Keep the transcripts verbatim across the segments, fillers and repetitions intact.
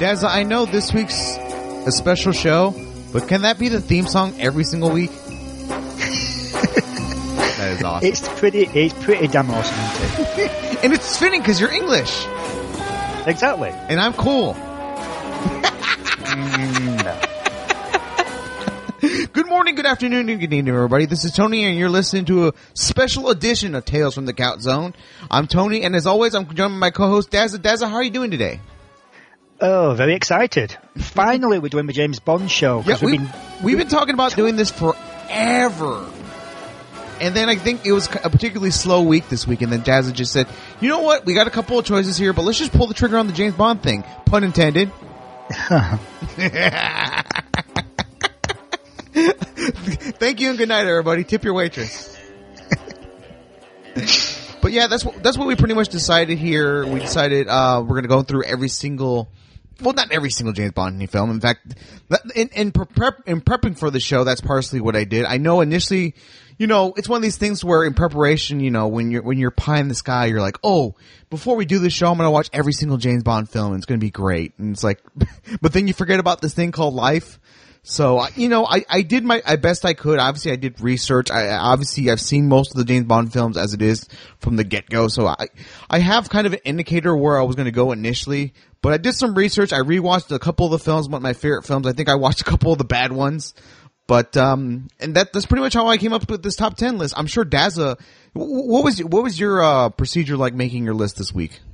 Dazza, I know this week's a special show, but can that be the theme song every single week? That is awesome. It's pretty, it's pretty damn awesome, isn't it? And it's fitting because you're English. Exactly. And I'm cool. mm, no. Good morning, good afternoon, and good evening, everybody. This is Tony, and you're listening to a special edition of Tales from the Couch Zone. I'm Tony, and as always, I'm joined by my co-host, Dazza. Dazza, how are you doing today? Oh, very excited. Finally, we're doing the James Bond show. Yeah, we've, we, been, we've been talking about doing this forever. And then I think it was a particularly slow week this week, and then Dazza just said, you know what, we got a couple of choices here, but let's just pull the trigger on the James Bond thing. Pun intended. Thank you and good night, everybody. Tip your waitress. But yeah, that's what that's what we pretty much decided here. We decided uh we're gonna go through every single, well, not every single James Bond film. In fact, in in, prep, in prepping for the show, that's partially what I did. I know initially, you know, it's one of these things where in preparation, you know, when you're when you're pie in the sky, you're like, oh, before we do this show, I'm gonna watch every single James Bond film, and it's gonna be great. And it's like, but then you forget about this thing called life. So, you know, I, I did my I best I could. Obviously, I did research. I obviously I've seen most of the James Bond films as it is from the get go. So I I have kind of an indicator where I was going to go initially. But I did some research. I rewatched a couple of the films, one of my favorite films. I think I watched a couple of the bad ones. But um, and that that's pretty much how I came up with this top ten list. I'm sure Dazza, what was what was your uh, procedure like making your list this week?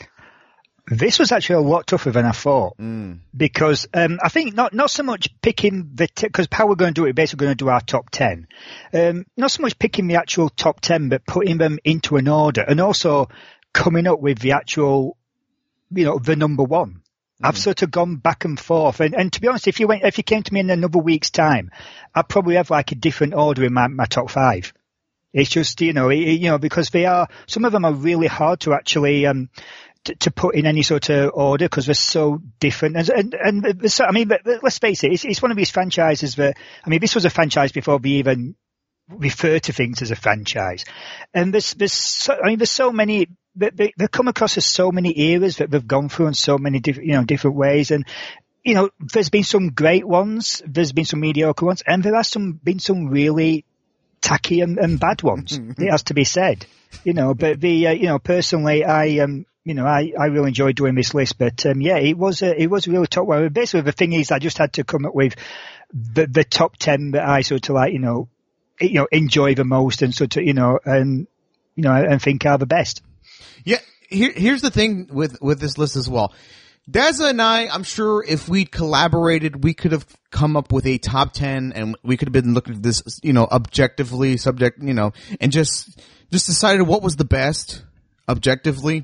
This was actually a lot tougher than I thought mm. because um, I think not not so much picking the because t- how we're going to do it, we're basically going to do our top ten. Um, not so much picking the actual top ten, but putting them into an order and also coming up with the actual, you know, the number one. Mm. I've sort of gone back and forth, and, and to be honest, if you went, if you came to me in another week's time, I'd probably have like a different order in my, my top five. It's just, you know, it, you know, because they are, some of them are really hard to actually, um, to, to put in any sort of order because they're so different. And, and, and so, I mean, but, but let's face it, it's, it's one of these franchises that, I mean, this was a franchise before we even refer to things as a franchise. And there's, there's so, I mean, there's so many, they, they, they come across as so many eras that they've gone through in so many different, you know, different ways. And, you know, there's been some great ones, there's been some mediocre ones, and there has some, been some really tacky and, and bad ones. It has to be said, you know, but the, uh, you know, personally, I, um, you know, I, I really enjoyed doing this list, but, um, yeah, it was, uh, it was really top. Well, basically the thing is I just had to come up with the, the top ten that I sort of like, you know, you know, enjoy the most and sort of, you know, and, you know, and think are the best. Yeah. Here, here's the thing with, with this list as well. Dazza and I, I'm sure if we'd collaborated, we could have come up with a top ten and we could have been looking at this, you know, objectively, subject, you know, and just, just decided what was the best objectively.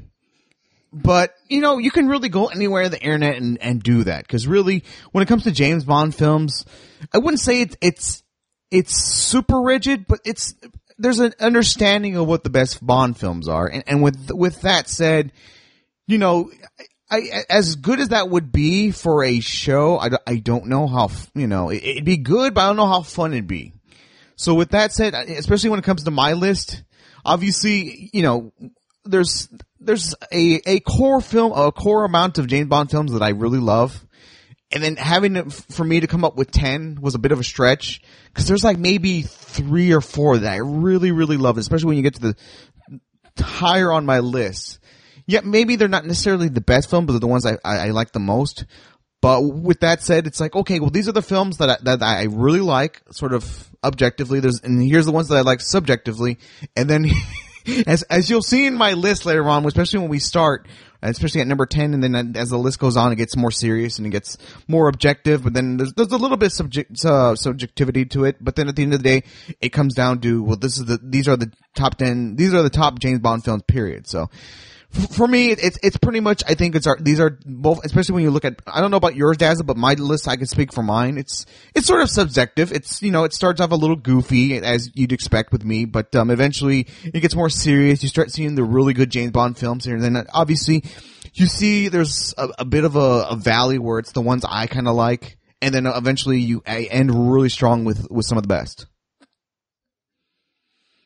But, you know, you can really go anywhere on the internet and, and do that. Cause really, when it comes to James Bond films, I wouldn't say it's, it's, it's super rigid, but it's, there's an understanding of what the best Bond films are. And, and with, with that said, you know, I, as good as that would be for a show, I, I don't know how, you know, it, it'd be good, but I don't know how fun it'd be. So with that said, especially when it comes to my list, obviously, you know, there's, there's a, a core film, a core amount of James Bond films that I really love. And then having it, for me to come up with ten was a bit of a stretch. Cause there's like maybe three or four that I really, really love, especially when you get to the higher on my list. Yeah, maybe they're not necessarily the best film, but they're the ones I, I, I like the most. But with that said, it's like, okay, well, these are the films that I, that I really like, sort of objectively. There's, and here's the ones that I like subjectively. And then, as as you'll see in my list later on, especially when we start, especially at number ten, and then as the list goes on, it gets more serious and it gets more objective. But then there's there's a little bit of subject uh, subjectivity to it. But then at the end of the day, it comes down to, well, this is the these are the top ten, these are the top James Bond films, period. So. For me, it's it's pretty much. I think it's our. These are both, especially when you look at. I don't know about yours, Dazza, but my list, I can speak for mine. It's it's sort of subjective. It's, you know, it starts off a little goofy as you'd expect with me, but um, eventually it gets more serious. You start seeing the really good James Bond films here, and then obviously you see there's a, a bit of a, a valley where it's the ones I kind of like, and then eventually you end really strong with with some of the best.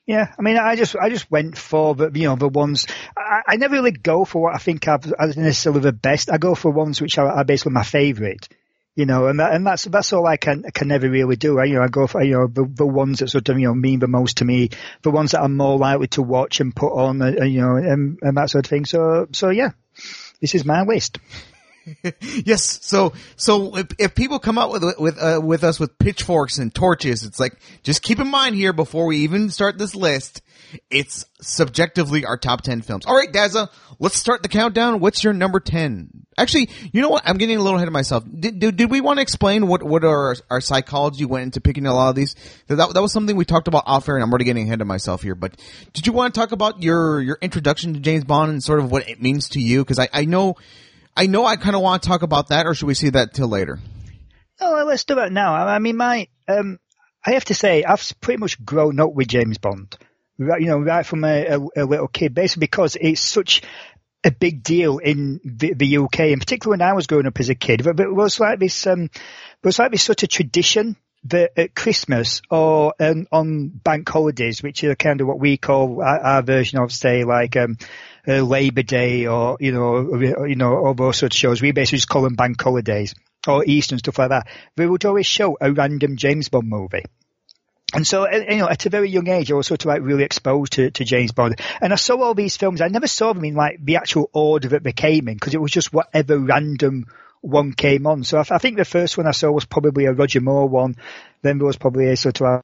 Yeah, I mean, I just I just went for the you know the ones I, I never really go for what I think I've as necessarily the best. I go for ones which are, are basically my favourite, you know, and that, and that's that's all I can can never really do. I, you know, I go for you know the, the ones that sort of you know mean the most to me, the ones that I'm more likely to watch and put on, uh, you know, and, and that sort of thing. So so yeah, this is my list. Yes. So, so if, if people come out with, with, uh, with us with pitchforks and torches, it's like, just keep in mind here before we even start this list, it's subjectively our top ten films. All right, Dazza, let's start the countdown. What's your number ten? Actually, you know what? I'm getting a little ahead of myself. Did, did, did we want to explain what, what our, our psychology went into picking a lot of these? That, that was something we talked about off air, and I'm already getting ahead of myself here, but did you want to talk about your, your introduction to James Bond and sort of what it means to you? Cause I, I know, I know I kind of want to talk about that, or should we see that till later? Oh, well, let's do it now. I mean, my, um, I have to say, I've pretty much grown up with James Bond, right, you know, right from a, a, a little kid, basically because it's such a big deal in the, the U K, and particularly when I was growing up as a kid. But it was like this, um, it was like this sort of tradition that at Christmas or um, on bank holidays, which are kind of what we call our, our version of, say, like, um, Uh, Labor Day or, you know, you know, all those sort of shows. We basically just call them bank holidays or Easter and stuff like that. They would always show a random James Bond movie. And so, you know, at a very young age, I was sort of like really exposed to, to James Bond. And I saw all these films. I never saw them in like the actual order that they came in because it was just whatever random one came on. So I, I think the first one I saw was probably a Roger Moore one. Then there was probably a sort of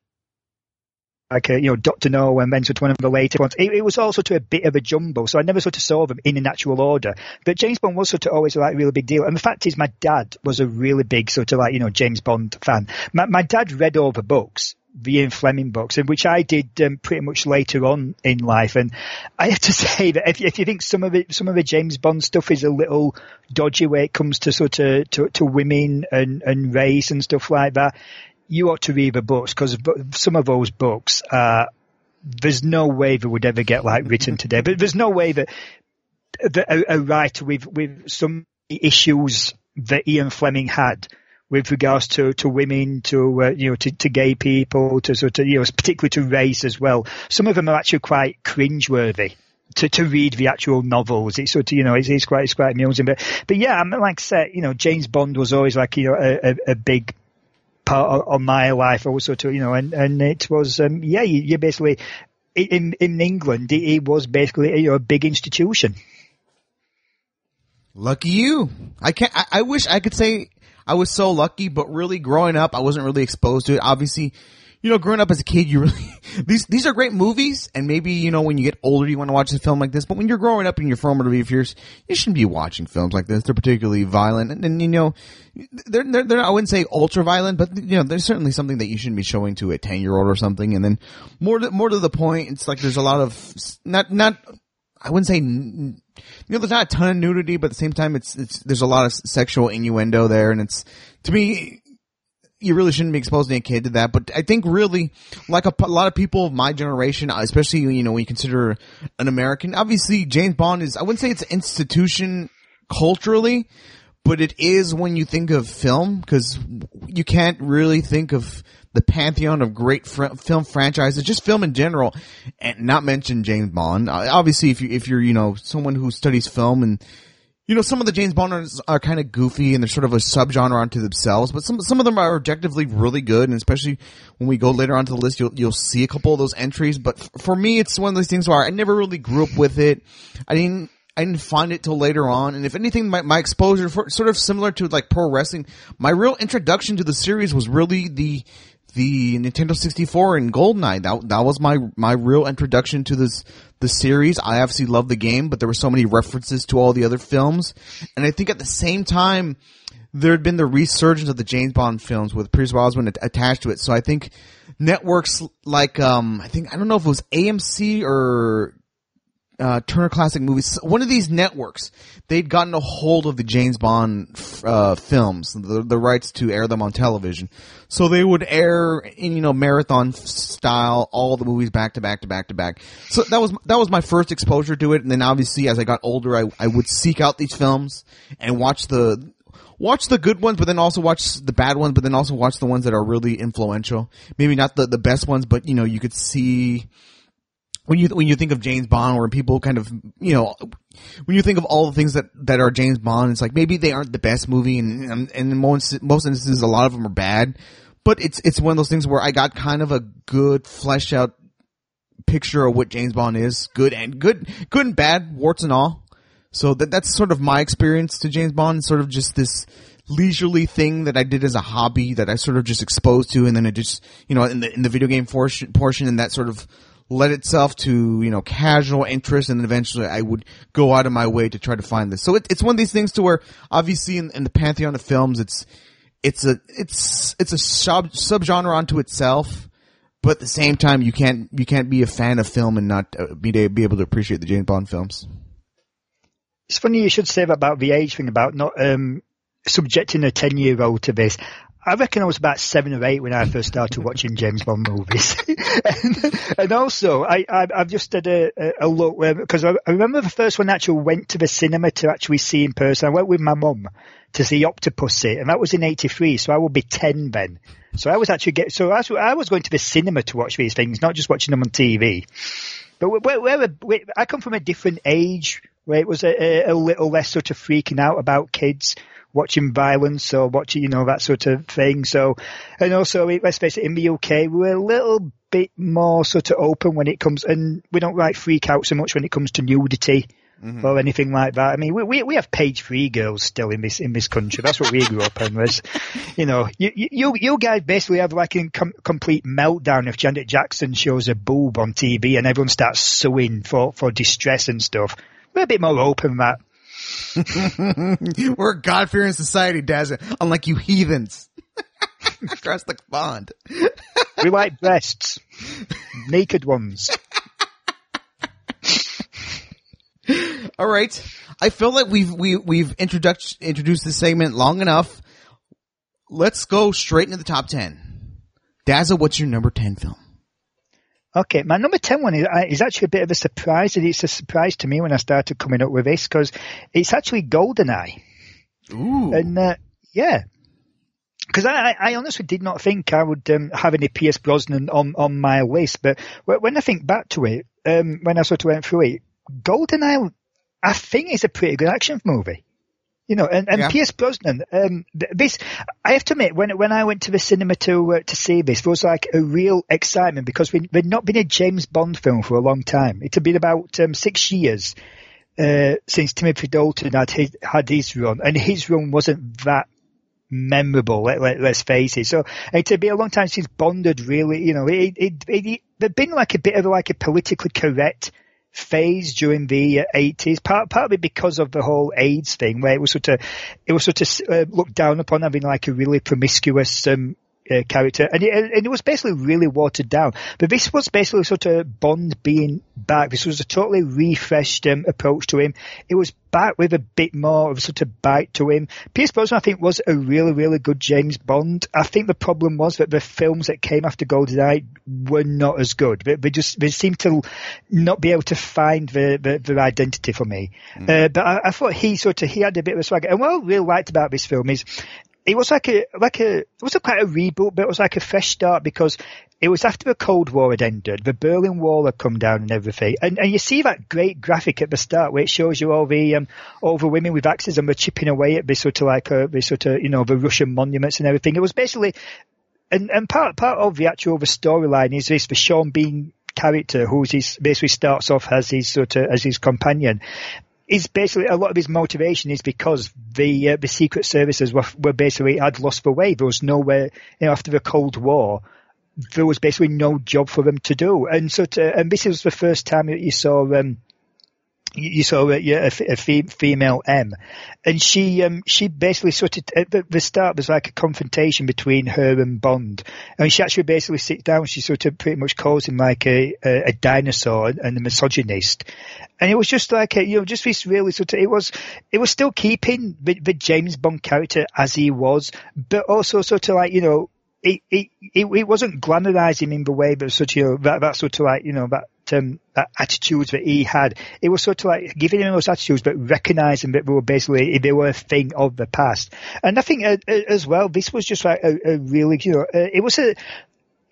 like, a, you know, Doctor No and then sort of one of the later ones. It, it was also to a bit of a jumble, so I never sort of saw them in a natural order. But James Bond was sort of always like a really big deal. And the fact is, my dad was a really big sort of like, you know, James Bond fan. My, my dad read all the books, the Ian Fleming books, and which I did um, pretty much later on in life. And I have to say that if, if you think some of it, some of the James Bond stuff is a little dodgy when it comes to sort of to, to women and, and race and stuff like that, you ought to read the books because some of those books, uh, there's no way they would ever get like written today. But there's no way that, that a, a writer with, with some issues that Ian Fleming had with regards to, to women, to, uh, you know, to, to gay people, to sort of, you know, particularly to race as well. Some of them are actually quite cringeworthy. To, to read the actual novels, it's sort of, you know, it's, it's quite, it's quite amusing. But, but yeah, I mean, like I said, you know, James Bond was always like, you know, a, a, a big part of my life also too, you know, and, and it was, um, yeah, you, you basically, in, in England, it, it was basically, you know, a big institution. Lucky you. I can't, I, I wish I could say I was so lucky, but really growing up, I wasn't really exposed to it. Obviously, you know, growing up as a kid, you really, these, these are great movies, and maybe, you know, when you get older, you want to watch a film like this, but when you're growing up in your formative years, you shouldn't be watching films like this. They're particularly violent, and, and you know, they're, they're, they're, I wouldn't say ultra violent, but, you know, there's certainly something that you shouldn't be showing to a ten year old or something, and then more to, more to the point, it's like there's a lot of, not, not, I wouldn't say, you know, there's not a ton of nudity, but at the same time, it's, it's, there's a lot of sexual innuendo there, and it's, to me, you really shouldn't be exposing a kid to that. But I think really, like a, a lot of people of my generation, especially, you know, when you consider an American, obviously James Bond is, I wouldn't say it's an institution culturally, but it is when you think of film, because you can't really think of the pantheon of great fr- film franchises, just film in general, and not mention James Bond. Uh, obviously, if you, if you're, you know, someone who studies film, and, you know, some of the James Bonders are kind of goofy and they're sort of a subgenre unto themselves, but some, some of them are objectively really good, and especially when we go later onto the list, you'll, you'll see a couple of those entries. But f- for me, it's one of those things where I never really grew up with it. I didn't, I didn't find it till later on. And if anything, my, my exposure for, sort of similar to like pro wrestling, my real introduction to the series was really the, the Nintendo sixty-four and GoldenEye. That, that was my, my real introduction to this, the series. I obviously loved the game, but there were so many references to all the other films. And I think at the same time, there had been the resurgence of the James Bond films with Pierce Brosnan attached to it. So I think networks like, um, I think, I don't know if it was A M C or, Uh, Turner Classic Movies, one of these networks, they'd gotten a hold of the James Bond, uh, films, the, the rights to air them on television. So they would air in, you know, marathon style, all the movies back to back to back to back. So that was, that was my first exposure to it. And then obviously as I got older, I, I would seek out these films and watch the, watch the good ones, but then also watch the bad ones, but then also watch the ones that are really influential. Maybe not the, the best ones, but, you know, you could see when you when you think of James Bond, or people kind of, you know, when you think of all the things that, that are James Bond, it's like maybe they aren't the best movie, and and in most most instances, a lot of them are bad. But it's it's one of those things where I got kind of a good fleshed out picture of what James Bond is, good and good, good and bad, warts and all. So that that's sort of my experience to James Bond, sort of just this leisurely thing that I did as a hobby that I sort of just exposed to, and then it just, you know, in the in the video game portion, portion and that sort of led itself to, you know, casual interest, and then eventually I would go out of my way to try to find this. So it, it's one of these things to where, obviously, in, in the pantheon of films, it's it's a it's it's a sub subgenre unto itself, but at the same time, you can't you can't be a fan of film and not uh, be be able to appreciate the James Bond films. It's funny you should say that about the age thing, about not um, subjecting a ten-year-old to this. I reckon I was about seven or eight when I first started watching James Bond movies. and, and also, I, I, I've just had a, a look, because I, I remember the first one I actually went to the cinema to actually see in person. I went with my mum to see Octopussy, and that was in eighty-three, so I would be ten then. So I was actually get, so I was, I was going to the cinema to watch these things, not just watching them on T V. But where, where, where, I come from a different age where it was a, a little less sort of freaking out about kids watching violence or watching, you know, that sort of thing. So, and also, let's face it, in the U K, we're a little bit more sort of open when it comes, and we don't like freak out so much when it comes to nudity mm-hmm. or anything like that. I mean, we, we, we have page-free girls still in this, in this country. That's what we grew up in, was, you know, you, you, you guys basically have like a com- complete meltdown if Janet Jackson shows a boob on T V and everyone starts suing for, for distress and stuff. We're a bit more open than that. We're a God-fearing society, Daz, unlike you heathens across the pond. We like breasts, naked ones. All right, I feel like we've we, we've introduced introduced this segment long enough. Let's go straight into the top ten. Dazzle, what's your number ten film? Okay, my number ten one is, is actually a bit of a surprise. It's a surprise to me when I started coming up with this, because it's actually GoldenEye. Ooh. And, uh, yeah. Because I, I honestly did not think I would um, have any Pierce Brosnan on, on my list, but when I think back to it, um, when I sort of went through it, GoldenEye, I think, is a pretty good action movie. You know, and, and yeah. Pierce Brosnan, um, this, I have to admit, when, when I went to the cinema to, uh, to see this, there was like a real excitement, because we, there'd not been a James Bond film for a long time. It had been about, um, six years, uh, since Timothy Dalton had his, had his run, and his run wasn't that memorable, let, let, let's face it. So it had been a long time since Bond had really, you know, it, it, it, it there'd been like a bit of like a politically correct phase during the uh, eighties, part, partly because of the whole AIDS thing, where it was sort of, it was sort of uh, looked down upon having like a really promiscuous um, uh, character, and it, and it was basically really watered down. But this was basically sort of Bond being back. This was a totally refreshed um, approach to him. It was back with a bit more of a sort of bite to him. Pierce Brosnan, I think, was a really, really good James Bond. I think the problem was that the films that came after GoldenEye were not as good. They, they just, they seemed to not be able to find their, their, their identity for me. Mm. Uh, but I, I thought he sort of, he had a bit of a swagger. And what I really liked about this film is, it was like a, like a, it wasn't quite a reboot, but it was like a fresh start, because it was after the Cold War had ended, the Berlin Wall had come down and everything. And, and you see that great graphic at the start where it shows you all the, um, all the women with axes and were chipping away at this sort of like, uh, this sort of, you know, the Russian monuments and everything. It was basically, and, and part, part of the actual, the storyline is this, the Sean Bean character, who's his, basically starts off as his sort of, as his companion. Is basically, a lot of his motivation is because the uh, the secret services were were basically had lost their way. There was nowhere, you know, after the Cold War, there was basically no job for them to do. And so, to, and this was the first time that you saw um, you saw a, a, a female M, and she um she basically sort of at the start there's like a confrontation between her and Bond, and she actually basically sits down. She sort of pretty much calls him like a a, a dinosaur and a misogynist, and it was just like a, you know, just this really sort of, it was it was still keeping the, the James Bond character as he was, but also sort of like, you know, it it it, it wasn't glamorizing in the way that sort of, you know, that that sort of like, you know, that. Um, that attitudes that he had, it was sort of like giving him those attitudes, but recognizing that they were basically, they were a thing of the past. And I think uh, as well, this was just like a, a really, you know, uh, it was a,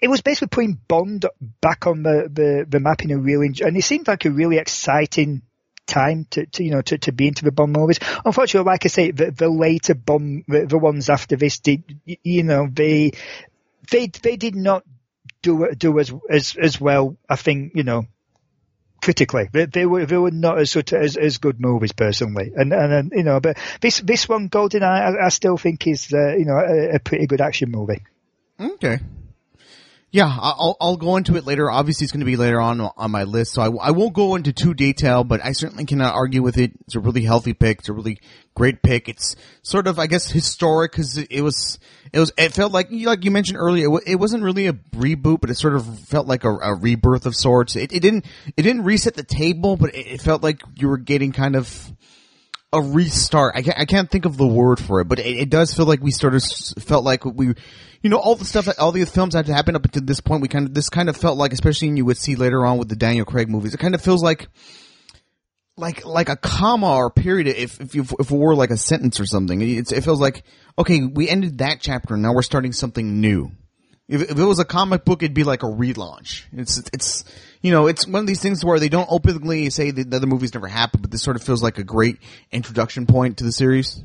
it was basically putting Bond back on the, the, the map in a really, and it seemed like a really exciting time to, to you know, to, to be into the Bond movies. Unfortunately, like I say, the, the later Bond, the, the ones after this did, you know, they, they, they did not do, do as, as, as well, I think, you know, critically. They, they were, they were not as, sort of, as, as good movies personally. And, and, and, you know, but this, this one, GoldenEye, I, I still think is, uh, you know, a, a pretty good action movie. Okay. Yeah, I'll I'll go into it later. Obviously, it's going to be later on on my list, so I, I won't go into too detail, but I certainly cannot argue with it. It's a really healthy pick. It's a really great pick. It's sort of, I guess, historic because it was it was it felt like like you mentioned earlier. It, it wasn't really a reboot, but it sort of felt like a, a rebirth of sorts. It, it didn't it didn't reset the table, but it, it felt like you were getting kind of a restart. I can't, I can't think of the word for it, but it, it does feel like we sort of felt like we, you know, all the stuff that, all the films that had happened up until this point, we kind of, this kind of felt like, especially you would see later on with the Daniel Craig movies, it kind of feels like, like, like a comma or period if, if you, if it were like a sentence or something. It's, it feels like, okay, we ended that chapter, now we're starting something new. If, if it was a comic book, it'd be like a relaunch. It's, it's, you know, it's one of these things where they don't openly say that the other movies never happened, but this sort of feels like a great introduction point to the series.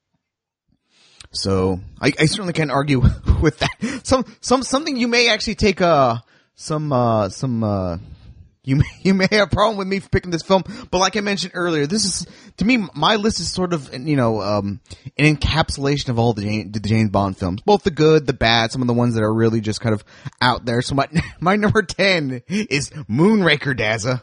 So, I, I certainly can't argue with that. Some, some, something you may actually take, uh, some, uh, some, uh, You may, you may have a problem with me for picking this film, but like I mentioned earlier, this is, to me, my list is sort of, you know, um, an encapsulation of all the James, the James Bond films. Both the good, the bad, some of the ones that are really just kind of out there. So my, my number ten is Moonraker, Dazza.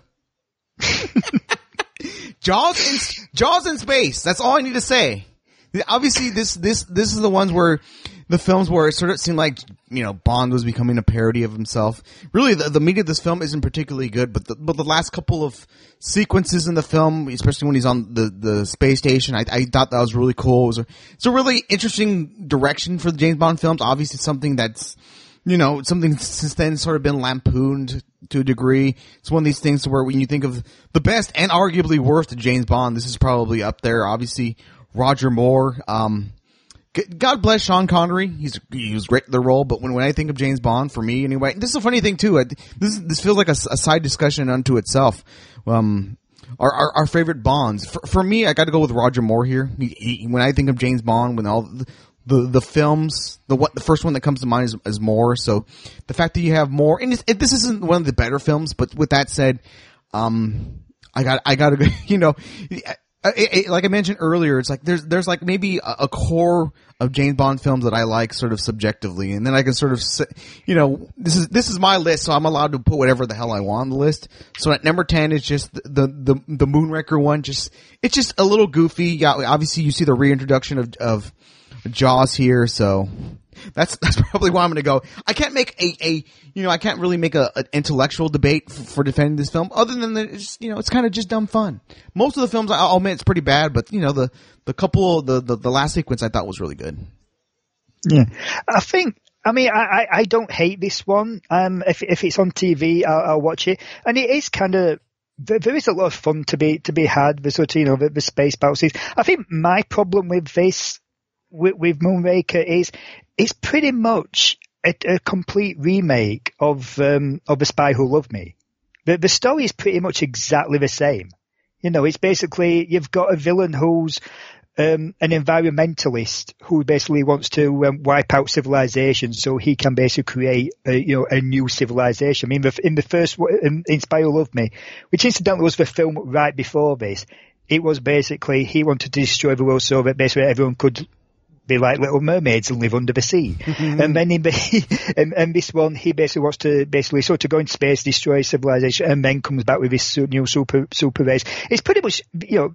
Jaws in, Jaws in space. That's all I need to say. Obviously, this, this, this is the ones where, the films where it sort of seemed like, you know, Bond was becoming a parody of himself. Really, the, the media of this film isn't particularly good, but the, but the last couple of sequences in the film, especially when he's on the, the space station, I, I thought that was really cool. It was a, it's a really interesting direction for the James Bond films. Obviously, something that's, you know, something since then sort of been lampooned to a degree. It's one of these things where when you think of the best and arguably worst of James Bond, this is probably up there. Obviously, Roger Moore, um, God bless Sean Connery. He's he was great in the role, but when when I think of James Bond, for me anyway, this is a funny thing too. I, this this feels like a, a side discussion unto itself. Um, our our, our favorite Bonds. For, for me, I got to go with Roger Moore here. He, he, when I think of James Bond, when all the the, the films, the what the first one that comes to mind is, is Moore. So the fact that you have Moore, and it's, it, this isn't one of the better films, but with that said, um, I got I got to you know. It, it, like I mentioned earlier, it's like there's there's like maybe a, a core of James Bond films that I like sort of subjectively, and then I can sort of say, you know, this is this is my list, so I'm allowed to put whatever the hell I want on the list. So at number ten is just the the the, the Moonraker one. Just it's just a little goofy. Yeah, obviously you see the reintroduction of of Jaws here, so that's that's probably why I'm going to go. I can't make a a you know I can't really make a an intellectual debate for, for defending this film, other than that it's just, you know it's kind of just dumb fun. Most of the films I'll admit it's pretty bad, but you know the the couple the the, the last sequence I thought was really good. Yeah, I think. I mean, I, I don't hate this one. Um, if if it's on T V, I'll, I'll watch it, and it is kind of. There is a lot of fun to be to be had. The sort of you know the, the space bounces. I think my problem with this with, with Moonraker is it's pretty much a, a complete remake of um, of The Spy Who Loved Me. The the story is pretty much exactly the same. You know, it's basically you've got a villain who's um, an environmentalist who basically wants to um, wipe out civilization so he can basically create a, you know, a new civilization. I mean, the, in the first, in, in Spy Who Loved Me, which incidentally was the film right before this, it was basically he wanted to destroy the world so that basically everyone could be like little mermaids and live under the sea. Mm-hmm. And then in the, and, and this one, he basically wants to basically sort of go into space, destroy civilization, and then comes back with this new super, super race. It's pretty much, you know,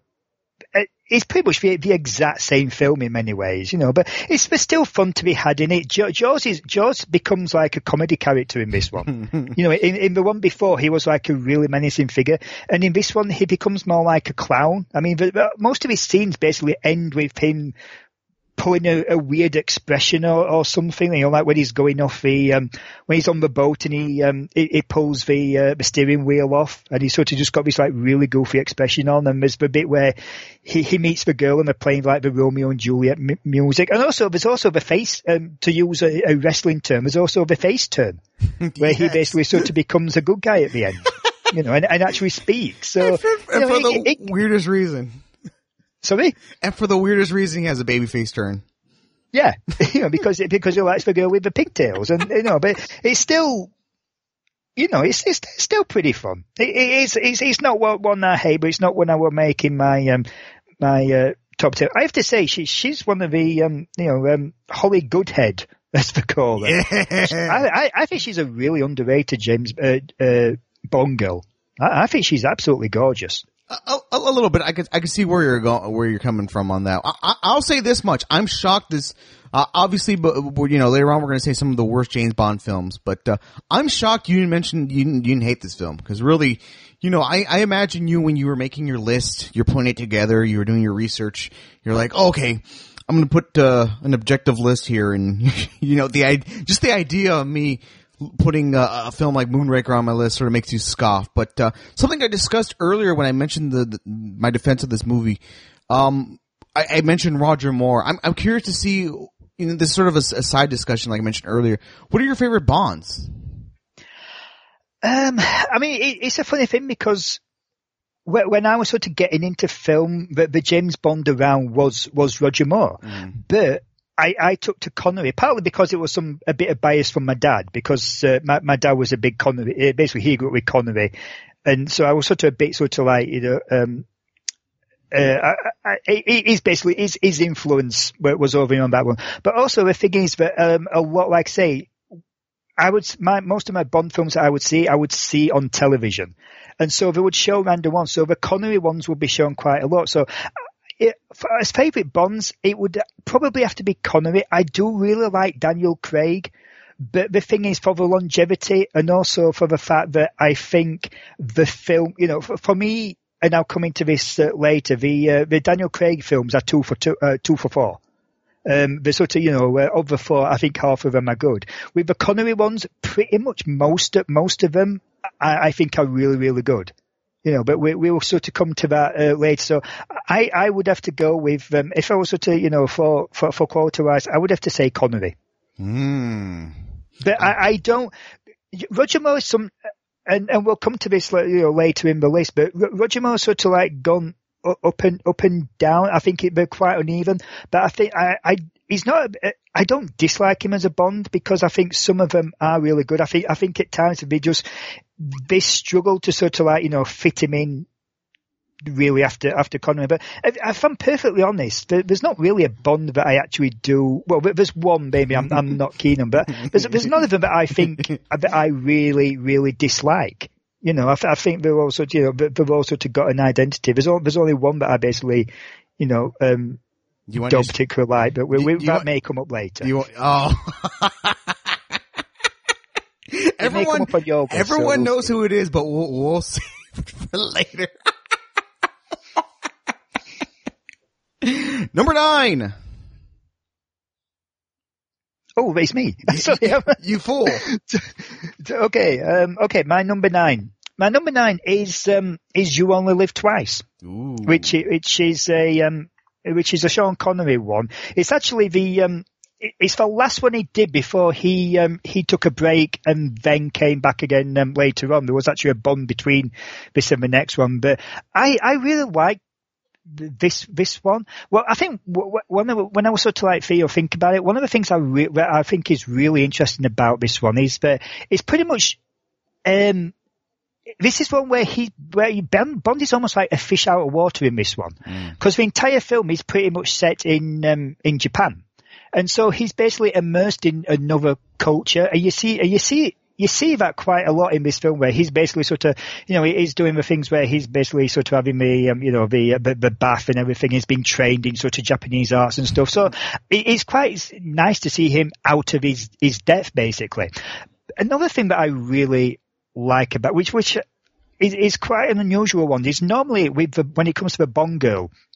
it's pretty much the, the exact same film in many ways, you know, but it's there's still fun to be had in it. Jaws is, Jaws becomes like a comedy character in this one. You know, in, in the one before, he was like a really menacing figure. And in this one, he becomes more like a clown. I mean, the, the, most of his scenes basically end with him pulling a, a weird expression or, or something, you know, like when he's going off the, um, when he's on the boat and he, um, he, he pulls the, uh, the steering wheel off and he's sort of just got this like really goofy expression on. And there's the bit where he, he meets the girl and they're playing like the Romeo and Juliet m- music. And also there's also the face, um, to use a, a wrestling term, there's also the face turn where yes. he basically sort of becomes a good guy at the end, you know, and, and actually speaks. So, and for, and you know, for it, the it, weirdest reason. Sorry? And for the weirdest reason, he has a baby face turn. Yeah, you know, because it, because he likes the girl with the pigtails, and you know, but it's still, you know, it's it's, it's still pretty fun. It, it is it's, it's not what one I hate, but it's not one I would make in my um my uh, top ten. I have to say, she she's one of the um you know um Holly Goodhead, as they call her. Yeah. I, I I think she's a really underrated James uh, uh, Bond girl. I, I think she's absolutely gorgeous. A, a, a little bit. I could I could see where you're going, where you're coming from on that. I, I, I'll say this much: I'm shocked. This uh, obviously, but you know, later on we're going to say some of the worst James Bond films. But uh, I'm shocked you didn't mention you didn't, you didn't hate this film, because really, you know, I, I imagine you when you were making your list, you're putting it together, you were doing your research, you're like, oh, okay, I'm going to put uh, an objective list here, and you know, the just the idea of me putting a, a film like Moonraker on my list sort of makes you scoff. But uh, something I discussed earlier when I mentioned the, the my defense of this movie, um, I, I mentioned Roger Moore. I'm, I'm curious to see, you know, this is sort of a, a side discussion like I mentioned earlier. What are your favorite Bonds? Um, I mean, it, it's a funny thing because when I was sort of getting into film, the, the James Bond around was, was Roger Moore. Mm. But I, I took to Connery, partly because it was some a bit of bias from my dad, because uh, my, my dad was a big Connery, basically he grew up with Connery, and so I was sort of a bit sort of like, you know, um, uh, I, I, I, he's basically, his, his influence was over him on that one. But also the thing is that, um, a lot, like say, I would, my, most of my Bond films that I would see, I would see on television. And so they would show random ones. So the Connery ones would be shown quite a lot. So, It, as favourite Bonds, it would probably have to be Connery. I do really like Daniel Craig, but the thing is, for the longevity and also for the fact that I think the film, you know, for, for me, and I'll come into this uh, later, the uh, the Daniel Craig films are two for two, uh, two for four. Um, the sort of, you know, uh, of the four, I think half of them are good. With the Connery ones, pretty much most most of them, I, I think are really, really good. You know, but we we will sort of come to that uh, later. So I, I would have to go with, um, if I was sort of, you know, for, for, for quality wise, I would have to say Connery. Mm. But I, I don't, Roger Moore is some, and, and we'll come to this, you know, later in the list, but Roger Moore sort of like gone up and, up and down. I think it, they're quite uneven, but I think I, I, he's not, I don't dislike him as a Bond because I think some of them are really good. I think, I think at times they just, they struggle to sort of like, you know, fit him in really after, after Connery. But if, if I'm perfectly honest, there, there's not really a Bond that I actually do. Well, there's one maybe I'm, I'm not keen on, but there's, there's none of them that I think that I really, really dislike. You know, I, I think they're all sort of, you know, they've all sort of got an identity. There's, all, there's only one that I basically, you know, um, you don't just, particularly like, but we, we, that want, may come up later. You want, oh. everyone yoga, everyone so knows we'll who it is, but we'll, we'll see for later. Number nine. Oh, it's me. Sorry, you fool. Okay, um, okay. My number nine. My number nine is um, is You Only Live Twice, Ooh. which which is a um, which is a Sean Connery one. It's actually the um, it's the last one he did before he um, he took a break and then came back again um, later on. There was actually a bond between this and the next one, but I I really like this this one. Well, I think when I, when I was sort of like feel think about it, one of the things I re- I think is really interesting about this one is that it's pretty much um this is one where he where he, Bond is almost like a fish out of water in this one, because mm. the entire film is pretty much set in um, in Japan, and so he's basically immersed in another culture, and you see and you see. You see that quite a lot in this film where he's basically sort of, you know, he's doing the things where he's basically sort of having the, um, you know, the, the, the bath and everything. He's being trained in sort of Japanese arts and stuff. So it's quite nice to see him out of his, his depth, basically. Another thing that I really like about, which, which is, is quite an unusual one, is normally with the, when it comes to the Bond girl,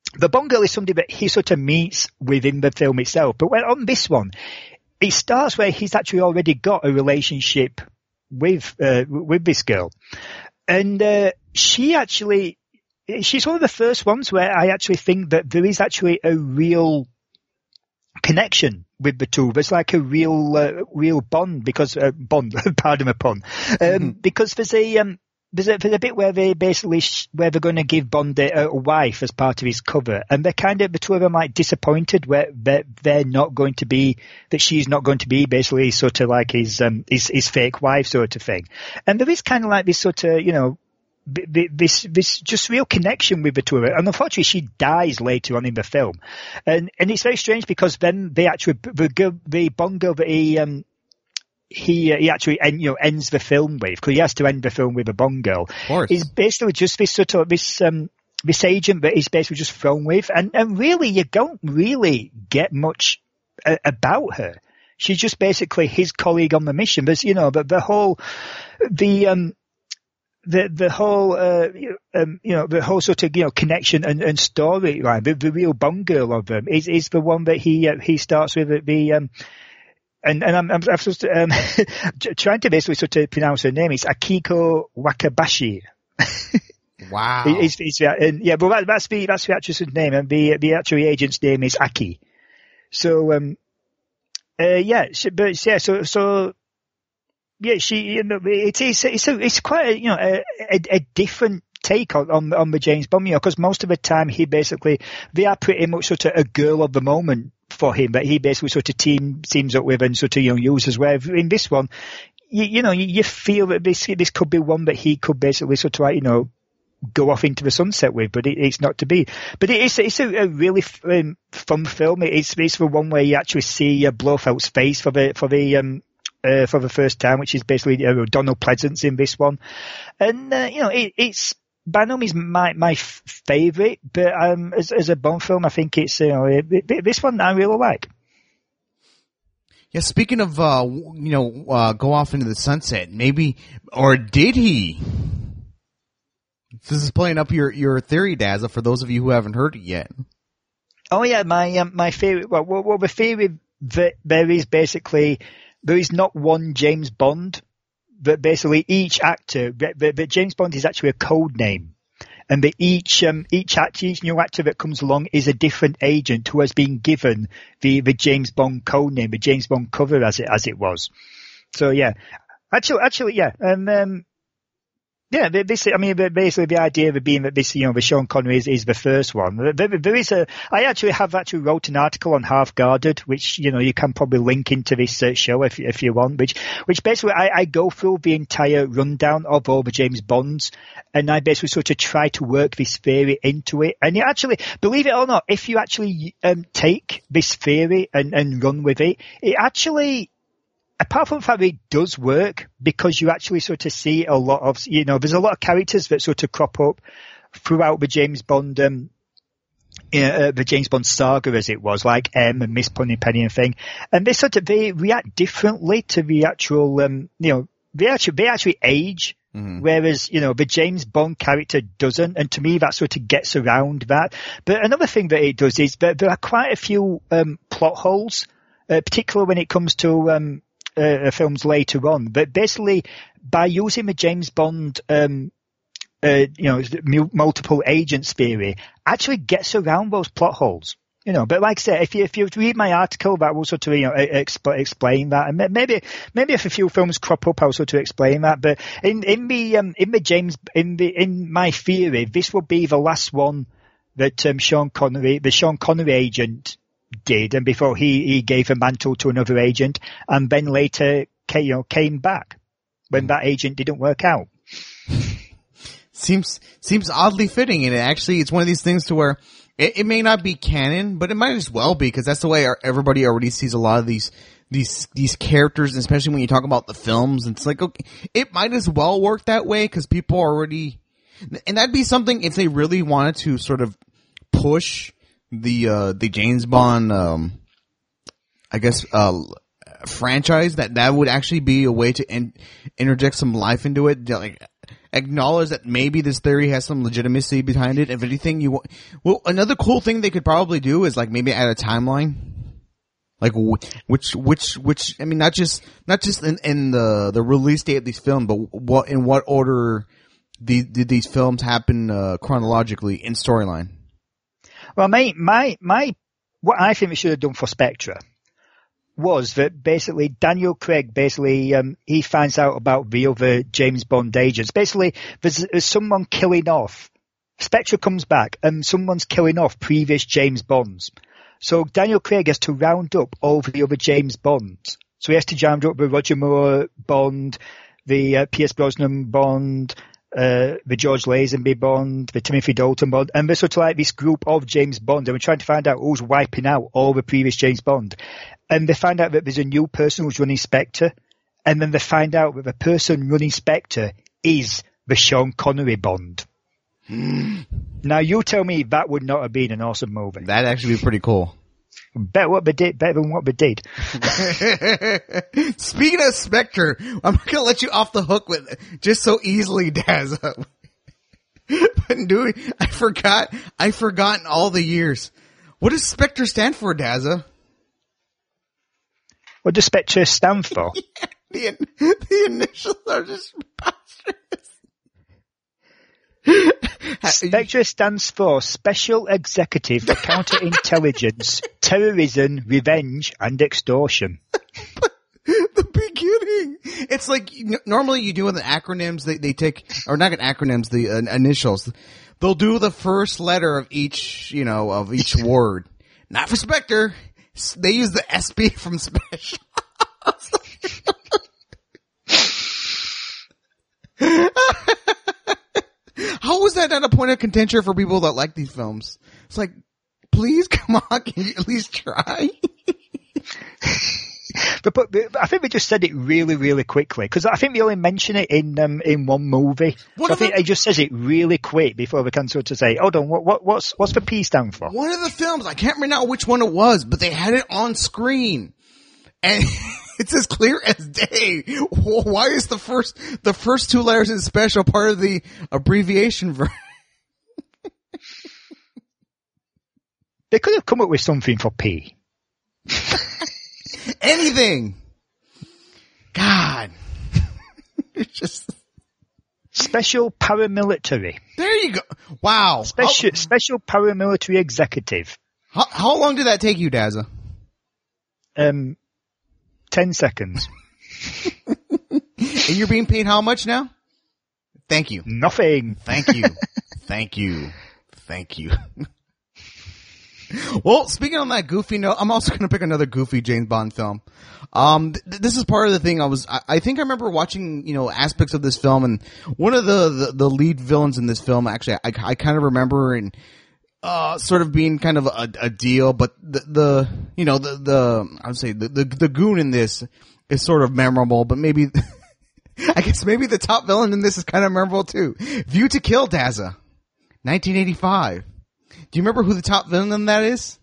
the Bond girl is somebody that he sort of meets within the film itself. But when on this one, it starts where he's actually already got a relationship with uh, with this girl, and uh, she actually she's one of the first ones where I actually think that there is actually a real connection with the two. There's like a real uh, real bond because uh, bond. Pardon my pun. Um, mm-hmm. Because there's a um, there's a there's a bit where they basically sh- where they're going to give Bond a, a wife as part of his cover, and they're kind of the two of them like disappointed where they're, they're not going to be that she's not going to be basically sort of like his um his his fake wife sort of thing, and there is kind of like this sort of you know. This, this just real connection with the two of them. And unfortunately she dies later on in the film. And, and it's very strange because then they actually, the girl, the Bond girl that he, um, he, uh, he actually, end, you know, ends the film with, because he has to end the film with a Bond girl. Is basically just this sort of, this, um, this agent that he's basically just thrown with. And, and really, you don't really get much uh, about her. She's just basically his colleague on the mission. But, you know, but the whole, the, um, The the whole uh, um, you know the whole sort of you know connection and, and storyline, the, the real Bond girl of them is is the one that he uh, he starts with at the um and and I'm I'm, I'm supposed to, um, trying to basically sort of pronounce her name. It's Akiko Wakabashi. Wow. it's, it's, and yeah, but that, that's the that's the actress's name, and the the actual agent's name is Aki. So um uh yeah, but yeah, so so. Yeah, she, you know, it is, it's a, it's quite a, you know, a, a, a different take on, on, on the James Bond, you know, because most of the time he basically, they are pretty much sort of a girl of the moment for him that he basically sort of team, teams up with and sort of, you know, uses, where in this one, you, you know, you, you feel that this, this could be one that he could basically sort of like, you know, go off into the sunset with, but it, it's not to be. But it is, it's a, a really um, fun film. It's, it's the one where you actually see uh, Blofeld's face for the, for the, um, Uh, for the first time, which is basically uh, Donald Pleasance in this one. And, uh, you know, it, it's by no means my, my f- favourite, but um, as, as a Bond film, I think it's, you know, it, it, this one I really like. Yeah, speaking of, uh, you know, uh, go off into the sunset, maybe, or did he? This is playing up your, your theory, Dazza, for those of you who haven't heard it yet. Oh, yeah, my um, my favourite, well, well, well, the theory that there is basically, there is not one James Bond, but basically each actor, but James Bond is actually a code name. And that each, um, each actor, each new actor that comes along is a different agent who has been given the, the James Bond code name, the James Bond cover as it, as it was. So yeah, actually, actually, yeah, um, um yeah, this, I mean, basically the idea of it being that this, you know, the Sean Connery is, is the first one. There, there is a, I actually have actually wrote an article on Half Guarded, which, you know, you can probably link into this uh, show if, if you want, which, which basically I, I go through the entire rundown of all the James Bonds, and I basically sort of try to work this theory into it. And you actually, believe it or not, if you actually um, take this theory and, and run with it, it actually, apart from the fact that it does work, because you actually sort of see a lot of, you know, there's a lot of characters that sort of crop up throughout the James Bond, um, uh, the James Bond saga as it was, like M and Miss Moneypenny and thing. And they sort of, they react differently to the actual, um, you know, they actually, they actually age. Mm-hmm. Whereas, you know, the James Bond character doesn't. And to me, that sort of gets around that. But another thing that it does is that there are quite a few, um, plot holes, uh, particularly when it comes to, um, Uh, films later on, but basically by using the James Bond, um, uh, you know, multiple agents theory, actually gets around those plot holes. You know, but like I said, if you if you read my article, that will sort of you know exp- explain that, and maybe maybe if a few films crop up, I'll sort of explain that. But in in the um, in the James in the in my theory, this will be the last one that um, Sean Connery, the Sean Connery agent, did, and before he, he gave a mantle to another agent, and then later came, you know, came back when mm. that agent didn't work out. Seems seems oddly fitting, and it actually it's one of these things to where it, it may not be canon, but it might as well be, because that's the way our, everybody already sees a lot of these these these characters, especially when you talk about the films. It's like, okay, it might as well work that way because people already, and that'd be something if they really wanted to sort of push the uh the James Bond um I guess uh franchise, that that would actually be a way to in, interject some life into it, like acknowledge that maybe this theory has some legitimacy behind it. If anything, you want, well, another cool thing they could probably do is like maybe add a timeline. Like which, which, which, I mean, not just, not just in, in the, the release date of these films, but what, in what order the, did these films happen, uh, chronologically in storyline? Well, my, my, my, what I think we should have done for Spectre was that basically Daniel Craig basically, um, he finds out about the other James Bond agents. Basically, there's, there's someone killing off. Spectre comes back and someone's killing off previous James Bonds. So Daniel Craig has to round up all the other James Bonds. So he has to round up the Roger Moore Bond, the uh, Pierce Brosnan Bond, uh, the George Lazenby Bond, the Timothy Dalton Bond, and there's sort of like this group of James Bond, and we're trying to find out who's wiping out all the previous James Bond. And they find out that there's a new person who's running Spectre, and then they find out that the person running Spectre is the Sean Connery Bond. Now you tell me that would not have been an awesome movie. That'd actually be pretty cool. Better what they did, better than what they did. Speaking of Spectre, I'm not gonna let you off the hook with just so easily, Daz. But dude, I forgot. I forgotten all the years. What does Spectre stand for, Dazza? What does Spectre stand for? Yeah, the, the initials are just preposterous. Spectre stands for Special Executive for Counterintelligence, Terrorism, Revenge, and Extortion. The beginning. It's like, normally you do with the acronyms, they, they take, or not acronyms, the uh, initials. They'll do the first letter of each, you know, of each word. Not for Spectre. They use the S P from Special. How was that not a point of contention for people that like these films? It's like, please, come on, can you at least try? but, but, but I think we just said it really, really quickly, because I think we only mention it in um, in one movie. So I think the, it just says it really quick before we can sort of say, hold on, what, what, what's what's the P stand for? One of the films, I can't remember now which one it was, but they had it on screen. And it's as clear as day. Why is the first the first two letters in Special part of the abbreviation version? They could have come up with something for P. Anything. God. It's just Special Paramilitary. There you go. Wow. Special how, Special Paramilitary Executive. How, how long did that take you, Dazza? Um, ten seconds. And you're being paid how much now? Thank you. Nothing. Thank you. Thank you. Thank you. Well, speaking on that goofy note, I'm also going to pick another goofy James Bond film. Um, th- this is part of the thing I was, I, I think I remember watching, you know, aspects of this film, and one of the, the, the lead villains in this film, actually, I, I kind of remember and, uh, sort of being kind of a, a deal, but the, the, you know, the, the, I would say the, the, the goon in this is sort of memorable, but maybe, I guess maybe the top villain in this is kind of memorable too. View to Kill, Dazza. nineteen eighty-five. Do you remember who the top villain in that is?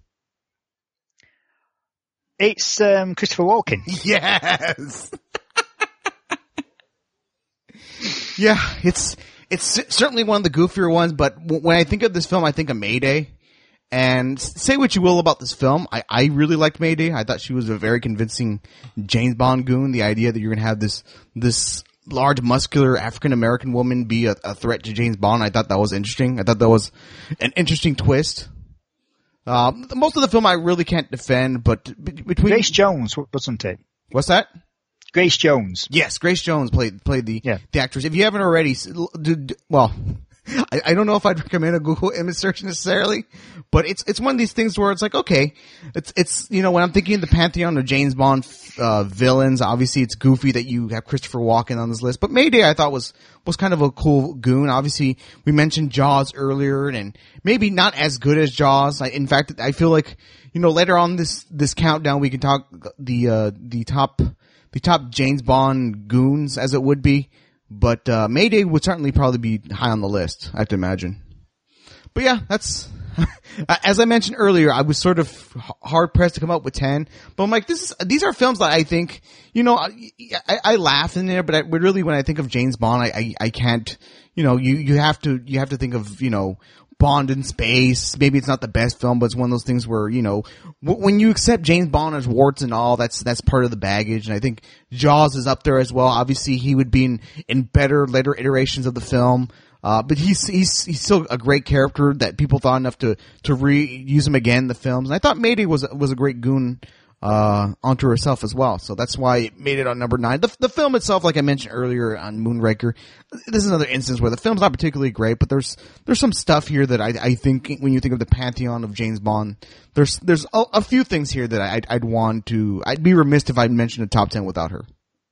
It's um, Christopher Walken. Yes. Yeah, it's it's certainly one of the goofier ones, but when I think of this film, I think of Mayday. And say what you will about this film, I, I really liked Mayday. I thought she was a very convincing James Bond goon. The idea that you're going to have this this large, muscular African-American woman be a, a threat to James Bond, I thought that was interesting. I thought that was an interesting twist. Uh, most of the film I really can't defend, but between... Grace Jones, wasn't it? What's that? Grace Jones. Yes, Grace Jones played played the yeah. the actress. If you haven't already, well, I, I don't know if I'd recommend a Google image search necessarily, but it's it's one of these things where it's like, okay, it's it's you know, when I'm thinking of the pantheon of James Bond uh, villains, obviously it's goofy that you have Christopher Walken on this list, but Mayday I thought was was kind of a cool goon. Obviously, we mentioned Jaws earlier, and maybe not as good as Jaws. I, in fact, I feel like, you know, later on this this countdown we can talk the uh, the top the top James Bond goons, as it would be. But uh, Mayday would certainly probably be high on the list, I have to imagine. But yeah, that's as I mentioned earlier, I was sort of hard pressed to come up with ten, but I'm like, this is, these are films that I think, you know, I, I, I laugh in there, but I, but really when I think of James Bond, I, I, I can't, you know, you, you have to, you have to think of, you know, Bond in space. Maybe it's not the best film, but it's one of those things where, you know, w- when you accept James Bond as warts and all, that's, that's part of the baggage. And I think Jaws is up there as well. Obviously he would be in, in better later iterations of the film. Uh, but he's, he's, he's still a great character that people thought enough to, to reuse him again in the films. And I thought Mayday was, was a great goon, uh, onto herself as well. So that's why it made it on number nine. The, the film itself, like I mentioned earlier on Moonraker, this is another instance where the film's not particularly great, but there's, there's some stuff here that I, I think when you think of the pantheon of James Bond, there's, there's a, a few things here that I'd, I'd want to, I'd be remiss if I mentioned a top ten without her.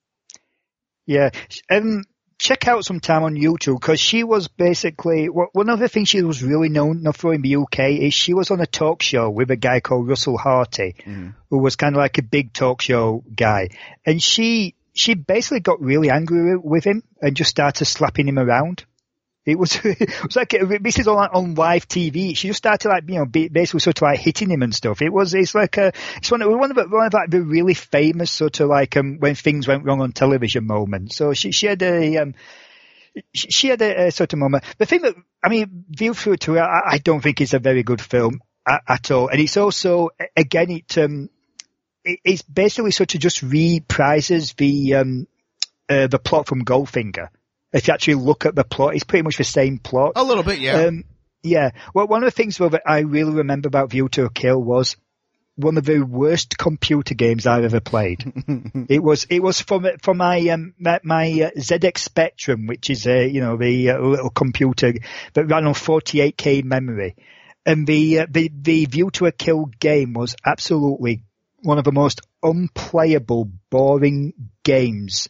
Yeah. Um, check out some time on YouTube because she was basically, one of the things she was really known for in the U K is she was on a talk show with a guy called Russell Harty, mm. who was kind of like a big talk show guy. And she, she basically got really angry with him and just started slapping him around. It was, it was like, this is on, on live T V. She just started like, you know, basically sort of like hitting him and stuff. It was, it's like a, it's one of, one of, the, one of like the really famous sort of like, um, when things went wrong on television moments. So she, she had a, um, she, she had a, a sort of moment. The thing that, I mean, View Through to, I, I don't think it's a very good film at, at all. And it's also, again, it, um, it, it's basically sort of just reprises the, um, uh, the plot from Goldfinger. If you actually look at the plot, it's pretty much the same plot. A little bit, yeah. Um, yeah. Well, one of the things that I really remember about View to a Kill was one of the worst computer games I've ever played. it was, it was for, for my, um, my, my uh, Z X Spectrum, which is a, you know, the uh, little computer that ran on forty-eight K memory. And the, uh, the, the View to a Kill game was absolutely one of the most unplayable, boring games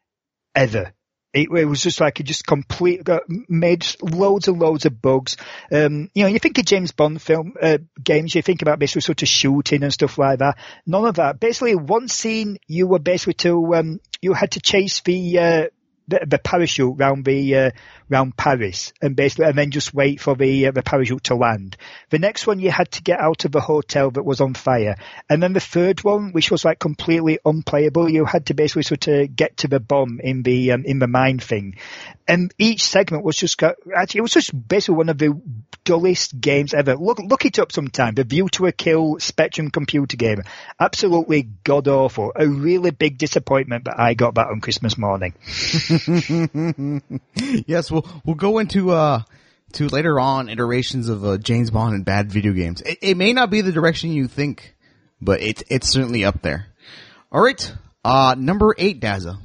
ever. It, it was just like it just complete got, made loads and loads of bugs. Um, you know, you think of James Bond film uh, games, you think about basically sort of shooting and stuff like that. None of that. Basically, one scene you were basically to um, you had to chase the uh, the, the parachute round the uh, round Paris, and basically, and then just wait for the uh, the parachute to land. The next one you had to get out of a hotel that was on fire, and then the third one, which was like completely unplayable, you had to basically sort of get to the bomb in the um, in the mine thing. And each segment was just got, actually, it was just basically one of the dullest games ever. Look, look it up sometime. The View to a Kill Spectrum computer game, absolutely god awful. A really big disappointment that I got that on Christmas morning. Yes, we'll we'll go into uh to later on iterations of uh, James Bond and bad video games. It, it may not be the direction you think, but it's it's certainly up there. All right, uh number eight, Dazza.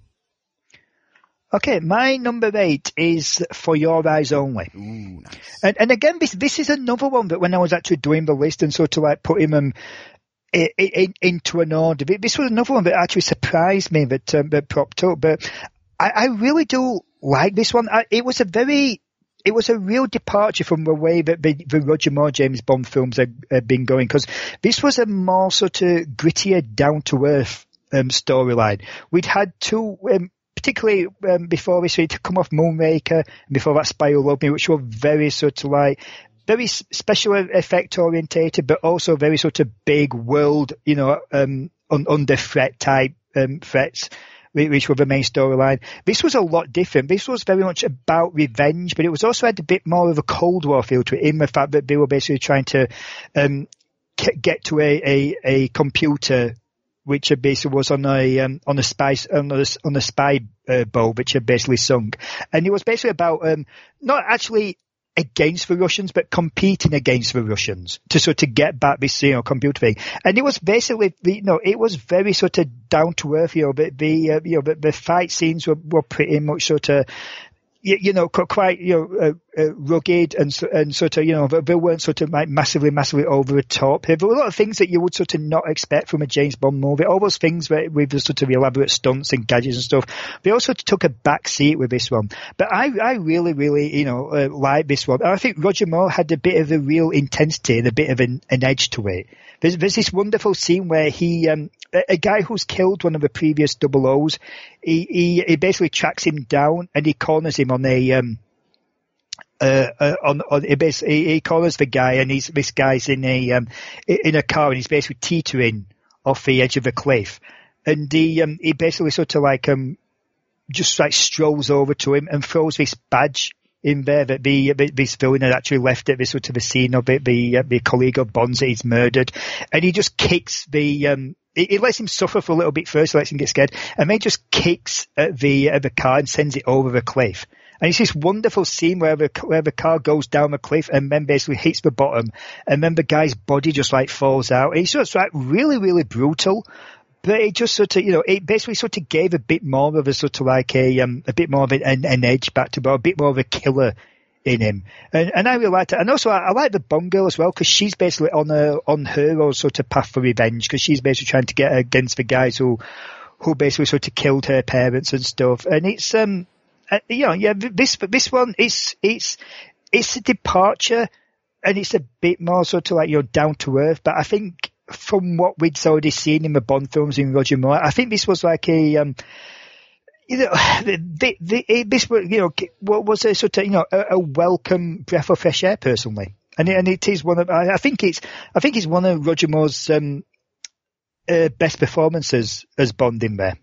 Okay, my number eight is For Your Eyes Only. Ooh, nice. And and again, this this is another one that when I was actually doing the list and sort of like putting them in, in, into an order, this was another one that actually surprised me that um, that popped up. But I, I really do like this one. I, it was a very, it was a real departure from the way that the, the Roger Moore James Bond films have, have been going, because this was a more sort of grittier, down to earth um, storyline. We'd had two. Um, Particularly um, before this, we'd come off Moonraker, and before that Spy Who Loved Me, which were very sort of like, very special effect orientated, but also very sort of big world, you know, um, un- under threat type um, threats, which were the main storyline. This was a lot different. This was very much about revenge, but it was also had a bit more of a Cold War feel to it, in the fact that they were basically trying to um, get to a, a, a computer which basically was on a um, on a spy on a, on a spy uh, boat, which had basically sunk, and it was basically about um, not actually against the Russians, but competing against the Russians to sort of get back this, you know, computer thing. And it was basically, you know, it was very sort of down to earth, you know, but the uh, you know the, the fight scenes were, were pretty much sort of, you, you know, quite, you know, uh, uh, rugged and and sort of, you know, they weren't sort of like massively, massively over the top. There were a lot of things that you would sort of not expect from a James Bond movie. All those things where, with the sort of elaborate stunts and gadgets and stuff. They also took a back seat with this one. But I, I really, really, you know, uh, like this one. I think Roger Moore had a bit of a real intensity and a bit of an, an edge to it. There's, there's this wonderful scene where he, um, a, a guy who's killed one of the previous double O's, he, he, he basically tracks him down and he corners him on a, um, Uh, uh, on, on he, basically, he corners the guy, and he's this guy's in a um, in a car, and he's basically teetering off the edge of a cliff, and he um, he basically sort of like um just like strolls over to him and throws this badge in there that the this villain had actually left at this sort of a scene of it, the uh, the colleague of Bond's that he's murdered, and he just kicks the um. It lets him suffer for a little bit first, lets him get scared, and then he just kicks at the at the car and sends it over the cliff. And it's this wonderful scene where the, where the car goes down the cliff and then basically hits the bottom, and then the guy's body just like falls out. It's just like really, really brutal. But it just sort of, you know, it basically sort of gave a bit more of a sort of like a, um, a bit more of an, an edge back to Bond, a bit more of a killer in him. And, and I really liked it. And also I, I like the Bond girl as well, because she's basically on her, on her own sort of path for revenge, because she's basically trying to get against the guys who, who basically sort of killed her parents and stuff. And it's, um, Uh, you know, yeah, this this one is it's it's a departure, and it's a bit more sort of like, you know, down to earth. But I think from what we'd already seen in the Bond films in Roger Moore, I think this was like a um, you know, the, the, this was, you know, what was a sort of, you know, a, a welcome breath of fresh air personally, and it, and it is one of I, I think it's I think it's one of Roger Moore's um, uh, best performances as Bond in there.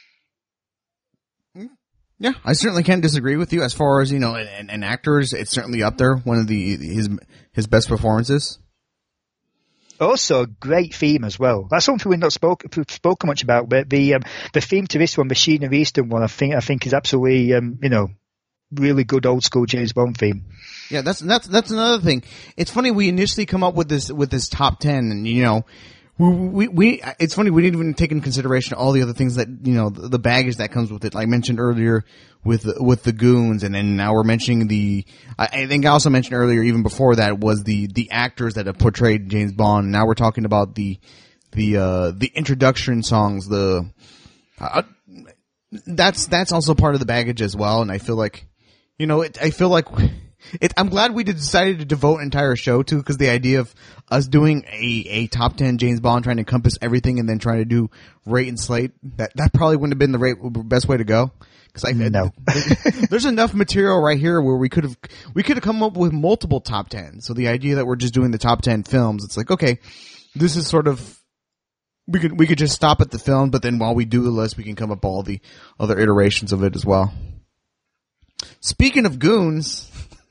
Yeah, I certainly can't disagree with you. As far as, you know, an, an actor's, it's certainly up there. One of the his his best performances. Also, great theme as well. That's something we've not spoken spoken much about. But the um, the theme to this one, the Sheena Easton one, I think I think is absolutely um, you know, really good old school James Bond theme. Yeah, that's that's that's another thing. It's funny, we initially come up with this with this top ten, and you know. We, we, we, it's funny, we didn't even take into consideration all the other things that, you know, the, the baggage that comes with it. Like I mentioned earlier with, with the goons, and then now we're mentioning the, I, I think I also mentioned earlier, even before that, was the, the actors that have portrayed James Bond. Now we're talking about the, the, uh, the introduction songs, the, uh, that's, that's also part of the baggage as well. And I feel like, you know, it, I feel like, It, I'm glad we decided to devote an entire show to, because the idea of us doing a, a top ten James Bond, trying to encompass everything, and then trying to do rate and slate, that, that probably wouldn't have been the rate, best way to go. Cause I, no. There's enough material right here where we could have, we could have come up with multiple top ten. So the idea that we're just doing the top ten films, it's like, okay, this is sort of, we could, we could just stop at the film, but then while we do the list, we can come up with all the other iterations of it as well. Speaking of goons,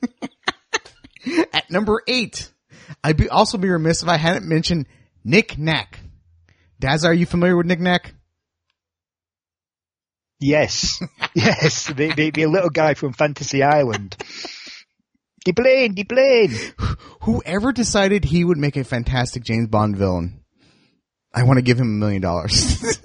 at number eight, I'd be also be remiss if I hadn't mentioned Nick Nack. Daz, are you familiar with Nick Nack? Yes, yes, the, the, the little guy from Fantasy Island. The plane, the plane. Whoever decided he would make a fantastic James Bond villain, I want to give him a million dollars.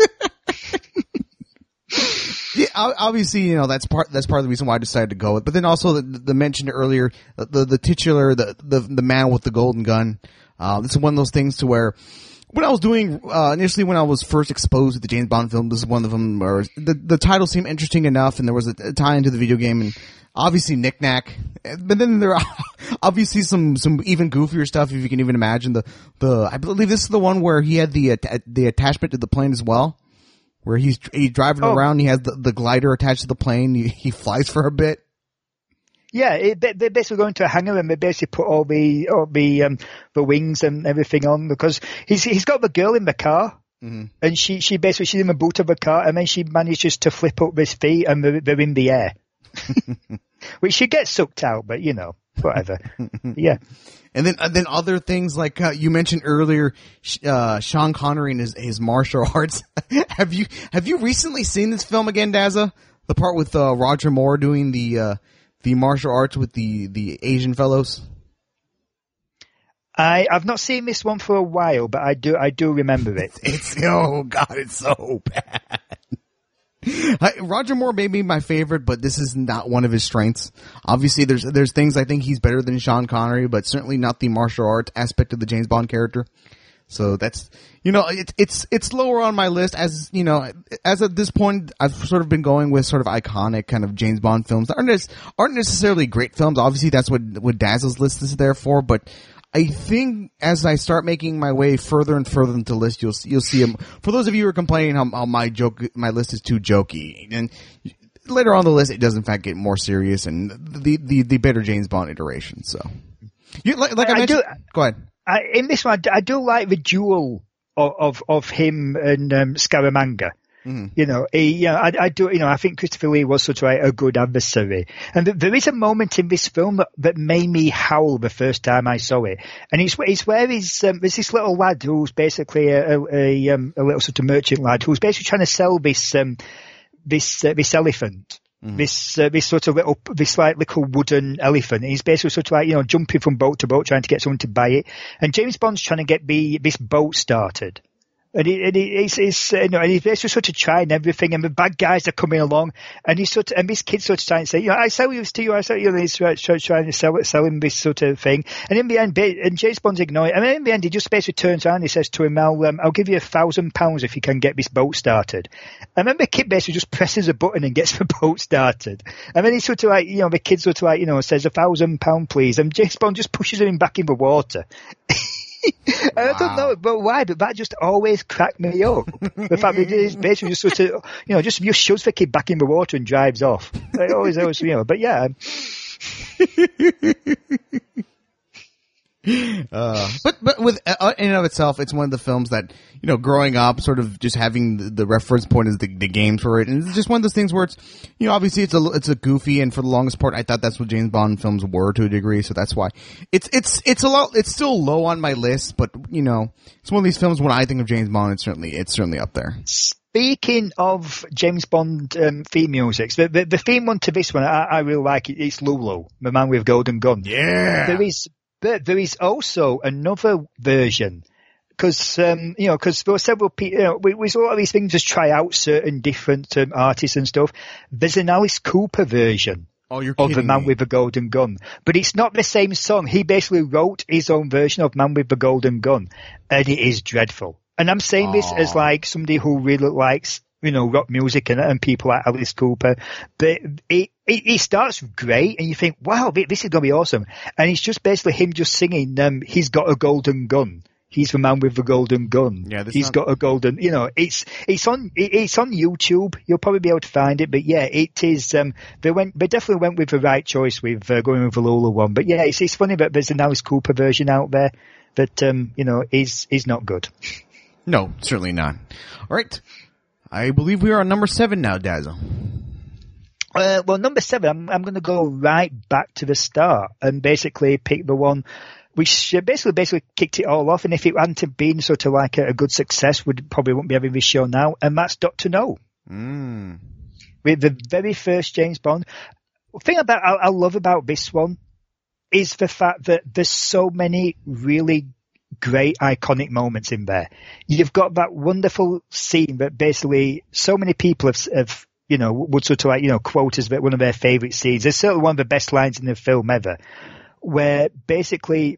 Yeah, obviously, you know, that's part, that's part of the reason why I decided to go with, but then also the, the mentioned earlier, the, the titular, the, the, the man with the golden gun. Uh, this is one of those things to where, when I was doing, uh, initially when I was first exposed to the James Bond film, this is one of them where the, the title seemed interesting enough, and there was a, a tie into the video game, and obviously Nick Nack. But then there are obviously some, some even goofier stuff, if you can even imagine. The, the, I believe this is the one where he had the, the attachment to the plane as well. Where he's he's driving oh. around, he has the, the glider attached to the plane, he, he flies for a bit. Yeah, it, they're basically going to a hangar and they basically put all the all the um, the wings and everything on, because he's he's got the girl in the car, mm-hmm. and she she basically she's in the boot of the car, and then she manages to flip up his feet and they're, they're in the air, which she gets sucked out, but you know, whatever. Yeah. And then, and then other things like, uh, you mentioned earlier, uh, Sean Connery and his, his martial arts. have you, have you recently seen this film again, Dazza? The part with, uh, Roger Moore doing the, uh, the martial arts with the, the Asian fellows? I, I've not seen this one for a while, but I do, I do remember it. It's, oh God, it's so bad. I, Roger Moore may be my favorite, but this is not one of his strengths. Obviously, there's there's things I think he's better than Sean Connery, but certainly not the martial arts aspect of the James Bond character. So that's, you know, it's it's it's lower on my list, as you know, as at this point I've sort of been going with sort of iconic kind of James Bond films that aren't aren't necessarily great films. Obviously, that's what what Dazzle's list is there for, but I think as I start making my way further and further into the list, you'll you'll see them. For those of you who are complaining how, how my joke, my list is too jokey, and later on the list, it does in fact get more serious and the the, the better James Bond iteration. So, you, like, like I, I mentioned, do, go ahead. I, in this one, I do like the duel of of, of him and um, Scaramanga. Mm-hmm. You know, he, yeah, I, I do. You know, I think Christopher Lee was sort of like a good adversary, and th- there is a moment in this film that, that made me howl the first time I saw it, and it's, it's where he's, um, there's this little lad who's basically a, a, a, um, a little sort of merchant lad who's basically trying to sell this um, this uh, this elephant. Mm. This uh, this sort of little this like little wooden elephant. And he's basically sort of like, you know, jumping from boat to boat trying to get someone to buy it. And James Bond's trying to get the this boat started. And, he, and he, he's, he's, you know, and he's basically sort of trying everything, and the bad guys are coming along, and he's sort of, and this kid's sort of trying to say, you know, I sell this to you, I sell you, and he's trying, trying to sell it, sell him this sort of thing. And in the end, and James Bond's ignoring it. And in the end, he just basically turns around and he says to him, I'll, um, I'll give you a thousand pounds if you can get this boat started. And then the kid basically just presses a button and gets the boat started. And then he's sort of like, you know, the kid sort of like, you know, says a thousand pound please, and James Bond just pushes him back in the water. And wow. I don't know, but why? But that just always cracked me up. The fact that he's basically just sort of, you know, just just shoves the kid back in the water and drives off. It always, always, you know. But yeah. Uh, but but with uh, in and of itself, it's one of the films that, you know, growing up, sort of just having the, the reference point is the, the games for it, and it's just one of those things where it's, you know, obviously it's a it's a goofy, and for the longest part, I thought that's what James Bond films were to a degree, so that's why it's it's it's a lot. It's still low on my list, but you know, it's one of these films when I think of James Bond, it's certainly it's certainly up there. Speaking of James Bond um, theme music, the, the the theme one to this one, I, I really like it. It's Lulu, the man with golden gun. Yeah, there is. But there is also another version, because um, you know, because there were several people. You know, we, we saw all these things just try out certain different um, artists and stuff. There's an Alice Cooper version oh, you're of The Man me. with the Golden Gun, but it's not the same song. He basically wrote his own version of Man with the Golden Gun, and it is dreadful. And I'm saying Aww. This as like somebody who really likes, you know, rock music and, and people like Alice Cooper. But it, it, it starts great and you think, wow, this is going to be awesome. And it's just basically him just singing, um, he's got a golden gun. He's the man with the golden gun. Yeah, he's not... got a golden, you know, it's, it's on, it, it's on YouTube. You'll probably be able to find it. But yeah, it is, um, they went, they definitely went with the right choice with uh, going with the Lulu one. But yeah, it's, it's funny that there's an Alice Cooper version out there that, um, you know, is, is not good. No, certainly not. All right. I believe we are on number seven now, Dazzle. Uh, well, number seven, I'm, I'm going to go right back to the start and basically pick the one which basically basically kicked it all off. And if it hadn't been sort of like a, a good success, we probably wouldn't be having this show now. And that's Doctor No. Mm. With the very first James Bond. The thing about I, I love about this one is the fact that there's so many really great iconic moments in there. You've got that wonderful scene that basically so many people have, have you know, would sort of like, you know, quote as one of their favourite scenes. It's certainly one of the best lines in the film ever, where basically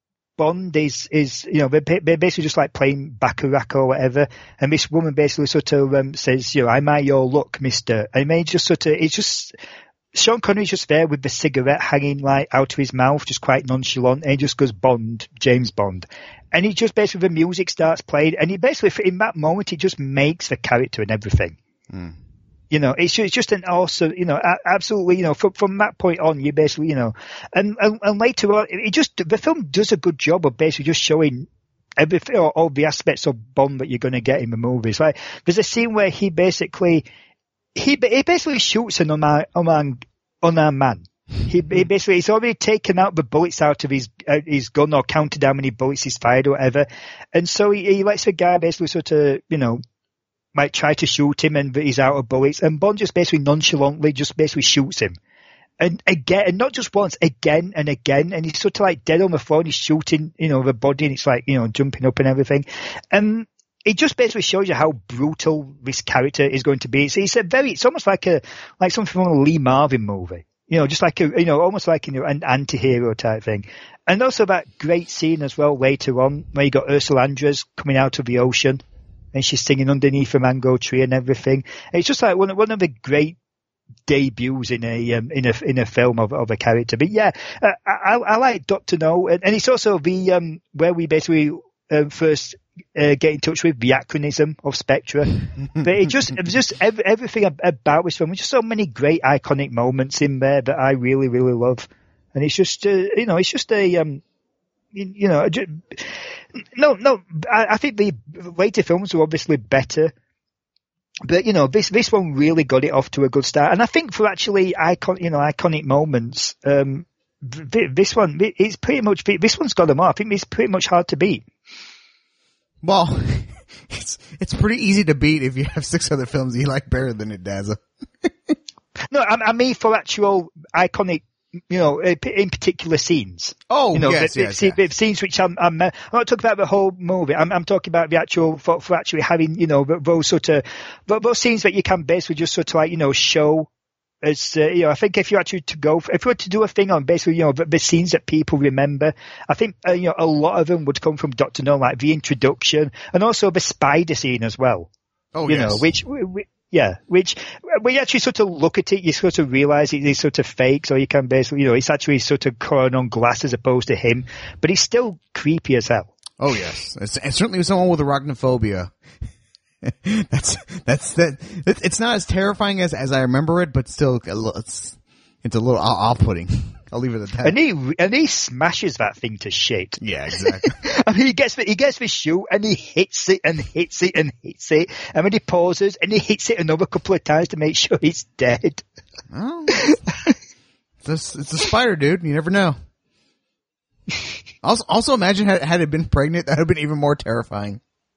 Bond is, is, you know, they're, they're basically just like playing Baccarat or whatever, and this woman basically sort of um, says, you know, am I your luck, mister? And I mean, just sort of, it's just, Sean Connery's just there with the cigarette hanging like out of his mouth, just quite nonchalant, and he just goes Bond, James Bond. And he just basically, the music starts playing, and he basically, in that moment, he just makes the character and everything. Mm. You know, it's just, it's just an awesome, you know, absolutely, you know, from, from that point on, you basically, you know, and, and, and later on, it just, the film does a good job of basically just showing everything, all, all the aspects of Bond that you're going to get in the movies. Like, there's a scene where he basically, He, he basically shoots an unarmed, unarmed, unarmed man. He, he basically, he's already taken out the bullets out of his, uh, his gun or counted how many bullets he's fired or whatever. And so he, he lets the guy basically sort of, you know, might try to shoot him and he's out of bullets. And Bond just basically nonchalantly just basically shoots him. And again, and not just once, again and again. And he's sort of like dead on the floor and he's shooting, you know, the body and it's like, you know, jumping up and everything. And it just basically shows you how brutal this character is going to be. It's, it's a very, it's almost like a, like something from a Lee Marvin movie. You know, just like a, you know, almost like, you know, an anti-hero type thing. And also that great scene as well later on where you got Ursula Andress coming out of the ocean and she's singing underneath a mango tree and everything. And it's just like one, one of the great debuts in a, um, in a, in a film of, of a character. But yeah, uh, I, I like Doctor No. And, and it's also the, um, where we basically, Um, first uh, get in touch with, the acronym of Spectre. But it just, it was just every, everything about this film. There's just so many great iconic moments in there that I really, really love. And it's just, uh, you know, it's just a, um, you, you know, just, no, no, I, I think the later films were obviously better. But, you know, this, this one really got it off to a good start. And I think for actually icon, you know, iconic moments, um, this one, it's pretty much, this one's got them all. I think it's pretty much hard to beat. Well, it's, it's pretty easy to beat if you have six other films you like better than it, Dazza. No, I, I mean for actual iconic, you know, in particular scenes. Oh, you know, yes, the, yes, the, yes. the scenes which I'm, I'm, I'm not talking about the whole movie. I'm, I'm talking about the actual, for, for actually having, you know, those sort of, those scenes that you can basically just sort of like, you know, show as, uh, you know, I think if you actually to go, if you were to do a thing on basically, you know, the, the scenes that people remember, I think, uh, you know, a lot of them would come from Doctor No, like the introduction and also the spider scene as well. Oh, you yes. know, which, we, Yeah, which when you actually sort of look at it, you sort of realize it is sort of fake. So you can basically, you know, it's actually sort of Corin on glass as opposed to him, but it's still creepy as hell. Oh yes, it's, and certainly someone with arachnophobia. that's that's that. It's not as terrifying as as I remember it, but still, it's it's a little off-putting. I'll leave it at that. And he and he smashes that thing to shit. Yeah, exactly. I mean, he gets he gets the shoe and he hits it and hits it and hits it, and then he pauses and he hits it another couple of times to make sure he's dead. Oh, it's a, it's a spider, dude. You never know. Also, also imagine had, had it been pregnant, that would have been even more terrifying.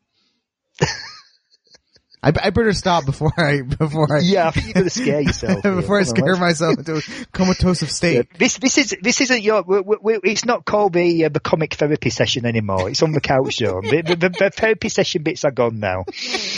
I, I better stop before I before I yeah I think you're gonna scare yourself before here. I scare myself into a comatose state. Yeah, this this is this isn't your we, we, it's not called the uh, the comic therapy session anymore. It's on the couch zone. the, the, the, the therapy session bits are gone now.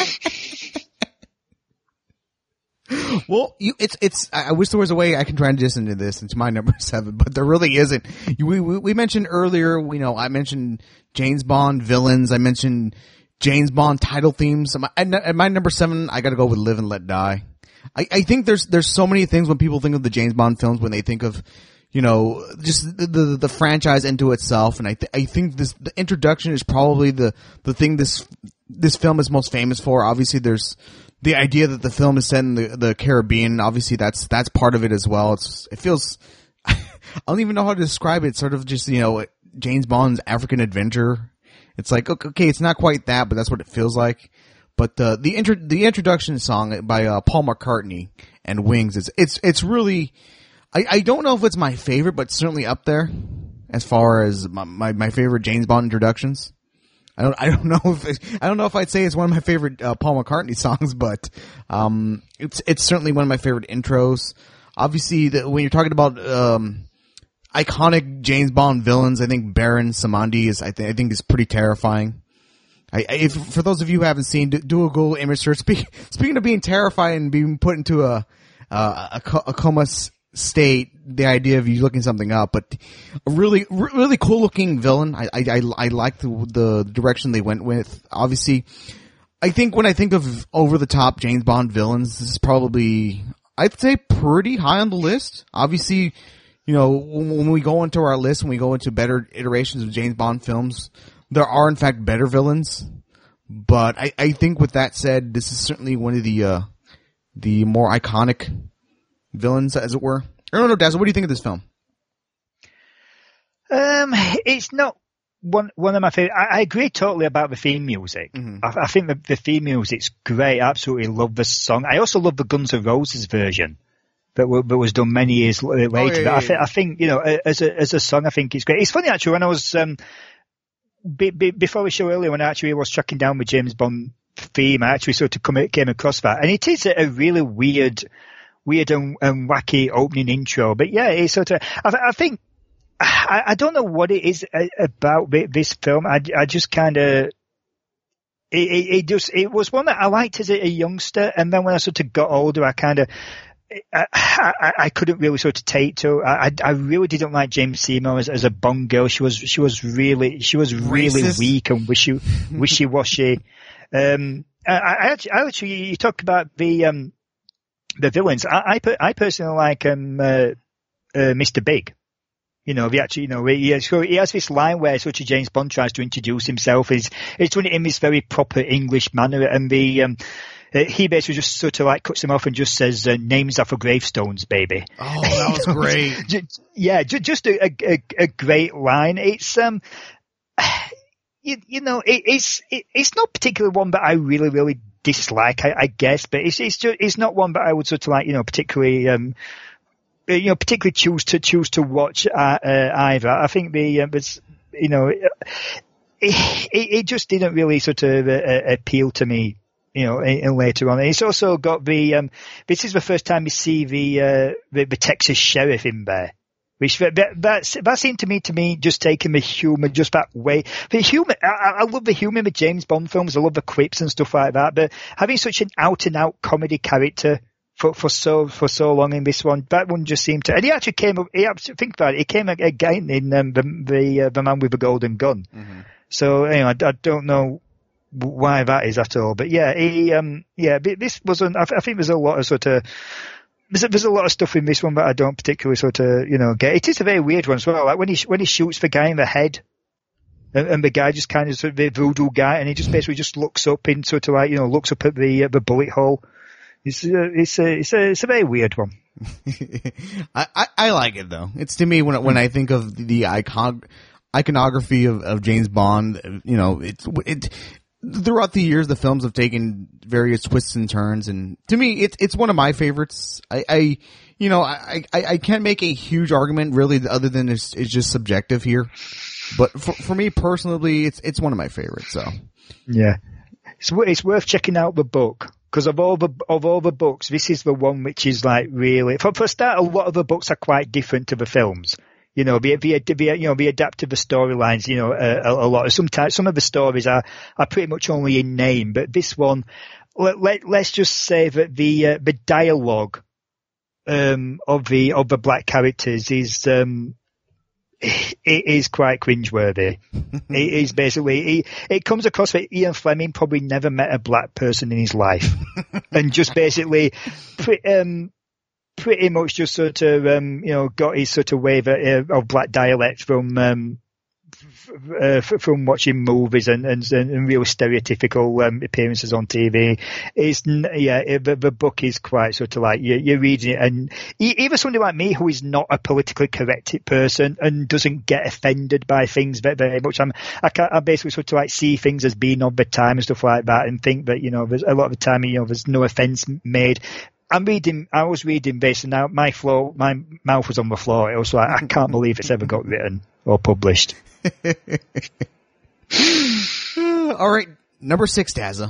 Well, you, it's it's. I wish there was a way I can transition into this into my number seven, but there really isn't. We we, we mentioned earlier, you know, I mentioned James Bond villains. I mentioned James Bond title themes. At my number seven, I got to go with Live and Let Die. I, I think there's there's so many things when people think of the James Bond films when they think of, you know, just the the, the franchise into itself. And I th- I think this the introduction is probably the the thing this this film is most famous for. Obviously, there's the idea that the film is set in the the Caribbean. Obviously, that's that's part of it as well. It's it feels I don't even know how to describe it. It's sort of just, you know, James Bond's African adventure. It's like, okay, it's not quite that, but that's what it feels like. But uh, the intro, the introduction song by uh, Paul McCartney and Wings is it's it's really, I, I don't know if it's my favorite, but certainly up there as far as my my, my favorite James Bond introductions. I don't I don't know if it, I don't know if I'd say it's one of my favorite uh, Paul McCartney songs, but um, it's it's certainly one of my favorite intros. Obviously, the, when you're talking about um. iconic James Bond villains, I think Baron Samedi is, I, th- I think is pretty terrifying. I, I if, for those of you who haven't seen, do, do a Google image search. Speak, speaking of being terrified and being put into a, uh, a, a coma s- state, the idea of you looking something up, but a really, really cool looking villain. I, I, I, I like the, the direction they went with. Obviously, I think when I think of over the top James Bond villains, this is probably, I'd say pretty high on the list. Obviously, you know, when we go into our list, when we go into better iterations of James Bond films, there are in fact better villains. But I, I think with that said, this is certainly one of the, uh, the more iconic villains, as it were. I don't know, Dazzle, what do you think of this film? Um, it's not one, one of my favorite. I, I agree totally about the theme music. Mm-hmm. I, I think the, the theme music's great. I absolutely love the song. I also love the Guns N' Roses version. That, w- that was done many years later. Oh, yeah, yeah, I, th- I think, you know, as a as a song, I think it's great. It's funny actually when I was um, be, be, before the show earlier, when I actually was tracking down the James Bond theme, I actually sort of come, came across that, and it is a, a really weird, weird and, and wacky opening intro. But yeah, it's sort of. I, I think I, I don't know what it is about this film. I, I just kind of. It, it, it just it was one that I liked as a, a youngster, and then when I sort of got older, I kind of. I, I, I couldn't really sort of take to. I, I really didn't like James Seymour as, as a Bond girl. She was, she was really, she was really Racist. weak and wishy, wishy-washy. um, I, I actually, I actually, you talk about the, um, the villains. I, I, I personally like, um, uh, uh, Mister Big. You know, he actually, you know, he has, he has this line where such a James Bond tries to introduce himself. He's, he's doing it in this very proper English manner, and the, um, uh, he basically just sort of like cuts him off and just says, uh, names are for gravestones, baby. Oh, that was great. just, yeah, just, just a, a, a great line. It's, um, you, you know, it, it's, it, it's not particularly one that I really, really dislike, I, I guess, but it's, it's just, it's not one that I would sort of like, you know, particularly, um, you know, particularly choose to choose to watch uh, uh, either. I think the, uh, was, you know, it, it, it just didn't really sort of uh, appeal to me, you know, in, in later on. It's also got the, um, this is the first time you see the, uh, the, the Texas sheriff in there. Which that, that that seemed to me to me just taking the humour just that way. The humour, I, I love the humour of James Bond films. I love the quips and stuff like that. But having such an out and out comedy character for for so for so long in this one, that one just seemed to. And he actually came up. He actually, think about it. He came again in um, the the, uh, the Man with the Golden Gun. Mm-hmm. So you know, I, I don't know why that is at all. But yeah, he um yeah, this wasn't. I, I think there's a lot of sort of. There's a, there's a lot of stuff in this one that I don't particularly sort of, you know, get. It is a very weird one as well. Like when he when he shoots the guy in the head, and, and the guy just kind of sort of the voodoo guy, and he just basically just looks up in sort of like, you know, looks up at the uh, the bullet hole. It's uh, it's a it's a it's a very weird one. I, I I like it though. It's to me when when I think of the icon iconography of, of James Bond, you know, it's it. Throughout the years, the films have taken various twists and turns, and to me, it's it's one of my favorites. I, I you know, I, I, I can't make a huge argument really, other than it's, it's just subjective here. But for for me personally, it's it's one of my favorites. So yeah, it's it's worth checking out the book, because of all the of all the books, this is the one which is like really. For for a start, a lot of the books are quite different to the films. You know, the, the, the, you know, the adapted the storylines, you know, a, a, a lot. Sometimes, some of the stories are, are pretty much only in name, but this one, let, let, let's just say that the, uh, the dialogue, um, of the, of the black characters is, um, it is quite cringeworthy. It is basically, it, it comes across that Ian Fleming probably never met a black person in his life. And just basically, um, pretty much just sort of, um, you know, got his sort of wave of, of black dialect from, um, f- uh, from watching movies and, and, and real stereotypical, um, appearances on T V. It's, yeah, it, the, the book is quite sort of like, you, you're reading it, and even somebody like me who is not a politically correct person and doesn't get offended by things very, very much. I'm, I can't, I basically sort of like see things as being of the time and stuff like that, and think that, you know, there's a lot of the time, you know, there's no offense made. I'm reading, I was reading this, and now my floor, my mouth was on the floor. It was like, I can't believe it's ever got written or published. All right. Number six, Dazza.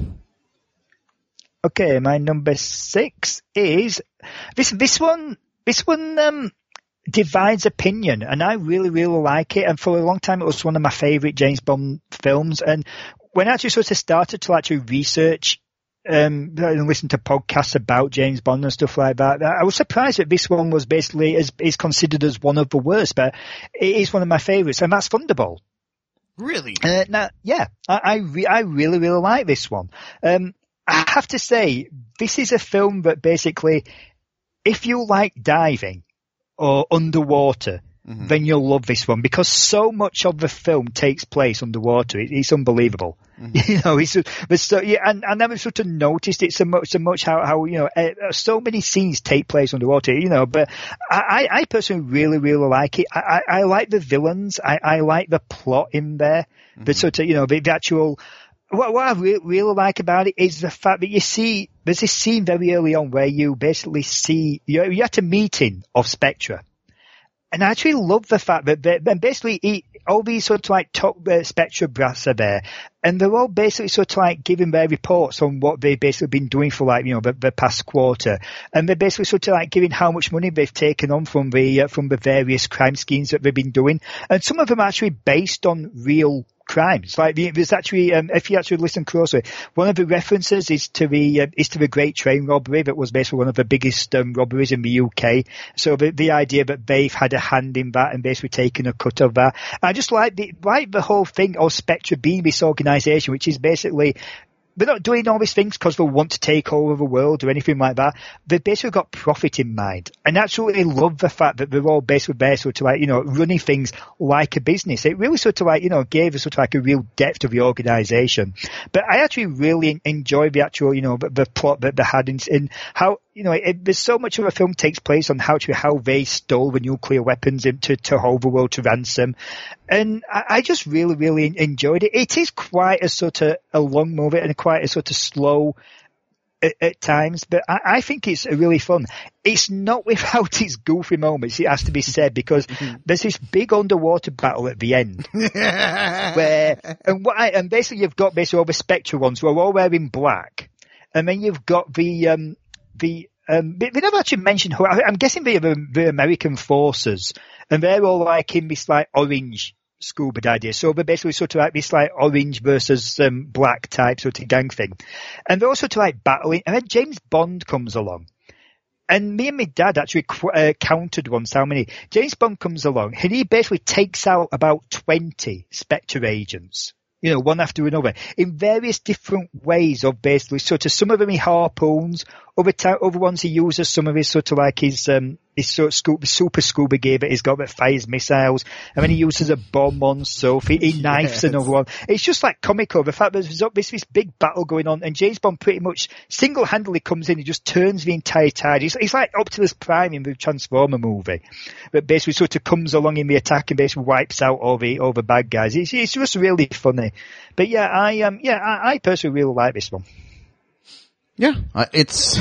Okay. My number six is this, this one, this one, um, divides opinion, and I really, really like it. And for a long time, it was one of my favorite James Bond films. And when I actually sort of started to actually research Um, and listen to podcasts about James Bond and stuff like that, I was surprised that this one was basically is, is considered as one of the worst, but it is one of my favourites, and that's Thunderball. Really? Uh, now, yeah, I I, re- I really really like this one. Um, I have to say, this is a film that basically, if you like diving or underwater, mm-hmm. then you'll love this one, because so much of the film takes place underwater. It, it's unbelievable. Mm-hmm. You know, it's but so yeah, and I never sort of noticed it so much, so much how how you know uh, so many scenes take place underwater. You know, but I I personally really really like it. I I, I like the villains. I I like the plot in there. Mm-hmm. The sort of you know the, the actual. What, what I re- really like about it is the fact that you see there's this scene very early on where you basically see you're, you're at a meeting of Spectre. And I actually love the fact that they, basically he, all these sort of like top uh, Spectre brass are there, and they're all basically sort of like giving their reports on what they've basically been doing for like, you know, the, the past quarter. And they're basically sort of like giving how much money they've taken on from the, uh, from the various crime schemes that they've been doing. And some of them are actually based on real crimes. Like the, there's actually, um, if you actually listen closely, one of the references is to the uh, is to the Great Train Robbery that was basically one of the biggest um, robberies in the U K. So the, the idea that they've had a hand in that and basically taken a cut of that. I just like the like the whole thing of Spectre being this organisation, which is basically they're not doing all these things because they want to take over the world or anything like that. They've basically got profit in mind. And I absolutely love the fact that they're all basically there sort of like, you know, running things like a business. It really sort of like, you know, gave us sort of like a real depth to the organisation. But I actually really enjoyed the actual, you know, the, the plot that they had in, in how, you know, it, there's so much of a film takes place on how to, how they stole the nuclear weapons into, to hold the world to ransom. And I, I just really, really enjoyed it. It is quite a sort of a long movie and quite a sort of slow at, at times, but I, I think it's really fun. It's not without its goofy moments, it has to be said, because mm-hmm. there's this big underwater battle at the end where, and what I, and basically you've got basically all the Spectre ones who are all wearing black, and then you've got the, um, the, um, they never actually mentioned who, I'm guessing they're the, the American forces, and they're all like in this like orange scuba idea. So they're basically sort of like this like orange versus um, black type sort of gang thing. And they're all sort of like battling, and then James Bond comes along. And me and my dad actually qu- uh, counted once how many. James Bond comes along, and he basically takes out about twenty Spectre agents. You know, one after another, in various different ways of basically sort of, some of them he harpoons, other ta- other ones he uses some of his sort of like his, um, his sort of scuba, super scuba gear that he's got that fires missiles, and then he uses a bomb on Sophie, he knifes yes. another one. It's just like comical, the fact that there's this, this big battle going on, and James Bond pretty much single-handedly comes in and just turns the entire tide. He's, he's like Optimus Prime in the Transformer movie, but basically sort of comes along in the attack and basically wipes out all the, all the bad guys. It's, it's just really funny. But yeah, I, um, yeah, I, I personally really like this one. Yeah, uh, it's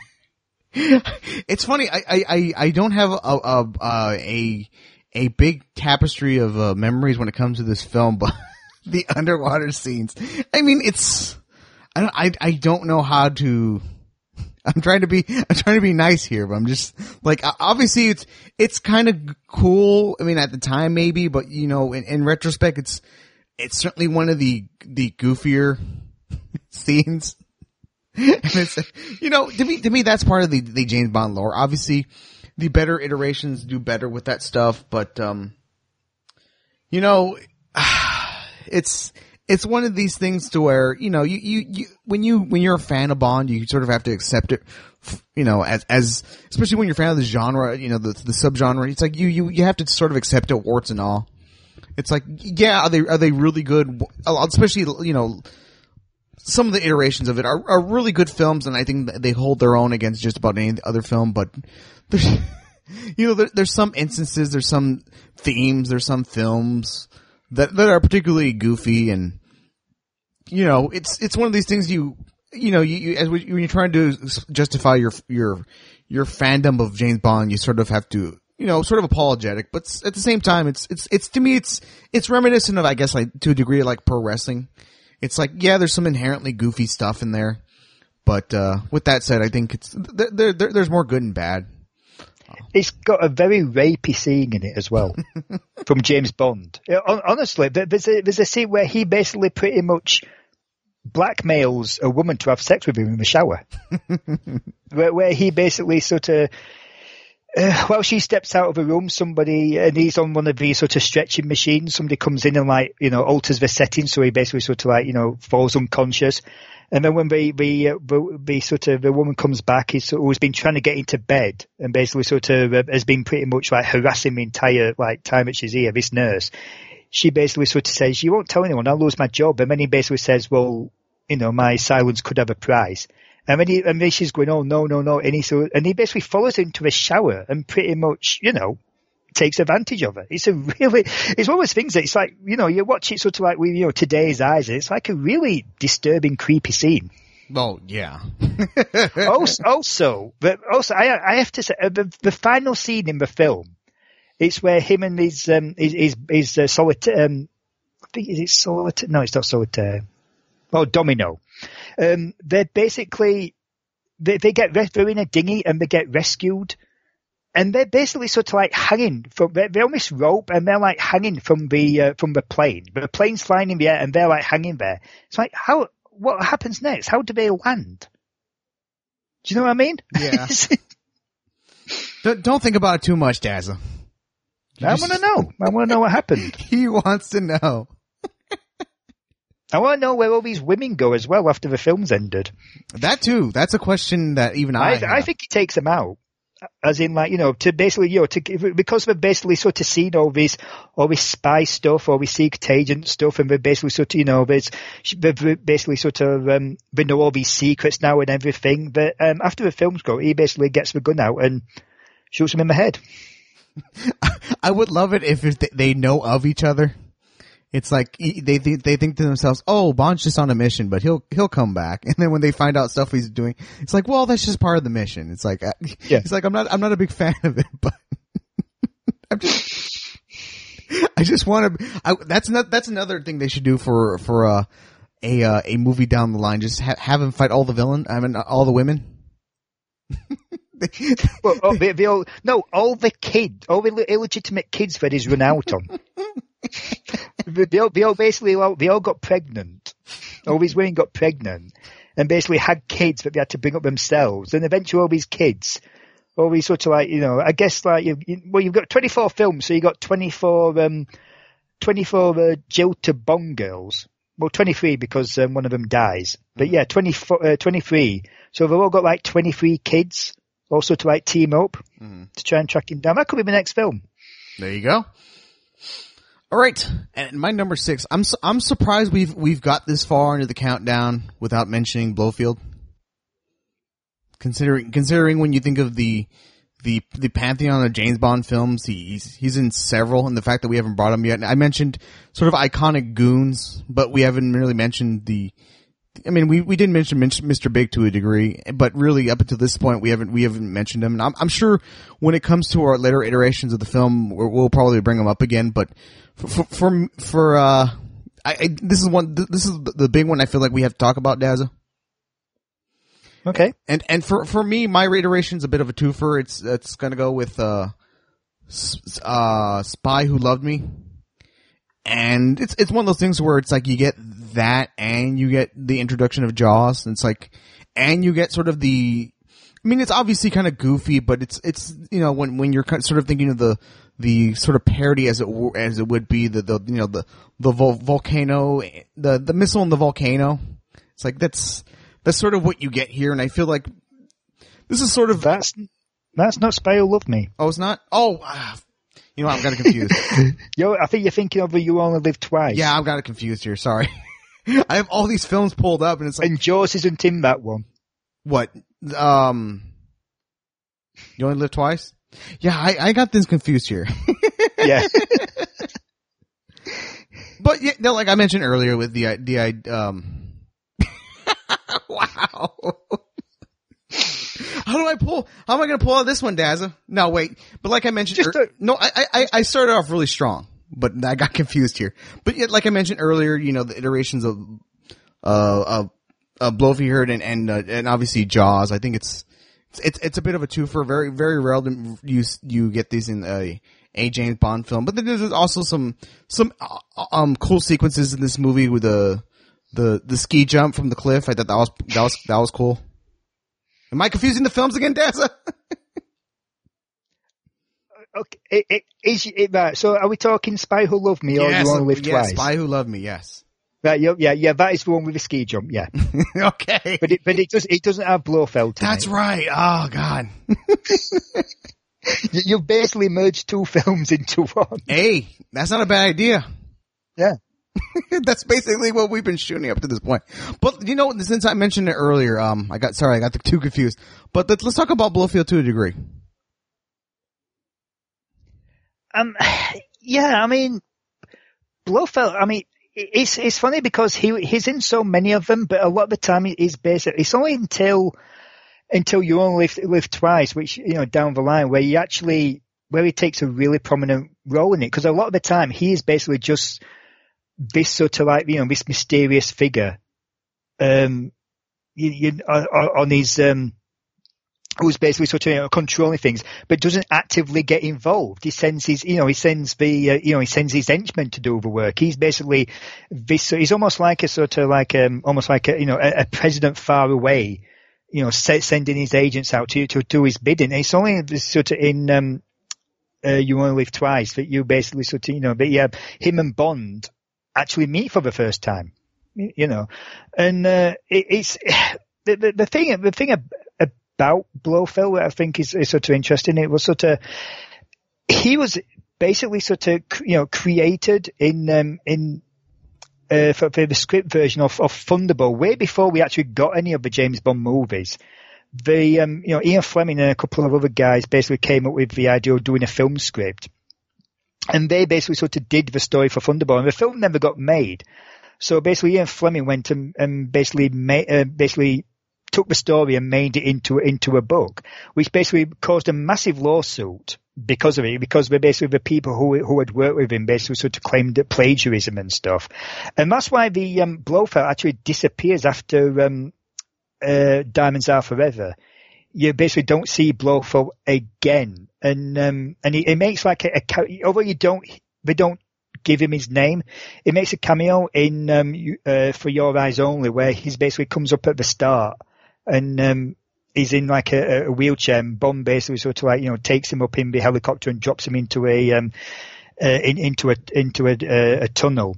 it's funny. I, I, I don't have a a a, a big tapestry of uh, memories when it comes to this film, but the underwater scenes. I mean, it's I don't I, I don't know how to. I'm trying to be I'm trying to be nice here, but I'm just like, obviously it's it's kind of cool. I mean, at the time maybe, but you know, in, in retrospect, it's it's certainly one of the the goofier scenes. And it's, you know, to me, to me, that's part of the, the James Bond lore. Obviously, the better iterations do better with that stuff, but, um, you know, it's, it's one of these things to where, you know, you, you, you, when you, when you're a fan of Bond, you sort of have to accept it, you know, as, as, especially when you're a fan of the genre, you know, the, the subgenre, it's like you, you, you have to sort of accept it, warts and all. It's like, yeah, are they, are they really good? Especially, you know, some of the iterations of it are, are really good films, and I think they hold their own against just about any other film, but there's, you know, there, there's some instances, there's some themes, there's some films that, that are particularly goofy, and, you know, it's, it's one of these things you, you know, you, you as when you're trying to justify your, your, your fandom of James Bond, you sort of have to, you know, sort of apologetic, but at the same time, it's, it's, it's, to me, it's, it's reminiscent of, I guess, like, to a degree, like pro wrestling. It's like, yeah, there's some inherently goofy stuff in there, but uh, with that said, I think it's there, there, there's more good and bad. It's got a very rapey scene in it as well, from James Bond. Honestly, there's a, there's a scene where he basically pretty much blackmails a woman to have sex with him in the shower, where, where he basically sort of. Uh, while she steps out of a room, somebody, and he's on one of these sort of stretching machines, somebody comes in and like, you know, alters the settings, so he basically sort of like, you know, falls unconscious. And then when the, the, uh, the, the sort of, the woman comes back, he's always been trying to get into bed and basically sort of uh, has been pretty much like harassing the entire like time that she's here, this nurse. She basically sort of says, you won't tell anyone, I'll lose my job. And then he basically says, well, you know, my silence could have a price. And then, he, and then she's going, oh, no, no, no. And he, so, and he basically follows her into a shower and pretty much, you know, takes advantage of her. It's a really, it's one of those things that it's like, you know, you watch it sort of like with, you know, today's eyes. It's like a really disturbing, creepy scene. Oh, yeah. also, also, but also, I, I have to say, uh, the, the final scene in the film, it's where him and his, um, his, his, his uh, solitaire, um, I think, is it solitaire? No, it's not solitaire. Oh, Domino. Um, they're basically, they, they get, they're in a dinghy and they get rescued, and they're basically sort of like hanging from, they're, they're on this rope and they're like hanging from the, uh, from the plane. The plane's flying in the air and they're like hanging there. It's like, how, what happens next? How do they land? Do you know what I mean? Yeah. don't, don't think about it too much, Dazza. I want to know. I want to know what happened. He wants to know. I want to know where all these women go as well after the film's ended. That too. That's a question that even I. I, I think he takes them out, as in like you know to basically you know to because they've basically sort of seen all this all this spy stuff, all this secret agent stuff, and they're basically sort of you know there's they've basically sort of um, they know all these secrets now and everything. But um, after the film's go, he basically gets the gun out and shoots him in the head. I would love it if they know of each other. It's like they think they think to themselves, "Oh, Bond's just on a mission, but he'll he'll come back." And then when they find out stuff he's doing, it's like, "Well, that's just part of the mission." It's like, yeah. It's like I'm not I'm not a big fan of it, but I'm just I just want to. That's not that's another thing they should do for for uh, a uh, a movie down the line. Just ha- have him fight all the villain. I mean, all the women. well, oh, they, they all, no, all the kids, all the illegitimate kids that he's run out on. they, all, they all basically, all, they all got pregnant. All these women got pregnant and basically had kids that they had to bring up themselves. And eventually all these kids, all these sort of like, you know, I guess like, you, you, well, you've got twenty-four films, so you got twenty-four, um, twenty-four uh, Jill to Bond girls. Well, twenty-three because um, one of them dies. But yeah, twenty-four, uh, twenty-three. So they've all got like twenty-three kids also to like team up mm-hmm. to try and track him down. That could be the next film. There you go. All right. And my number six, I'm su- I'm surprised we've we've got this far into the countdown without mentioning Blofeld. Considering considering when you think of the the the pantheon of James Bond films, he's he's in several, and the fact that we haven't brought him yet. I mentioned sort of iconic goons, but we haven't really mentioned the. I mean, we, we did mention Mister Big to a degree, but really up until this point, we haven't we haven't mentioned him. And I'm, I'm sure when it comes to our later iterations of the film, we'll, we'll probably bring him up again. But for for for, for uh, I, I this is one this is the big one I feel like we have to talk about, Dazza. Okay. And and for for me, my iteration's a bit of a twofer. It's it's gonna go with uh, uh, Spy Who Loved Me. And it's it's one of those things where it's like you get that and you get the introduction of Jaws. And it's like, and you get sort of the, I mean, it's obviously kind of goofy, but it's, it's, you know, when, when you're sort of thinking of the, the sort of parody as it, as it would be, the, the, you know, the, the vol- volcano, the, the missile in the volcano. It's like, that's, that's sort of what you get here. And I feel like this is sort of, that's, that's not Spy Who Loved Me. Oh, it's not? Oh, ah. You know what? I'm kind of confused. Yo, I think you're thinking of the You Only Live Twice. Yeah, I'm kind of confused here. Sorry. I have all these films pulled up, and it's like, and Jaws isn't in that one. What? Um, You Only Live Twice? Yeah, I, I got this confused here. Yeah. But yeah, no, like I mentioned earlier with the the um. Wow. How do I pull? How am I going to pull out this one, Dazza? No, wait. But like I mentioned, Just er, a- no, I, I, I started off really strong, but I got confused here. But yet, like I mentioned earlier, you know, the iterations of, uh, of, of Blofeld and, and, uh, and obviously Jaws. I think it's, it's, it's a bit of a twofer. Very, very rare to you, you get these in a, a James Bond film. But then there's also some, some, um, cool sequences in this movie with the, the, the ski jump from the cliff. I thought that was, that was, that was cool. Am I confusing the films again, Dazza? Okay, it, it, is it right? So, are we talking Spy Who Loved Me, or yes, You Only Live yes, Twice? Spy Who Loved Me. Yes. Right. Yeah, yeah, yeah. That is the one with the ski jump. Yeah. Okay. But it, but it does, it doesn't have Blofeld. In That's it. right. Oh God. you, you've basically merged two films into one. Hey, that's not a bad idea. Yeah. That's basically what we've been shooting up to this point. But you know, since I mentioned it earlier, um, I got sorry, I got the too confused. But let's, let's talk about Blofeld to a degree. Um, yeah, I mean, Blofeld. I mean, it's it's funny because he he's in so many of them, but a lot of the time he's basically it's only until until You Only Live, live Twice, which you know down the line where he actually where he takes a really prominent role in it. Because a lot of the time he is basically just this sort of like, you know, this mysterious figure, um, you, you, on, on his, um, who's basically sort of, you know, controlling things, but doesn't actively get involved. He sends his, you know, he sends the, uh, you know, he sends his henchmen to do the work. He's basically this, he's almost like a sort of like, um, almost like a, you know, a, a president far away, you know, sending his agents out to, to do his bidding. And it's only sort of in, um, uh, You Only Live Twice that you basically sort of, you know, but yeah, him and Bond actually meet for the first time. you know, and uh, it, it's the, the the thing the thing about Blofeld that I think is, is sort of interesting. It was sort of he was basically sort of you know created in um, in. Uh, for, for the script version of, of Thunderball, way before we actually got any of the James Bond movies. The, um, you know, Ian Fleming and a couple of other guys basically came up with the idea of doing a film script. And they basically sort of did the story for Thunderball, and the film never got made. So basically Ian Fleming went and, and basically made, uh, basically took the story and made it into, into a book, which basically caused a massive lawsuit because of it, because we're basically the people who who had worked with him basically sort of claimed plagiarism and stuff. And that's why the um, Blofeld actually disappears after um, uh, Diamonds Are Forever. You basically don't see Blofeld again. And um, and it, it makes like a, a, although you don't, they don't give him his name, it makes a cameo in um, uh, For Your Eyes Only, where he basically comes up at the start and um he's in like a, a wheelchair, and Bond basically sort of like, you know, takes him up in the helicopter and drops him into a, um, uh, in, into a, into a, a, a tunnel.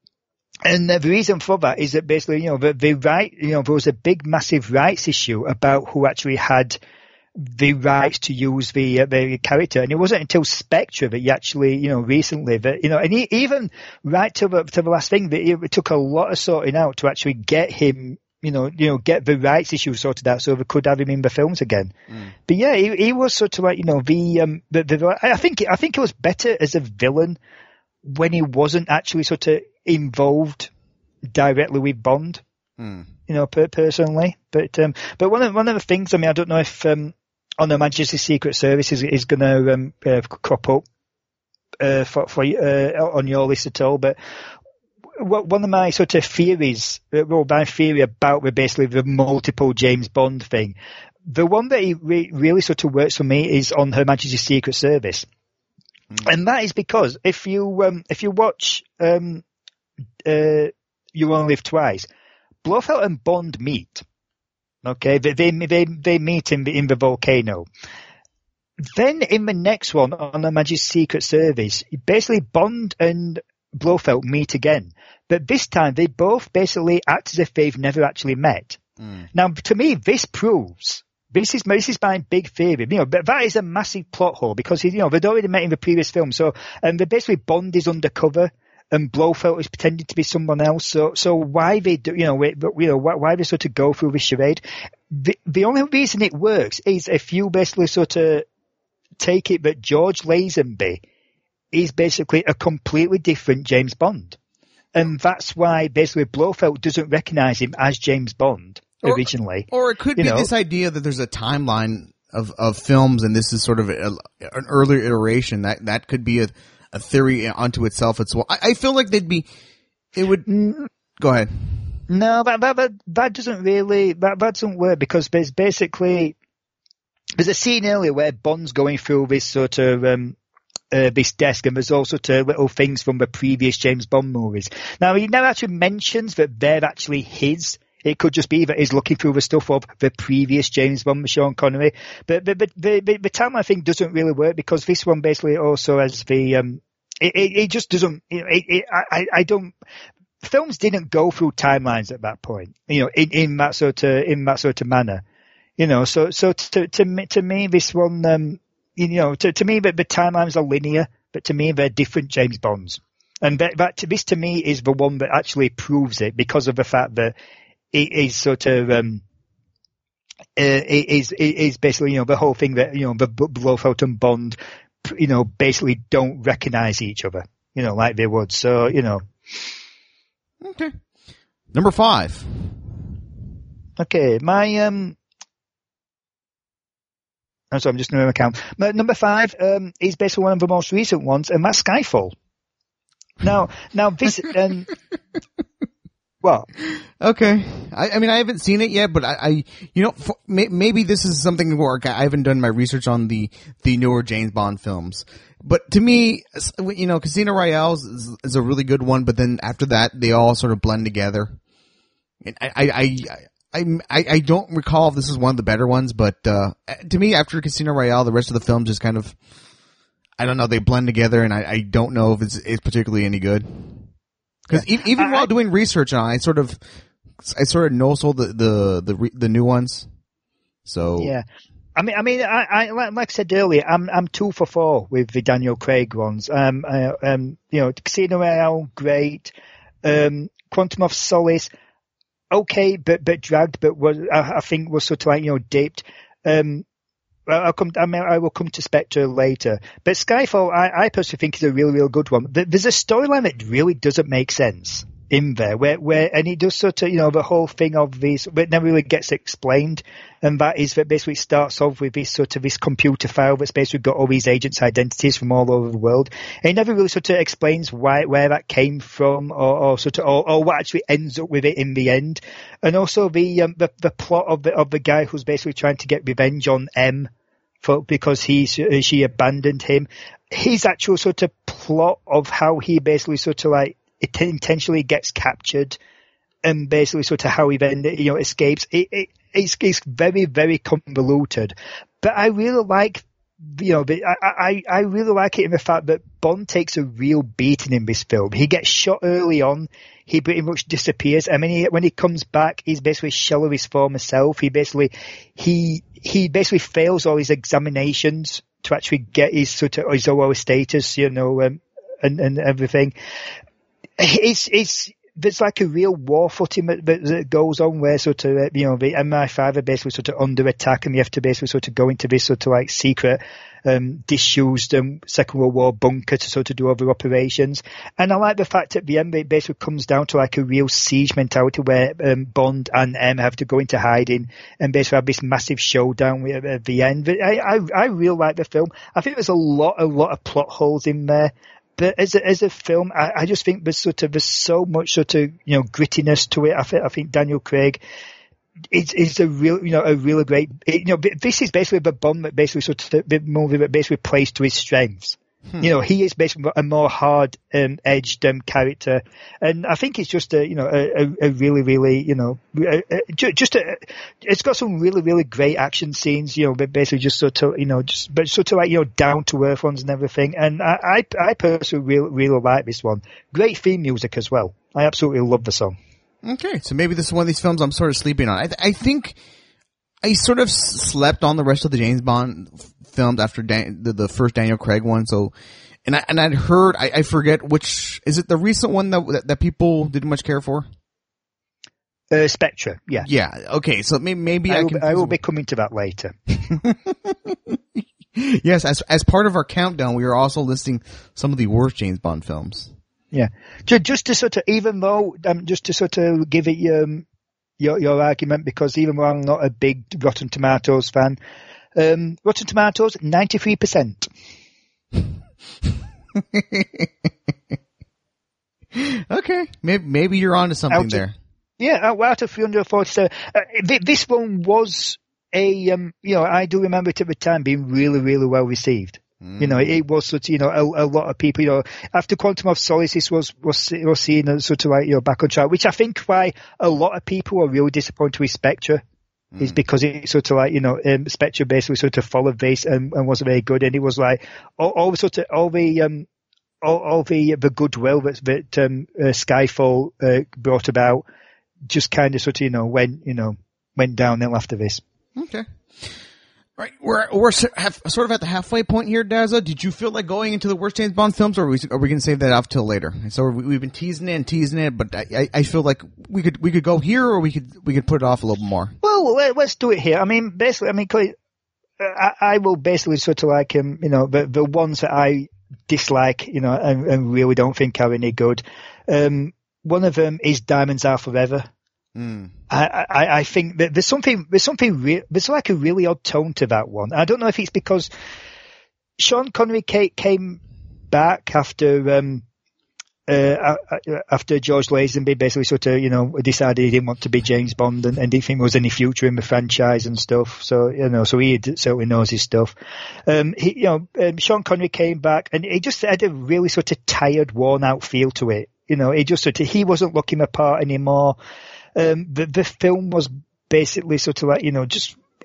And the reason for that is that basically, you know, the, the right, you know, there was a big massive rights issue about who actually had the rights to use the, uh, the character. And it wasn't until Spectre that you actually, you know, recently that, you know, and he, even right to the, to the last thing, that it, it took a lot of sorting out to actually get him, you know, you know, get the rights issue sorted out so they could have him in the films again. Mm. But yeah, he, he was sort of like, you know, the, um, the, the, I think, I think it was better as a villain when he wasn't actually sort of involved directly with Bond, mm. you know, per, personally. But, um, but one of, one of the things, I mean, I don't know if, um, on the Majesty's Secret Service is, is going to, um, uh, crop up, uh, for, for, uh, on your list at all, but, one of my sort of theories, well, my theory about the basically the multiple James Bond thing, the one that re- really sort of works for me is on Her Majesty's Secret Service, mm. and that is because if you um, if you watch um, uh, You Only Live Twice, Blofeld and Bond meet. Okay, they they they, they meet in the in the volcano. Then in the next one on Her Majesty's Secret Service, basically Bond and Blofeld meet again, but this time they both basically act as if they've never actually met. Mm. Now, to me, this proves this is this is my big theory. You know, but that is a massive plot hole because you know they'd already met in the previous film. So, and they basically Bond is undercover and Blofeld is pretending to be someone else. So, so why they do you know wait, you know why, why they sort of go through this charade? The the only reason it works is if you basically sort of take it that George Lazenby is basically a completely different James Bond. And that's why basically Blofeld doesn't recognize him as James Bond originally. Or, or it could be know. this idea that there's a timeline of, of films and this is sort of a, an earlier iteration. That that could be a, a theory unto itself as well. I, I feel like they'd be, it would, go ahead. No, that, that, that, that doesn't really, that, that doesn't work because there's basically, there's a scene earlier where Bond's going through this sort of, um, Uh, this desk, and there's also to little things from the previous James Bond movies. Now, he never actually mentions that they're actually his. It could just be that he's looking through the stuff of the previous James Bond with Sean Connery. But, but, but the, the, the timeline thing doesn't really work because this one basically also has the, um, it, it, it just doesn't, it, it, I, I don't, films didn't go through timelines at that point, you know, in, in that sort of, in that sort of manner. You know, so, so to, to me, to me, this one, um, you know, to, to me, the, the timelines are linear, but to me, they're different James Bonds. And that, that, this to me is the one that actually proves it because of the fact that it is sort of, um, uh, it is, it is basically, you know, the whole thing that, you know, the Blofeld and Bond, you know, basically don't recognize each other, you know, like they would. So, you know. Okay. Number five. Okay. My, um, I'm sorry, I'm just doing my count. Number five um, is basically one of the most recent ones, and that's Skyfall. Now, now this, um, well, okay. I, I mean, I haven't seen it yet, but I, I you know, for, may, maybe this is something where I haven't done my research on the the newer James Bond films. But to me, you know, Casino Royale is, is a really good one, but then after that, they all sort of blend together. And I, I, I, I, I, I don't recall if this is one of the better ones, but uh, to me, after Casino Royale, the rest of the film just kind of, I don't know, they blend together, and I, I don't know if it's, it's particularly any good. Because yeah. even I, while I, doing research on it, I sort of, I sort of know all the, the, the, the new ones. So. Yeah. I mean, I mean, I, I like, like I said earlier, I'm I'm two for four with the Daniel Craig ones. Um, uh, um, you know, Casino Royale, great. Um, Quantum of Solace, okay, but but dragged, but was I, I think was sort of like you know dipped. Um, I'll come. I, mean, I will come to Spectre later, but Skyfall, I, I personally think is a really, real good one. There's a storyline that really doesn't make sense in there, where, where, and it does sort of, you know, the whole thing of this, but never really gets explained, and that is that basically it starts off with this sort of this computer file that's basically got all these agents' identities from all over the world, and it never really sort of explains why, where that came from, or, or sort of, or, or what actually ends up with it in the end, and also the, um, the, the plot of the, of the guy who's basically trying to get revenge on M, for, because he, she abandoned him. His actual sort of plot of how he basically sort of like, it intentionally gets captured and basically sort of how he then, you know, escapes. It, it, it's, it's very, very convoluted, but I really like, you know, I, I, I really like it in the fact that Bond takes a real beating in this film. He gets shot early on. He pretty much disappears. I mean, he, when he comes back, he's basically a shell of his former self. He basically, he, he basically fails all his examinations to actually get his sort of, his O O status, you know, um, and, and everything. It's, it's, there's like a real war footing that, that goes on where sort of, uh, you know, the M I five are basically sort of under attack and you have to basically sort of go into this sort of like secret, um, disused, um, Second World War bunker to sort of do other operations. And I like the fact at the end it basically comes down to like a real siege mentality where, um, Bond and M have to go into hiding and basically have this massive showdown at the end. But I, I, I really like the film. I think there's a lot, a lot of plot holes in there. But as a, as a film, I, I just think there's sort of, there's so much sort of, you know, grittiness to it. I think, I think Daniel Craig is, is a real, you know, a really great, you know, this is basically the Bond that basically sort of, the movie that basically plays to his strengths. Hmm. You know, he is basically a more hard, um, edged, um, character. And I think it's just a, you know, a, a really, really, you know, a, a, just a, it's got some really, really great action scenes, you know, but basically just sort of, you know, just, but sort of like, you know, down to earth ones and everything. And I, I, I personally really, really like this one. Great theme music as well. I absolutely love the song. Okay. So maybe this is one of these films I'm sort of sleeping on. I, I think I sort of slept on the rest of the James Bond filmed after Dan, the, the first Daniel Craig one. So, and I, and I'd heard, I, I forget which, is it the recent one that, that, that people didn't much care for? Uh, Spectre, yeah. Yeah, okay, so maybe, maybe I, I will, can. I will be coming to that later. Yes, as, as part of our countdown, we are also listing some of the worst James Bond films. Yeah. Just to sort of, even though, um, just to sort of give it, um, your, your argument, because even though I'm not a big Rotten Tomatoes fan, Um, Rotten Tomatoes, ninety-three percent. Okay. Maybe, maybe you're onto something out there. Of, yeah, out of three hundred forty-seven. Uh, th- this one was a, um, you know, I do remember it at the time being really, really well received. Mm. You know, it was sort of, you know, a, a lot of people, you know, after Quantum of Solace, this was, was, was seen as sort of like, you know, back on track, which I think why a lot of people were really disappointed with Spectre. Mm. Is because it sort of like, you know, um, Spectre basically sort of followed this and, and wasn't very good. And it was like, all, all the sort of, all the, um, all, all the, the goodwill that, that, um, uh, Skyfall, uh, brought about just kind of sort of, you know, went, you know, went downhill after this. Okay. Right. We're, we're have, sort of at the halfway point here, Dazza. Did you feel like going into the worst James Bond films, or are we, are we going to save that off till later? So we, we've been teasing it and teasing it, but I, I feel like we could, we could go here, or we could, we could put it off a little more. Well, let, let's do it here. I mean, basically, I mean, I, I will basically sort of like, um, you know, the, the ones that I dislike, you know, and, and really don't think are any good. Um, one of them is Diamonds Are Forever. Mm. I, I, I think that there's something, there's something, re- there's like a really odd tone to that one. I don't know if it's because Sean Connery came back after, um, uh, after George Lazenby basically sort of, you know, decided he didn't want to be James Bond and, and didn't think there was any future in the franchise and stuff. So, you know, so he certainly knows his stuff. Um, he, you know, um, Sean Connery came back and he just had a really sort of tired, worn out feel to it. You know, he just sort of, he wasn't looking the part anymore. Um, the, the film was basically sort of like, you know, just,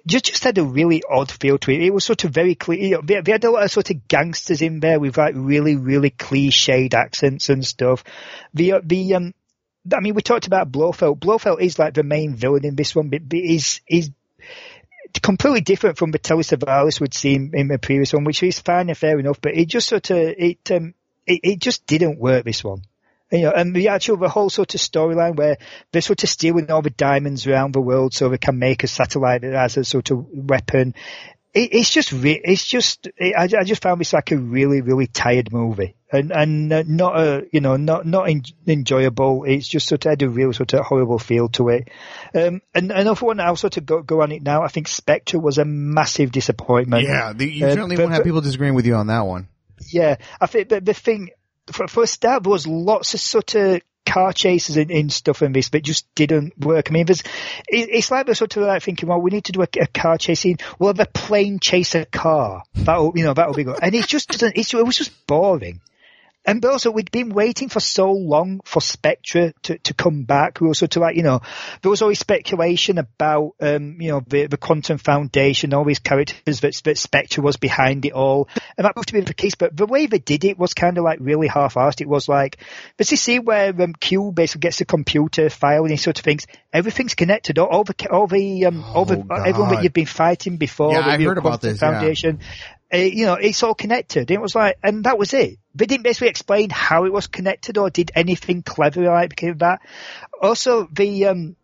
just just had a really odd feel to it. It was sort of very clear. You know, they, they had a lot of sort of gangsters in there with like really, really cliched accents and stuff. The the um, I mean, we talked about Blofeld. Blofeld is like the main villain in this one, but, but is is completely different from the Telly Savalas we'd seen in the previous one, which is fine and fair enough. But it just sort of it um it, it just didn't work, this one. You know, and the actual, the whole sort of storyline where they're sort of stealing all the diamonds around the world so they can make a satellite as a sort of weapon. It, it's just, re- it's just, it, I, I just found this like a really, really tired movie, and and uh, not a, you know, not not en- enjoyable. It's just sort of had a real sort of horrible feel to it. Um, and another one, I'll sort of go go on it now. I think Spectre was a massive disappointment. Yeah, the, you uh, certainly but, won't have but, people disagreeing with you on that one. Yeah, I think the, the thing. For, for a start, there was lots of sort of car chases and, and stuff in this, but it just didn't work. I mean, there's, it, it's like they're sort of like thinking, well, we need to do a, a car chase scene. We'll have a plane chase a car. That'll, you know, that'll be good. And it just doesn't, it's, it was just boring. And also, we'd been waiting for so long for Spectre to, to come back. We were sort of like, you know, there was always speculation about, um, you know, the, the Quantum Foundation, all these characters that, that Spectre was behind it all. And that proved to be the case. But the way they did it was kind of like really half-assed. It was like, there's this scene where um, Q basically gets the computer file and he sort of thinks, everything's connected. All, all the, all the, um, oh, all the, God. everyone that you've been fighting before. Yeah, the, I the heard Quantum about this. Foundation. Yeah. Uh, you know, it's all connected. And it was like, and that was it. They didn't basically explain how it was connected or did anything clever like because of that. Also, the, um,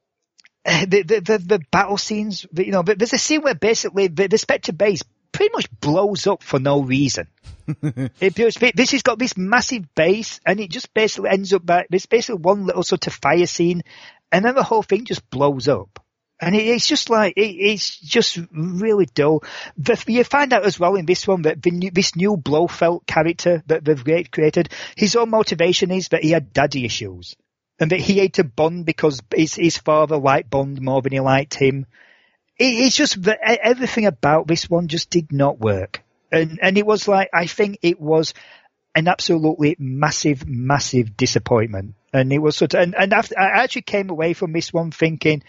the, the, the, the battle scenes, you know, there's a scene where basically the, the Spectre base pretty much blows up for no reason. it, this has got this massive base and it just basically ends up by, there's basically one little sort of fire scene and then the whole thing just blows up. And it, it's just like, it, it's just really dull. The, you find out as well in this one that the new, this new Blofeld character that they've created, his own motivation is that he had daddy issues. And that he hated Bond because his, his father liked Bond more than he liked him. It, it's just that everything about this one just did not work. And, and it was like, I think it was an absolutely massive, massive disappointment. And it was sort of, and, and after, I actually came away from this one thinking,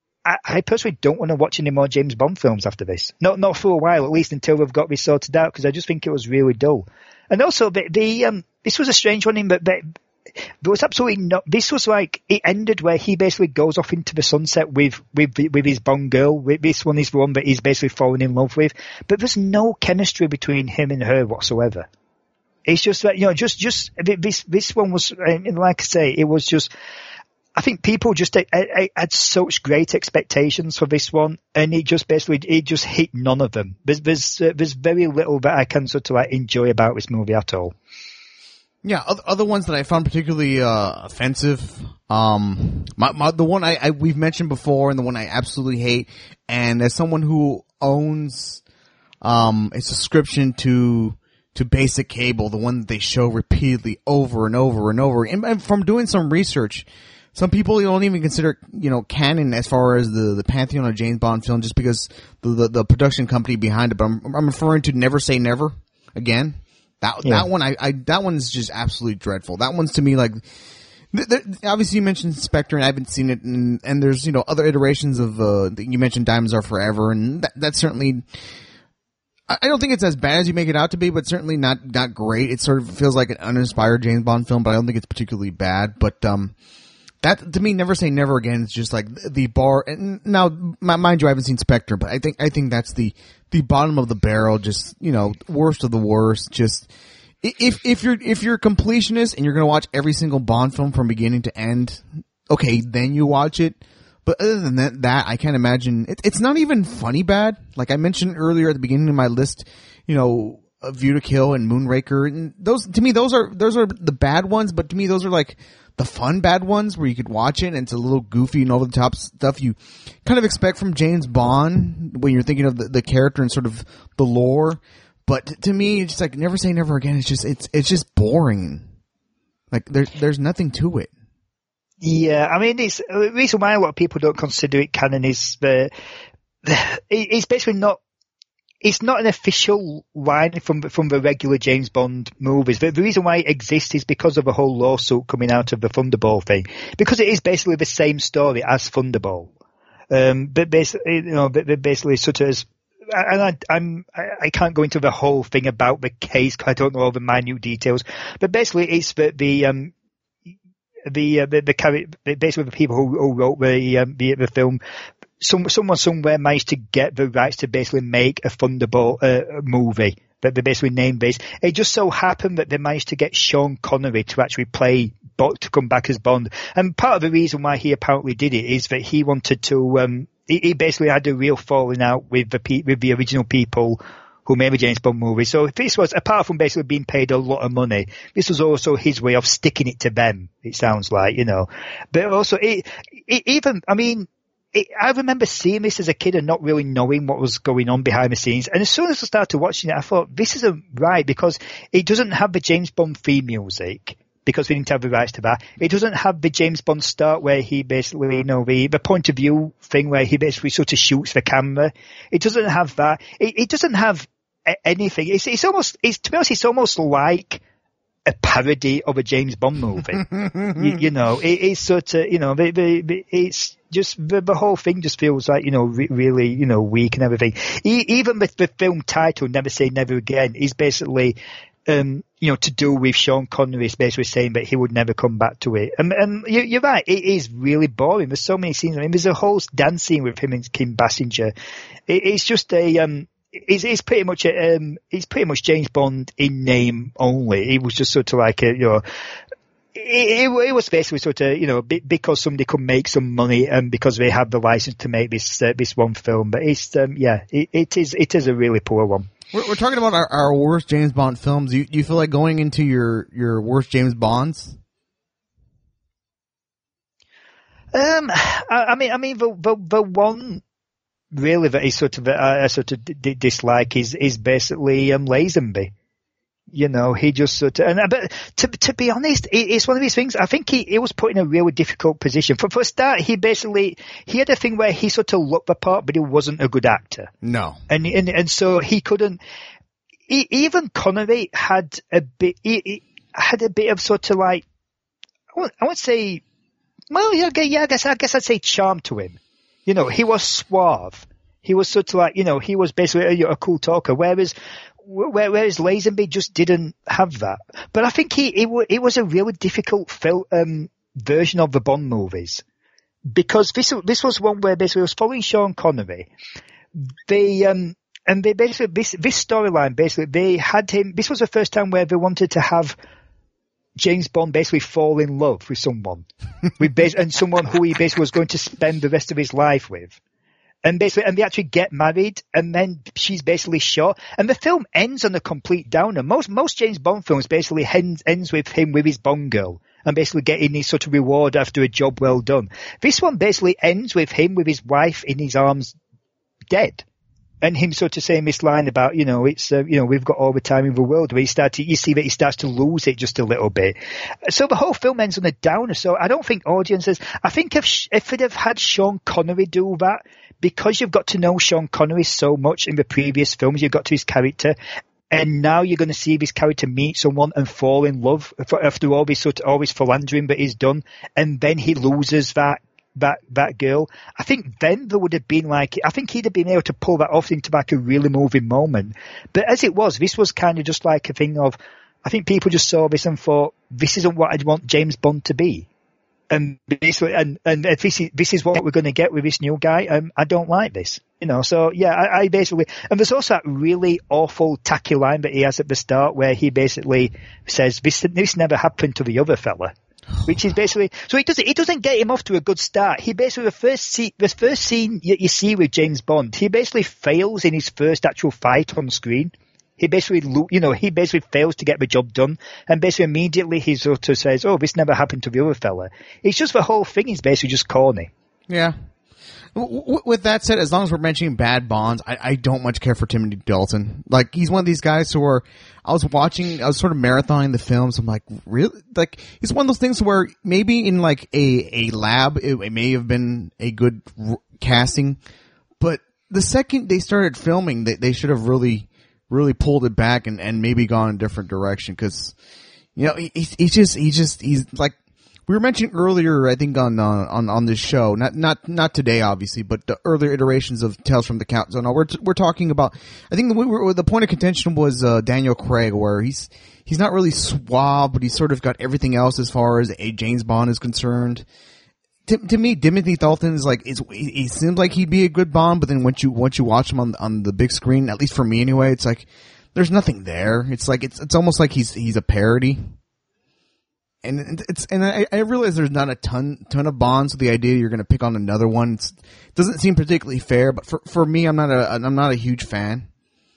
I personally don't want to watch any more James Bond films after this. Not not for a while, at least until we've got this sorted out, because I just think it was really dull. And also, the, the um, this was a strange one in that there was absolutely no. This was like it ended where he basically goes off into the sunset with with with his Bond girl. This one is the one that he's basically fallen in love with, but there's no chemistry between him and her whatsoever. It's just that, you know, just just this this one was, like I say, it was just. I think people just had such great expectations for this one, and it just basically it just hit none of them. There's there's, uh, there's very little that I can sort of like enjoy about this movie at all. Yeah, other ones that I found particularly uh, offensive. Um, my, my, the one I, I we've mentioned before, and the one I absolutely hate. And as someone who owns um, a subscription to to basic cable, the one that they show repeatedly over and over and over, and, and from doing some research. Some people don't even consider, you know, canon as far as the, the pantheon of James Bond film just because the, the, the production company behind it. But I'm, I'm referring to Never Say Never again. That, yeah. that one, I, I, that one's just absolutely dreadful. That one's to me like, th- th- obviously you mentioned Spectre and I haven't seen it, and, and there's, you know, other iterations of, uh, you mentioned Diamonds Are Forever, and that, that's certainly, I don't think it's as bad as you make it out to be, but certainly not, not great. It sort of feels like an uninspired James Bond film, but I don't think it's particularly bad. But, um, that, to me, Never Say Never Again is just like the bar. And now, mind you, I haven't seen Spectre, but I think, I think that's the, the bottom of the barrel, just, you know, worst of the worst. Just, if, if you're, if you're a completionist and you're going to watch every single Bond film from beginning to end, okay, then you watch it. But other than that, that I can't imagine, it, it's not even funny bad. Like I mentioned earlier at the beginning of my list, you know, A View to Kill and Moonraker, and those, to me, those are, those are the bad ones, but to me, those are like, the fun bad ones where you could watch it and it's a little goofy and over the top stuff you kind of expect from James Bond when you're thinking of the, the character and sort of the lore. But to me, it's just like Never Say Never Again. It's just, it's, it's just boring. Like there's, there's nothing to it. Yeah. I mean, it's the reason why a lot of people don't consider it canon is the, it's basically not, it's not an official line from from the regular James Bond movies. The, the reason why it exists is because of a whole lawsuit coming out of the Thunderball thing. Because it is basically the same story as Thunderball. Um, but basically, you know, but, but basically sort of, as, and I, I'm, I can't go into the whole thing about the case because I don't know all the minute details, but basically it's the, the, um, the, uh, the, the, basically the people who, who wrote the, um, the, the film, some, someone somewhere managed to get the rights to basically make a Thunderbolt, uh, movie that they basically named based. It just so happened that they managed to get Sean Connery to actually play, to come back as Bond. And part of the reason why he apparently did it is that he wanted to, um, he, he basically had a real falling out with the, with the original people who made the James Bond movie. So if this was, apart from basically being paid a lot of money, this was also his way of sticking it to them, it sounds like, you know. But also, it, it even, I mean, it, I remember seeing this as a kid and not really knowing what was going on behind the scenes. And as soon as I started watching it, I thought, this isn't right because it doesn't have the James Bond theme music, because we didn't have the rights to that. It doesn't have the James Bond start where he basically, you know, the, the point of view thing where he basically sort of shoots the camera. It doesn't have that. It, it doesn't have anything. It's, it's almost, it's, to be honest, it's almost like a parody of a James Bond movie. you, you know, it, it's sort of, you know, the, the, the, it's just, the, the whole thing just feels like, you know, re- really, you know, weak and everything. E- even with the film title, Never Say Never Again, is basically, um, you know, to do with Sean Connery, is basically saying that he would never come back to it. And, and you, you're right, it is really boring. There's so many scenes. I mean, there's a whole dance scene with him and Kim Basinger. It, it's just a, um, It's, it's pretty much a, um, it's pretty much James Bond in name only. It was just sort of like a, you know, it, it, it was basically sort of, you know, because somebody could make some money and because they had the license to make this uh, this one film. But it's, um, yeah, it, it is it is a really poor one. We're, we're talking about our, our worst James Bond films. Do you, do you feel like going into your, your worst James Bonds? Um, I, I mean, I mean the the, the one. Really, that is sort of I uh, sort of d- dislike is is basically um, Lazenby. You know, he just sort of. And but to to be honest, it, it's one of these things. I think he, he was put in a really difficult position. For for a start, he basically he had a thing where he sort of looked the part, but he wasn't a good actor. No, and and and so he couldn't. He, even Connery had a bit. He, he had a bit of sort of like I won't, I won't say. Well, yeah, yeah, I guess I guess I'd say charm to him. You know, he was suave. He was sort of like, you know, he was basically a, a cool talker, whereas whereas Lazenby just didn't have that. But I think he it, it was a really difficult fil- um, version of the Bond movies because this this was one where basically it was following Sean Connery. They um and they basically this this storyline basically they had him. This was the first time where they wanted to have James Bond basically fall in love with someone, with bas- and someone who he basically was going to spend the rest of his life with. And basically, and they actually get married, and then she's basically shot. And the film ends on a complete downer. Most, most James Bond films basically ends, ends with him with his Bond girl, and basically getting his sort of reward after a job well done. This one basically ends with him with his wife in his arms, dead. And him sort of saying this line about, you know, it's, uh, you know, we've got all the time in the world, where he started, you see that he starts to lose it just a little bit. So the whole film ends on a downer. So I don't think audiences, I think if, if it had had Sean Connery do that, because you've got to know Sean Connery so much in the previous films, you've got to his character, and now you're going to see this character meet someone and fall in love after all this sort of, all this philandering that he's done, and then he loses that, that, that girl. I think then there would have been like, I think he'd have been able to pull that off into like a really moving moment. But as it was, this was kind of just like a thing of, I think people just saw this and thought, this isn't what I'd want James Bond to be. And basically, and, and if this is, this is what we're going to get with this new guy, um, I don't like this. You know, so yeah, I, I basically, and there's also that really awful tacky line that he has at the start where he basically says, this, this never happened to the other fella. Which is basically, so it doesn't, it doesn't get him off to a good start. He basically, the first scene, the first scene you, you see with James Bond, he basically fails in his first actual fight on screen. He basically, you know, he basically fails to get the job done, and basically immediately he sort of says, "Oh, this never happened to the other fella." It's just the whole thing is basically just corny. Yeah. W- with that said, as long as we're mentioning bad Bonds, I, I don't much care for Timothy Dalton. Like, he's one of these guys who are, I was watching, I was sort of marathoning the films. I'm like, really? Like, he's one of those things where maybe in like a, a lab, it, it may have been a good r- casting, but the second they started filming, they, they should have really, really pulled it back and, and maybe gone a different direction. Cause, you know, he, he's just, he just, he's like, we were mentioning earlier, I think on, uh, on, on this show, not, not, not today, obviously, but the earlier iterations of Tales from the Count Zone. We're, we're talking about, I think we were, the point of contention was, uh, Daniel Craig, where he's, he's not really suave, but he's sort of got everything else as far as a James Bond is concerned. To, to me, Timothy Dalton is like, is, he seems like he'd be a good Bond, but then once you, once you watch him on, on the big screen, at least for me anyway, it's like, there's nothing there. It's like, it's, it's almost like he's, he's a parody. And it's, and I, I realize there's not a ton, ton of Bonds, so the idea you're gonna pick on another one, it's, doesn't seem particularly fair, but for, for me, I'm not a, I'm not a huge fan.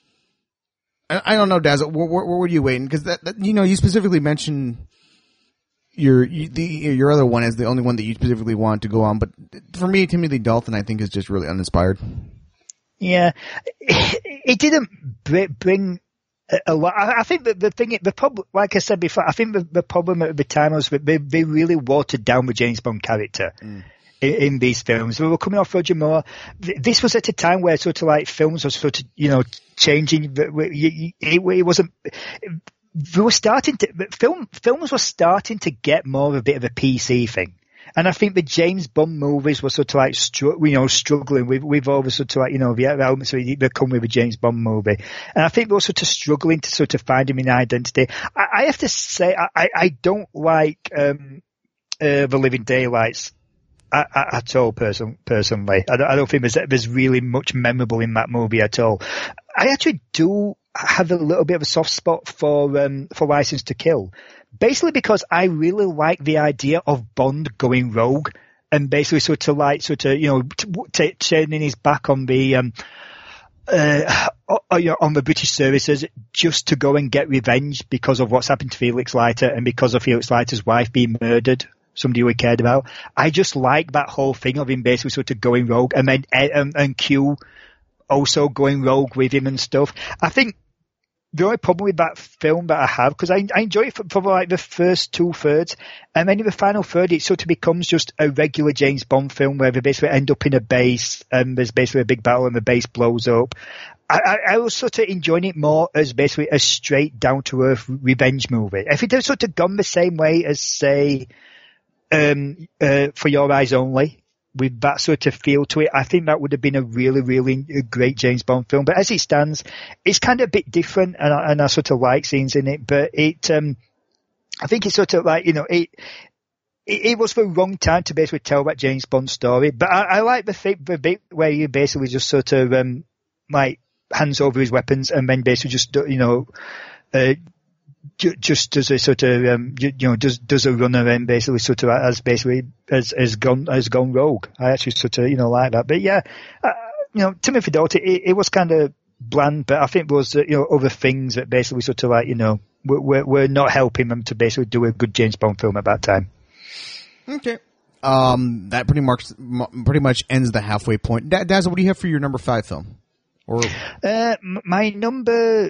I, I don't know, Daz, where, where, where were you waiting? Cause that, that, you know, you specifically mentioned your, you, the, your other one as the only one that you specifically want to go on, but for me, Timothy Dalton, I think is just really uninspired. Yeah. It didn't bring a lot. I think that the thing, the problem, like I said before, I think the, the problem at the time was that they, they really watered down the James Bond character. Mm. In, in these films. We were coming off Roger Moore. This was at a time where sort of like films were sort of, you know, changing. It, it wasn't, we were starting to, film, films were starting to get more of a bit of a P C thing. And I think the James Bond movies were sort of like, stru- you know, struggling with, with all the sort of like, you know, the elements that come with a James Bond movie. And I think they were sort of struggling to sort of find him in identity. I, I have to say, I, I don't like, um, uh, The Living Daylights at all, person, personally. I don't, I don't think there's, there's really much memorable in that movie at all. I actually do have a little bit of a soft spot for, um, for License to Kill. Basically because I really like the idea of Bond going rogue and basically sort of like, sort of, you know, t- t- turning his back on the, um, uh, on the British services just to go and get revenge because of what's happened to Felix Leiter and because of Felix Leiter's wife being murdered. Somebody we cared about. I just like that whole thing of him basically sort of going rogue and then um, and Q also going rogue with him and stuff. I think the only problem with that film that I have, because I, I enjoy it for, for like the first two thirds, and then in the final third it sort of becomes just a regular James Bond film where they basically end up in a base and there's basically a big battle and the base blows up. I, I, I was sort of enjoying it more as basically a straight down to earth revenge movie. If it had sort of gone the same way as, say, Um, uh, For Your Eyes Only, with that sort of feel to it, I think that would have been a really, really great James Bond film. But as it stands, it's kind of a bit different, and I, and I sort of like scenes in it. But it, um, I think it's sort of like, you know, it, it, it was the wrong time to basically tell that James Bond story. But I, I like the, th- the bit where you basically just sort of, um, like, hands over his weapons and then basically just, you know, uh, just does a sort of, um, you know, does, does a runner and basically sort of has basically, has, has gone, has gone rogue. I actually sort of, you know, like that. But yeah, uh, you know, Timothy Dalton, it, it was kind of bland, but I think there was, uh, you know, other things that basically sort of like, you know, were, were not helping them to basically do a good James Bond film at that time. Okay. Um, that pretty much, pretty much ends the halfway point. Daz, what do you have for your number five film? Or, uh, my number,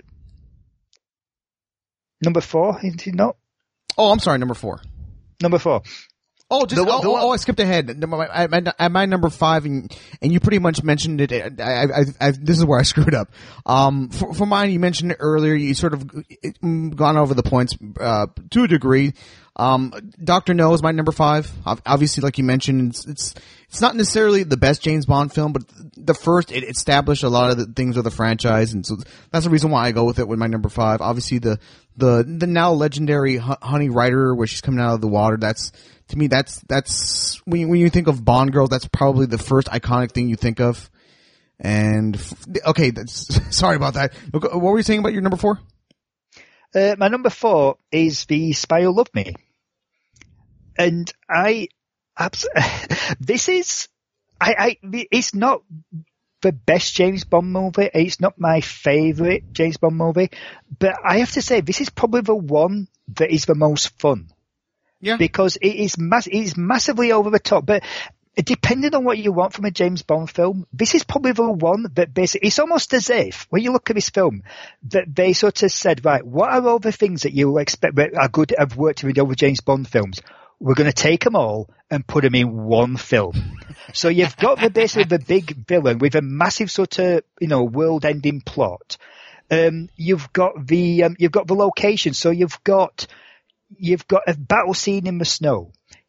Number four, is it not? Oh, I'm sorry, number four. Number four. Oh, just, the, oh, the, oh, oh, I skipped ahead. At my number five, and, and you pretty much mentioned it. I, I, I, this is where I screwed up. Um, for, for mine, you mentioned it earlier. You sort of gone over the points, uh, to a degree. Um, Doctor No is my number five. Obviously, like you mentioned, it's, it's, it's not necessarily the best James Bond film, but the first, it established a lot of the things with the franchise, and so that's the reason why I go with it with my number five. Obviously, the, the, the now legendary Honey Rider, where she's coming out of the water, that's, to me, that's, that's, when you, when you think of Bond girls, that's probably the first iconic thing you think of. And, okay, that's, sorry about that. What were you saying about your number four? Uh, my number four is The Spy Who Loved Me. And I, abs- this is, I, I, it's not the best James Bond movie. It's not my favourite James Bond movie. But I have to say, this is probably the one that is the most fun. Yeah. Because it is mass, it is massively over the top. But depending on what you want from a James Bond film, this is probably the one that basically, it's almost as if, when you look at this film, that they sort of said, right, what are all the things that you expect that are good, have worked with other James Bond films? We're going to take them all and put them in one film. So you've got the basically the big villain with a massive sort of, you know, world-ending plot. Um, you've got the, um, you've got the location. So you've got, you've got a battle scene in the snow.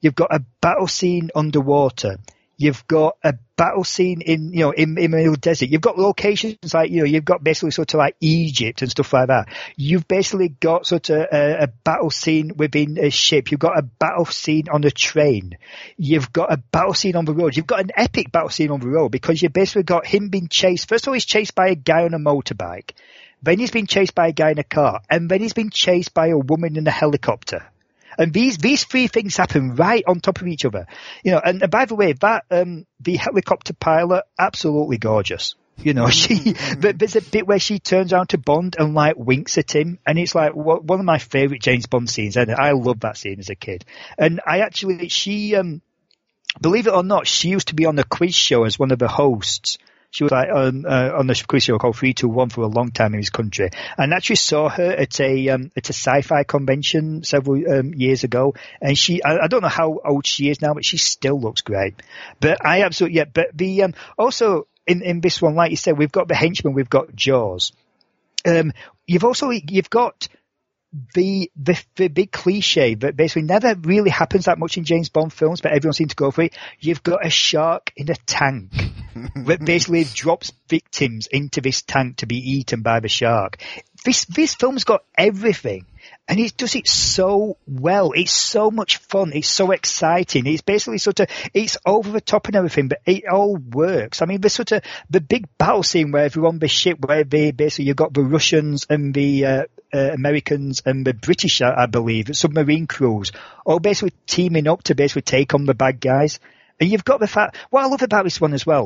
You've got a battle scene underwater. You've got a battle scene in, you know, in, in the middle desert. You've got locations like, you know, you've got basically sort of like Egypt and stuff like that. You've basically got sort of a, a battle scene within a ship. You've got a battle scene on a train. You've got a battle scene on the road. You've got an epic battle scene on the road because you've basically got him being chased. First of all, he's chased by a guy on a motorbike. Then he's been chased by a guy in a car. And then he's been chased by a woman in a helicopter. And these, these three things happen right on top of each other. You know, and, and by the way, that, um, the helicopter pilot, absolutely gorgeous. You know, she, but there's a bit where she turns around to Bond and like winks at him. And it's like one of my favorite James Bond scenes. And I love that scene as a kid. And I actually, she, um, believe it or not, she used to be on the quiz show as one of the hosts. She was like on, uh, on the quiz show called three two one for a long time in this country. And actually saw her at a, um, at a sci-fi convention several, um, years ago. And she, I, I don't know how old she is now, but she still looks great. But I absolutely, yeah, but the, um, also in, in this one, like you said, we've got the henchman, we've got Jaws. Um, you've also, you've got, The, the the big cliche that basically never really happens that much in James Bond films, but everyone seems to go for it. You've got a shark in a tank that basically drops victims into this tank to be eaten by the shark. This this film's got everything, and it does it so well. It's so much fun. It's so exciting. It's basically sort of, it's over the top and everything, but it all works. I mean, the sort of, the big battle scene where everyone on the ship, where they basically, you've got the Russians and the, uh, uh, Americans and the British, I, I believe, submarine crews, all basically teaming up to basically take on the bad guys. And you've got the fact, what I love about this one as well,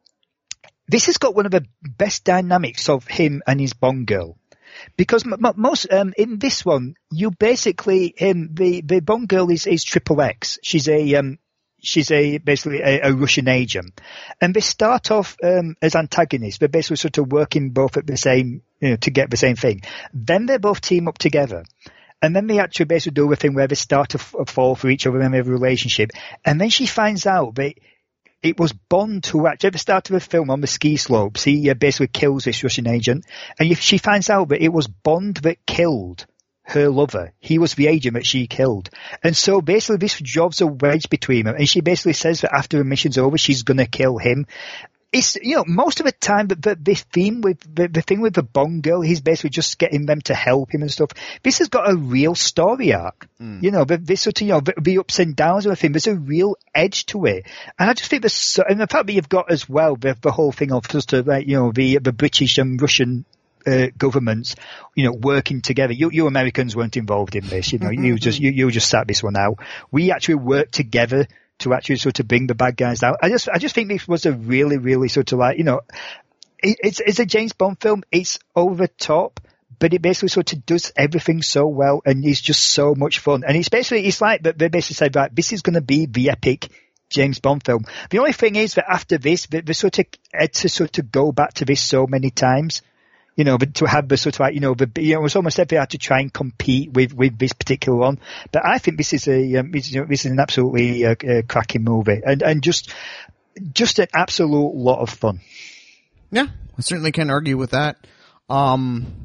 this has got one of the best dynamics of him and his Bond girl. Because m- m- most um, in this one, you basically um, the the Bond girl is is Triple X. She's a um, she's a basically a, a Russian agent, and they start off um, as antagonists. They're basically sort of working both at the same, you know, to get the same thing. Then they both team up together, and then they actually basically do a thing where they start to f- fall for each other and they have a relationship. And then she finds out that it was Bond who actually, at the start of the film on the ski slopes, he uh, basically kills this Russian agent. And she finds out that it was Bond that killed her lover. He was the agent that she killed. And so basically this drives a wedge between them. And she basically says that after the mission's over, she's going to kill him. It's, you know, most of the time, but the, the theme with, the, the thing with the Bond girl, he's basically just getting them to help him and stuff. This has got a real story arc. Mm. You know, the, this sort of, you know, the, the ups and downs of the thing, there's a real edge to it. And I just think there's so, and the fact that you've got as well, the, the whole thing of just, uh, like, you know, the, the British and Russian, uh, governments, you know, working together. You, you Americans weren't involved in this, you know, you just, you, you just sat this one out. We actually worked together to actually sort of bring the bad guys down. I just, I just think this was a really, really sort of like, you know, it, it's, it's a James Bond film. It's over the top, but it basically sort of does everything so well, and it's just so much fun. And it's basically, it's like they basically said, right, this is going to be the epic James Bond film. The only thing is that after this, they, they sort of had to sort of go back to this so many times. You know, but to have the sort of like, you know, the, you know, it was almost like they had to try and compete with, with this particular one. But I think this is a, um, this, you know, this is an absolutely uh, uh, cracking movie, and, and just, just an absolute lot of fun. Yeah, I certainly can't argue with that. Um,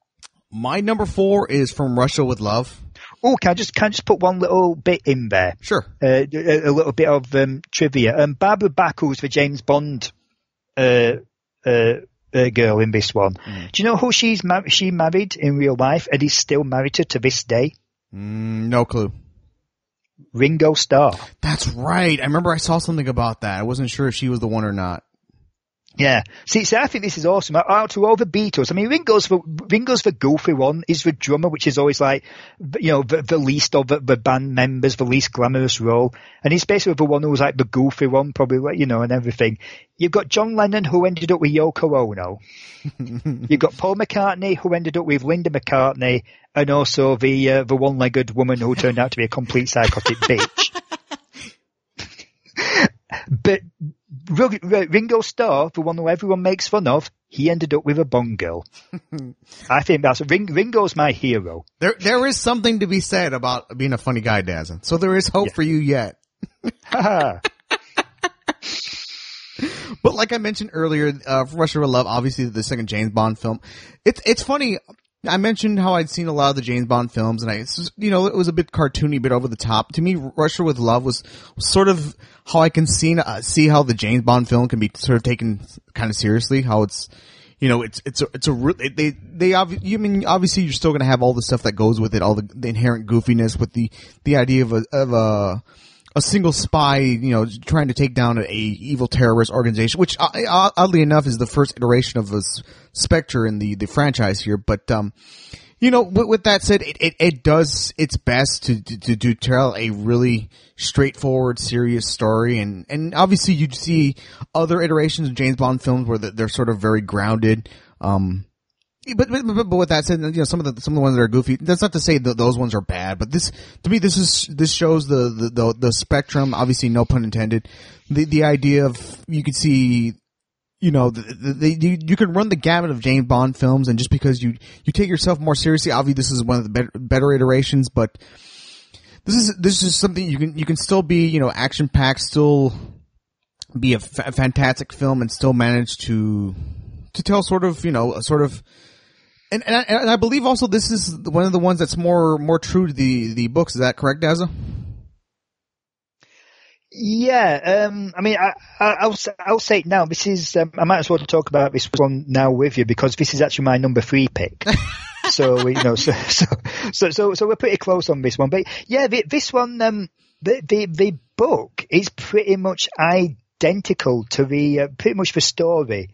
my number four is From Russia with Love. Oh, can I just, can I just put one little bit in there? Sure. Uh, a, a little bit of, um, trivia. Um, Barbara Bach, who's the James Bond, uh, uh, Uh, girl in this one. Mm. Do you know who she's mar- she married in real life and is still married to to this day? Mm, no clue. Ringo Starr. That's right. I remember I saw something about that. I wasn't sure if she was the one or not. Yeah. See, see, I think this is awesome. Out to all the Beatles. I mean, Ringo's the, Ringo's the goofy one. He's the drummer, which is always like, you know, the, the least of the, the band members, the least glamorous role. And he's basically the one who was like the goofy one, probably, you know, and everything. You've got John Lennon, who ended up with Yoko Ono. You've got Paul McCartney, who ended up with Linda McCartney, and also the, uh, the one-legged woman who turned out to be a complete psychotic bitch. But Ringo Starr, the one who everyone makes fun of, he ended up with a Bond girl. I think that's Ring, Ringo's my hero. There, there is something to be said about being a funny guy, Dazn. So there is hope yeah. for you yet. But like I mentioned earlier, uh, From Russia with Love, obviously the second James Bond film. It's it's funny. I mentioned how I'd seen a lot of the James Bond films, and I, it's just, you know, it was a bit cartoony, a bit over the top. To me, Russia with Love was sort of how I can see uh, see how the James Bond film can be sort of taken kind of seriously. How it's, you know, it's it's a, it's a re- they they obvi- you mean obviously you're still going to have all the stuff that goes with it, all the, the inherent goofiness with the the idea of a of a a single spy, you know, trying to take down a, a evil terrorist organization, which uh, oddly enough is the first iteration of this Spectre in the, the franchise here. But, um, you know, with, with that said, it, it, it does its best to, to, to tell a really straightforward, serious story. And, and obviously you see other iterations of James Bond films where they're sort of very grounded. Um, But, but but with that said, you know, some of the some of the ones that are goofy. That's not to say that those ones are bad, but this to me this is this shows the the the, the spectrum. Obviously, no pun intended. The the idea of you could see, you know, the, the, the, you you can run the gamut of James Bond films, and just because you you take yourself more seriously, obviously this is one of the better, better iterations. But this is this is something you can you can still be, you know, action packed, still be a, fa- fantastic film, and still manage to to tell sort of, you know, a sort of. And, and, I, and I believe also this is one of the ones that's more more true to the, the books. Is that correct, Dazza? Yeah, um, I mean, I, I, I'll I'll say it now. This is um, I might as well talk about this one now with you because this is actually my number three pick. so you know, so, so so so so we're pretty close on this one. But yeah, the, this one, um, the the the book is pretty much identical to the uh, pretty much the story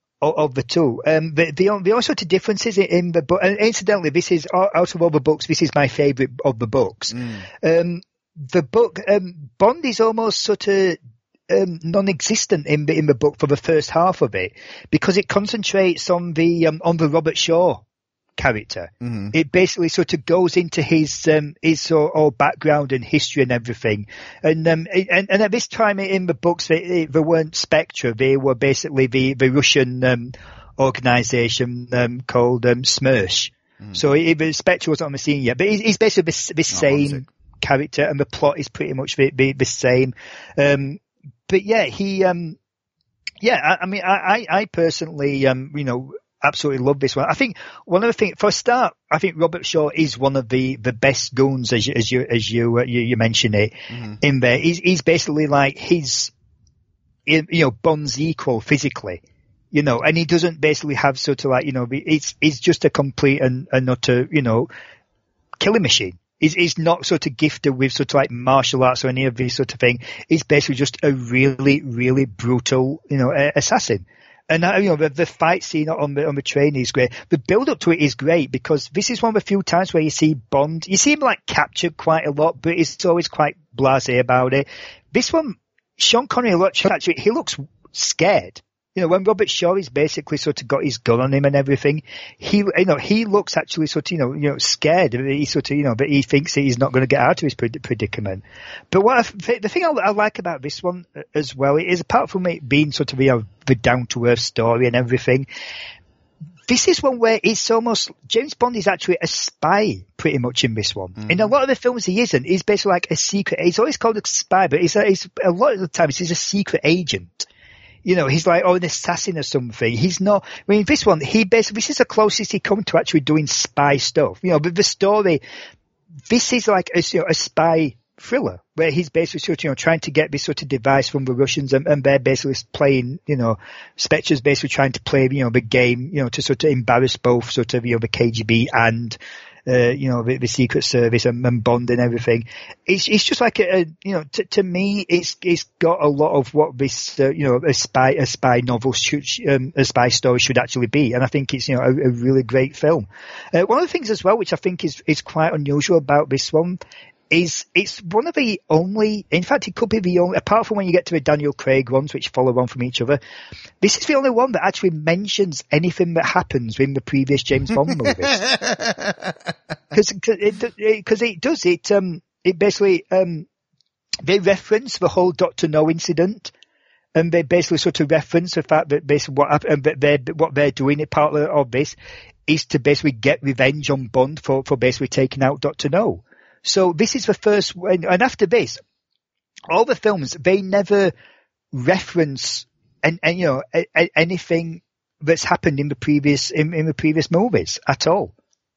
of the two. Um, the, the, the only sort of differences in, in the book, and incidentally, this is, out of all the books, this is my favourite of the books. Mm. Um, the book, um, Bond is almost sort of, um, non-existent in the, in the book for the first half of it, because it concentrates on the, um, on the Robert Shaw character. Mm-hmm. It basically sort of goes into his um his sort of background and history and everything. And um and, and at this time in the books they, they weren't Spectre, they were basically the the Russian um organization um called um SMERSH. Mm. So it, Spectre wasn't on the scene yet, but he's, he's basically the, the same character, and the plot is pretty much the the, the same. Um but yeah, he um yeah, I, I mean I I personally um you know absolutely love this one. I think one of the things, for a start, I think Robert Shaw is one of the, the best goons, as you as you as you uh, you, you mention it mm-hmm. in there. He's he's basically like his, you know, Bond's equal physically, you know, and he doesn't basically have sort of like, you know, it's it's just a complete and, and utter, you know, killing machine. He's, he's not sort of gifted with sort of like martial arts or any of this sort of thing. He's basically just a really really brutal, you know, assassin. And uh, you know the, the fight scene on the on the train is great. The build up to it is great because this is one of the few times where you see Bond. You see him like captured quite a lot, but he's always quite blasé about it. This one, Sean Connery, actually, he looks scared. You know, when Robert Shaw is basically sort of got his gun on him and everything, he, you know, he looks actually sort of, you know, you know, scared. He sort of, you know, but he thinks that he's not going to get out of his predicament. But what I, the thing I, I like about this one as well is, apart from it being sort of, you know, the down to earth story and everything, this is one where it's almost, James Bond is actually a spy pretty much in this one. Mm. In a lot of the films he isn't. He's basically like a secret, he's always called a spy, but he's a, he's, a lot of the times he's a secret agent. You know, he's like, oh, an assassin or something. He's not, I mean, this one, he basically, this is the closest he come to actually doing spy stuff. You know, but the story, this is like a, you know, a spy thriller where he's basically sort of, you know, trying to get this sort of device from the Russians and, and they're basically playing, you know, Spectre's basically trying to play, you know, the game, you know, to sort of embarrass both sort of, you know, the K G B and, uh, you know, the, the Secret Service and, and Bond and everything. It's, it's just like a, a you know, t- to me, it's, it's got a lot of what this, uh, you know, a spy, a spy novel should, um, a spy story should actually be. And I think it's, you know, a, a really great film. Uh, one of the things as well, which I think is, is quite unusual about this one, is it's one of the only, in fact it could be the only, apart from when you get to the Daniel Craig ones which follow on from each other, this is the only one that actually mentions anything that happens in the previous James Bond movies. Because it, it, it does, it, um, it basically, um, they reference the whole Doctor No incident. And they basically sort of reference the fact that basically what happened, that they're, what they're doing, part of this, is to basically get revenge on Bond for, for basically taking out Doctor No. So this is the first, and after this, all the films, they never reference and, and you know, a, a, anything that's happened in the previous, in, in the previous movies at all.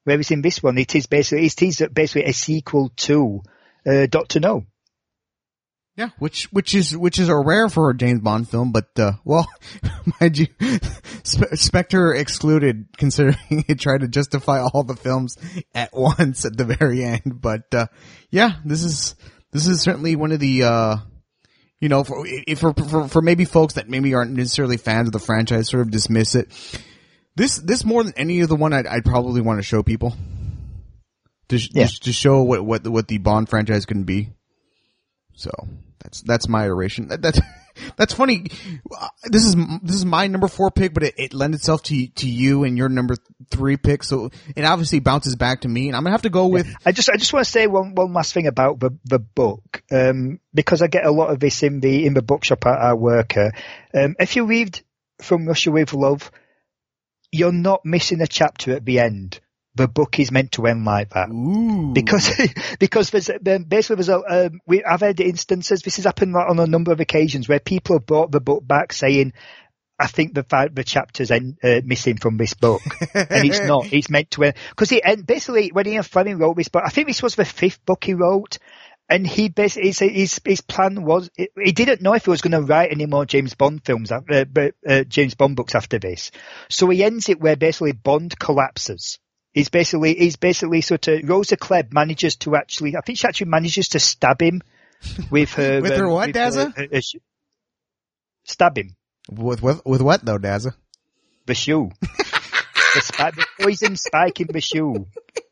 Whereas in this one, it is basically it is basically a sequel to uh, Doctor No. Yeah, which which is which is a rare for a James Bond film, but uh, well, mind you, Spe- Spectre excluded, considering it tried to justify all the films at once at the very end. But uh, yeah, this is this is certainly one of the uh, you know, for, if for, for for maybe folks that maybe aren't necessarily fans of the franchise, sort of dismiss it. This this more than any other one, I'd, I'd probably want to show people to yeah. to, to show what what what the Bond franchise can be. So that's that's my iteration. That, that's that's funny. This is this is my number four pick, but it, it lends itself to to you and your number three pick. So it obviously bounces back to me, and I'm gonna have to go with. I just I just want to say one one last thing about the the book, um, because I get a lot of this in the in the bookshop I, I work at. Um, if you read From Russia with Love, you're not missing a chapter at the end. The book is meant to end like that. Ooh. Because, because there's, basically there's a, um, we, I've had instances, this has happened on a number of occasions where people have brought the book back saying, I think the the chapter's end, uh, missing from this book. And it's not, it's meant to end. Cause he, and basically when Ian Fleming wrote this book, I think this was the fifth book he wrote. And he basically, his, his, his plan was, he didn't know if he was going to write any more James Bond films, uh, uh, James Bond books after this. So he ends it where basically Bond collapses. He's basically, he's basically sort of, Rosa Klebb manages to actually, I think she actually manages to stab him with her. with her um, what, Dazza? Her, her, her, stab him. With, with, with what though, Dazza? The shoe. the, spi- the poison spike in the shoe.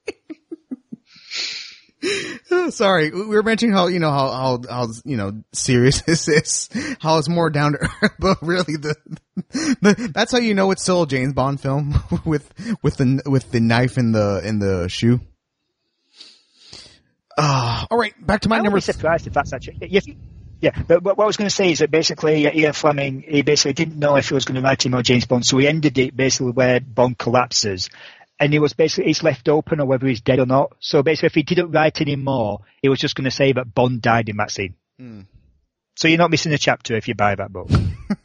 Sorry, we were mentioning how, you know, how, how, how, you know, serious this is, how it's more down to earth, but really the, the, that's how you know it's still a James Bond film with, with the, with the knife in the, in the shoe. Uh, all right, back to my I number. I'm surprised if that's actually, yeah, yeah, but what I was going to say is that basically Ian Fleming, he basically didn't know if he was going to write any more James Bond, so he ended it basically where Bond collapses. And he was basically, it's left open or whether he's dead or not. So basically if he didn't write any more, he was just going to say that Bond died in that scene. Mm. So you're not missing a chapter if you buy that book.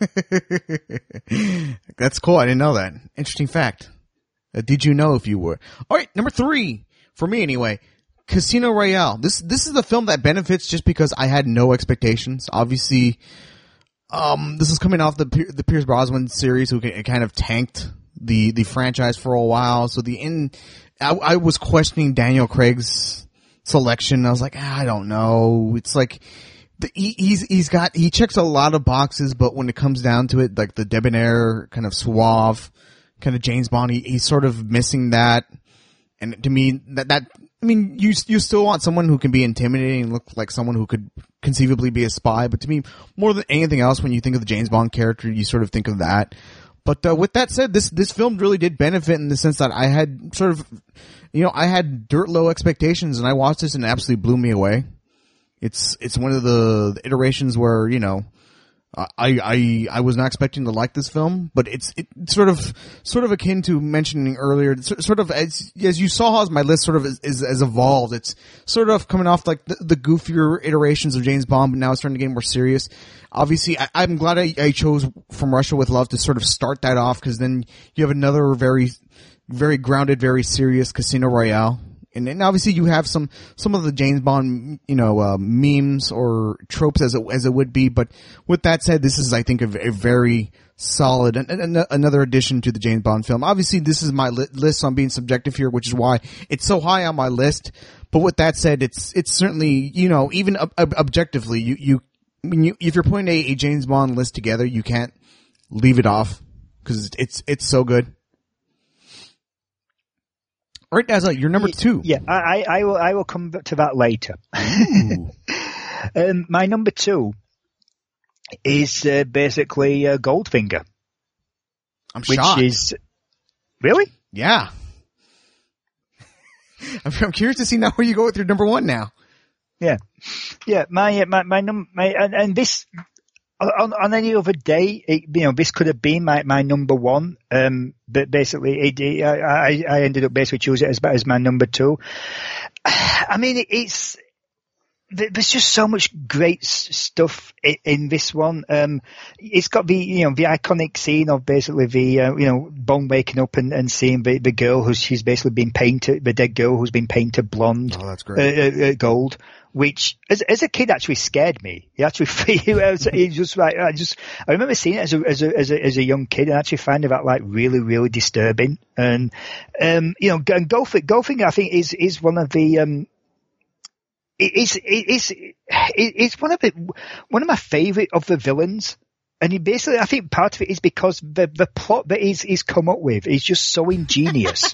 That's cool. I didn't know that. Interesting fact. Uh, did you know if you were? All right. Number three, for me anyway, Casino Royale. This, this is the film that benefits just because I had no expectations. Obviously, um, this is coming off the, the Pierce Brosnan series who kind of tanked the the franchise for a while. So the in I, I was questioning Daniel Craig's selection. I was like, ah, I don't know. It's like the, he, he's he's got he checks a lot of boxes, but when it comes down to it, like the debonair kind of suave kind of James Bond, he, he's sort of missing that. And to me, that that I mean, you you still want someone who can be intimidating and look like someone who could conceivably be a spy. But to me, more than anything else, when you think of the James Bond character, you sort of think of that. But uh, with that said, this this film really did benefit in the sense that I had sort of, you know, I had dirt low expectations, and I watched this and it absolutely blew me away. It's it's one of the, the iterations where, you know, I I I was not expecting to like this film, but it's it's sort of sort of akin to mentioning earlier, sort of as as you saw how my list sort of is, is has evolved. It's sort of coming off like the, the goofier iterations of James Bond, but now it's starting to get more serious. Obviously, I, I'm glad I, I chose From Russia with Love to sort of start that off, because then you have another very very grounded, very serious Casino Royale. And, and obviously you have some, some of the James Bond, you know, uh, memes or tropes as it, as it would be. But with that said, this is, I think, a, a very solid, and, and another addition to the James Bond film. Obviously this is my li- list, so I'm being subjective here, which is why it's so high on my list. But with that said, it's, it's certainly, you know, even ob- ob- objectively, you, you, when you, if you're putting a, a James Bond list together, you can't leave it off, because it's, it's, it's so good. All right, Dazza, you're number two. Yeah, I, I will. I will come to that later. um, my number two is uh, basically uh, Goldfinger. I'm which shocked. Which is really? Yeah. I'm, I'm curious to see now where you go with your number one now. Yeah, yeah. My my my number, my and, and this. On, on any other day, it, you know, this could have been my, my number one, um, but basically, it, it, I, I ended up basically choosing it as, as my number two. I mean, it, it's, there's just so much great stuff in this one. Um, it's got the, you know, the iconic scene of basically the, uh, you know, Bond waking up and, and seeing the, the girl who's, she's basically been painted, the dead girl who's been painted blonde. Oh, that's great. Uh, uh, gold, which as, as a kid actually scared me. It actually, it just like, I just, I remember seeing it as a, as a, as a, as a young kid and actually finding that like really, really disturbing. And, um, you know, and Goldfinger, Goldfinger I think is, is one of the, um, It's it's it's one of the one of my favourite of the villains, and he basically I think part of it is because the the plot that he's he's come up with is just so ingenious.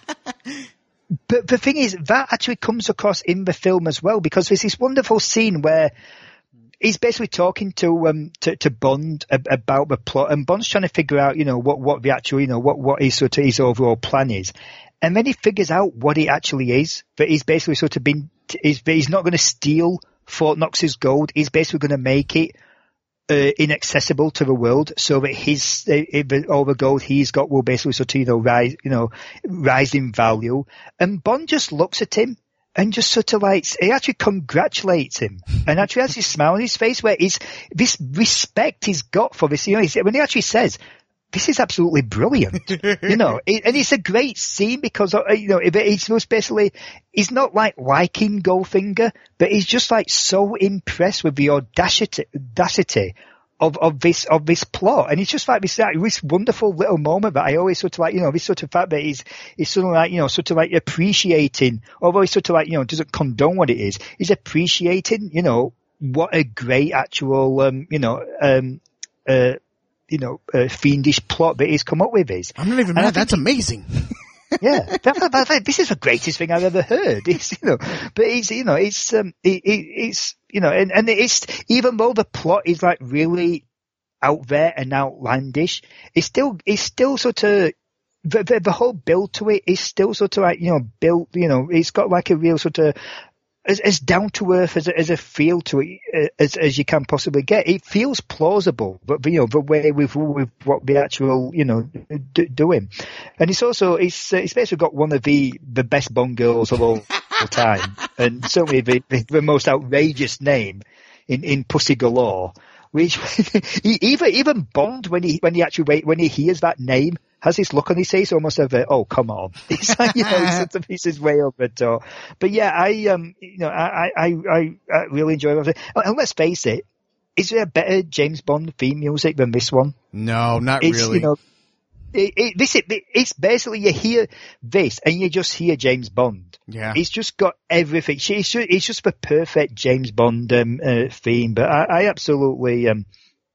But the thing is that actually comes across in the film as well, because there's this wonderful scene where he's basically talking to um to, to Bond about the plot, and Bond's trying to figure out you know what what the actual you know what what his sort of his overall plan is. And then he figures out what it actually is, that he's basically sort of been, he's, he's not going to steal Fort Knox's gold. He's basically going to make it uh, inaccessible to the world, so that his, uh, all the gold he's got will basically sort of, you know, rise, you know, rise in value. And Bond just looks at him and just sort of like, he actually congratulates him and actually has this smile on his face where he's, this respect he's got for this, you know, he's, when he actually says, this is absolutely brilliant, you know, it, and it's a great scene because, uh, you know, it's most basically, he's not like liking Goldfinger, but he's just like so impressed with the audacity, audacity of, of this, of this plot. And it's just like this, like, this wonderful little moment that I always sort of like, you know, this sort of fact that he's, he's sort of like, you know, sort of like appreciating, although he's sort of like, you know, doesn't condone what it is, he's appreciating, you know, what a great actual, um, you know, um, uh, you know, uh, fiendish plot that he's come up with is. I'm not even mad. That's amazing. Yeah, that, that, that, this is the greatest thing I've ever heard. It's, you know, but it's, you know, it's, um, it, it, it's, you know, and, and it's, even though the plot is like really out there and outlandish, it's still, it's still sort of, the, the, the whole build to it is still sort of like, you know, built, you know, it's got like a real sort of, As, as down to earth as a, as a feel to it as as you can possibly get. It feels plausible, but you know the way with with what the actual you know d- doing, and it's also it's uh, it's basically got one of the the best Bond girls of all time, and certainly the, the the most outrageous name in in Pussy Galore. Which even even Bond when he when he actually when he hears that name has this look on his face almost of a, oh come on, it's like, you know, it's sort of, he's his way over the top. But yeah, I um you know I I I, I really enjoy it. And let's face it, is there a better James Bond theme music than this one? No, not it's, really. You know, it, it, this it, it's basically you hear this and you just hear James Bond. Yeah, it's just got everything. It's just, it's just the perfect James Bond um, uh, theme. But I, I absolutely, um,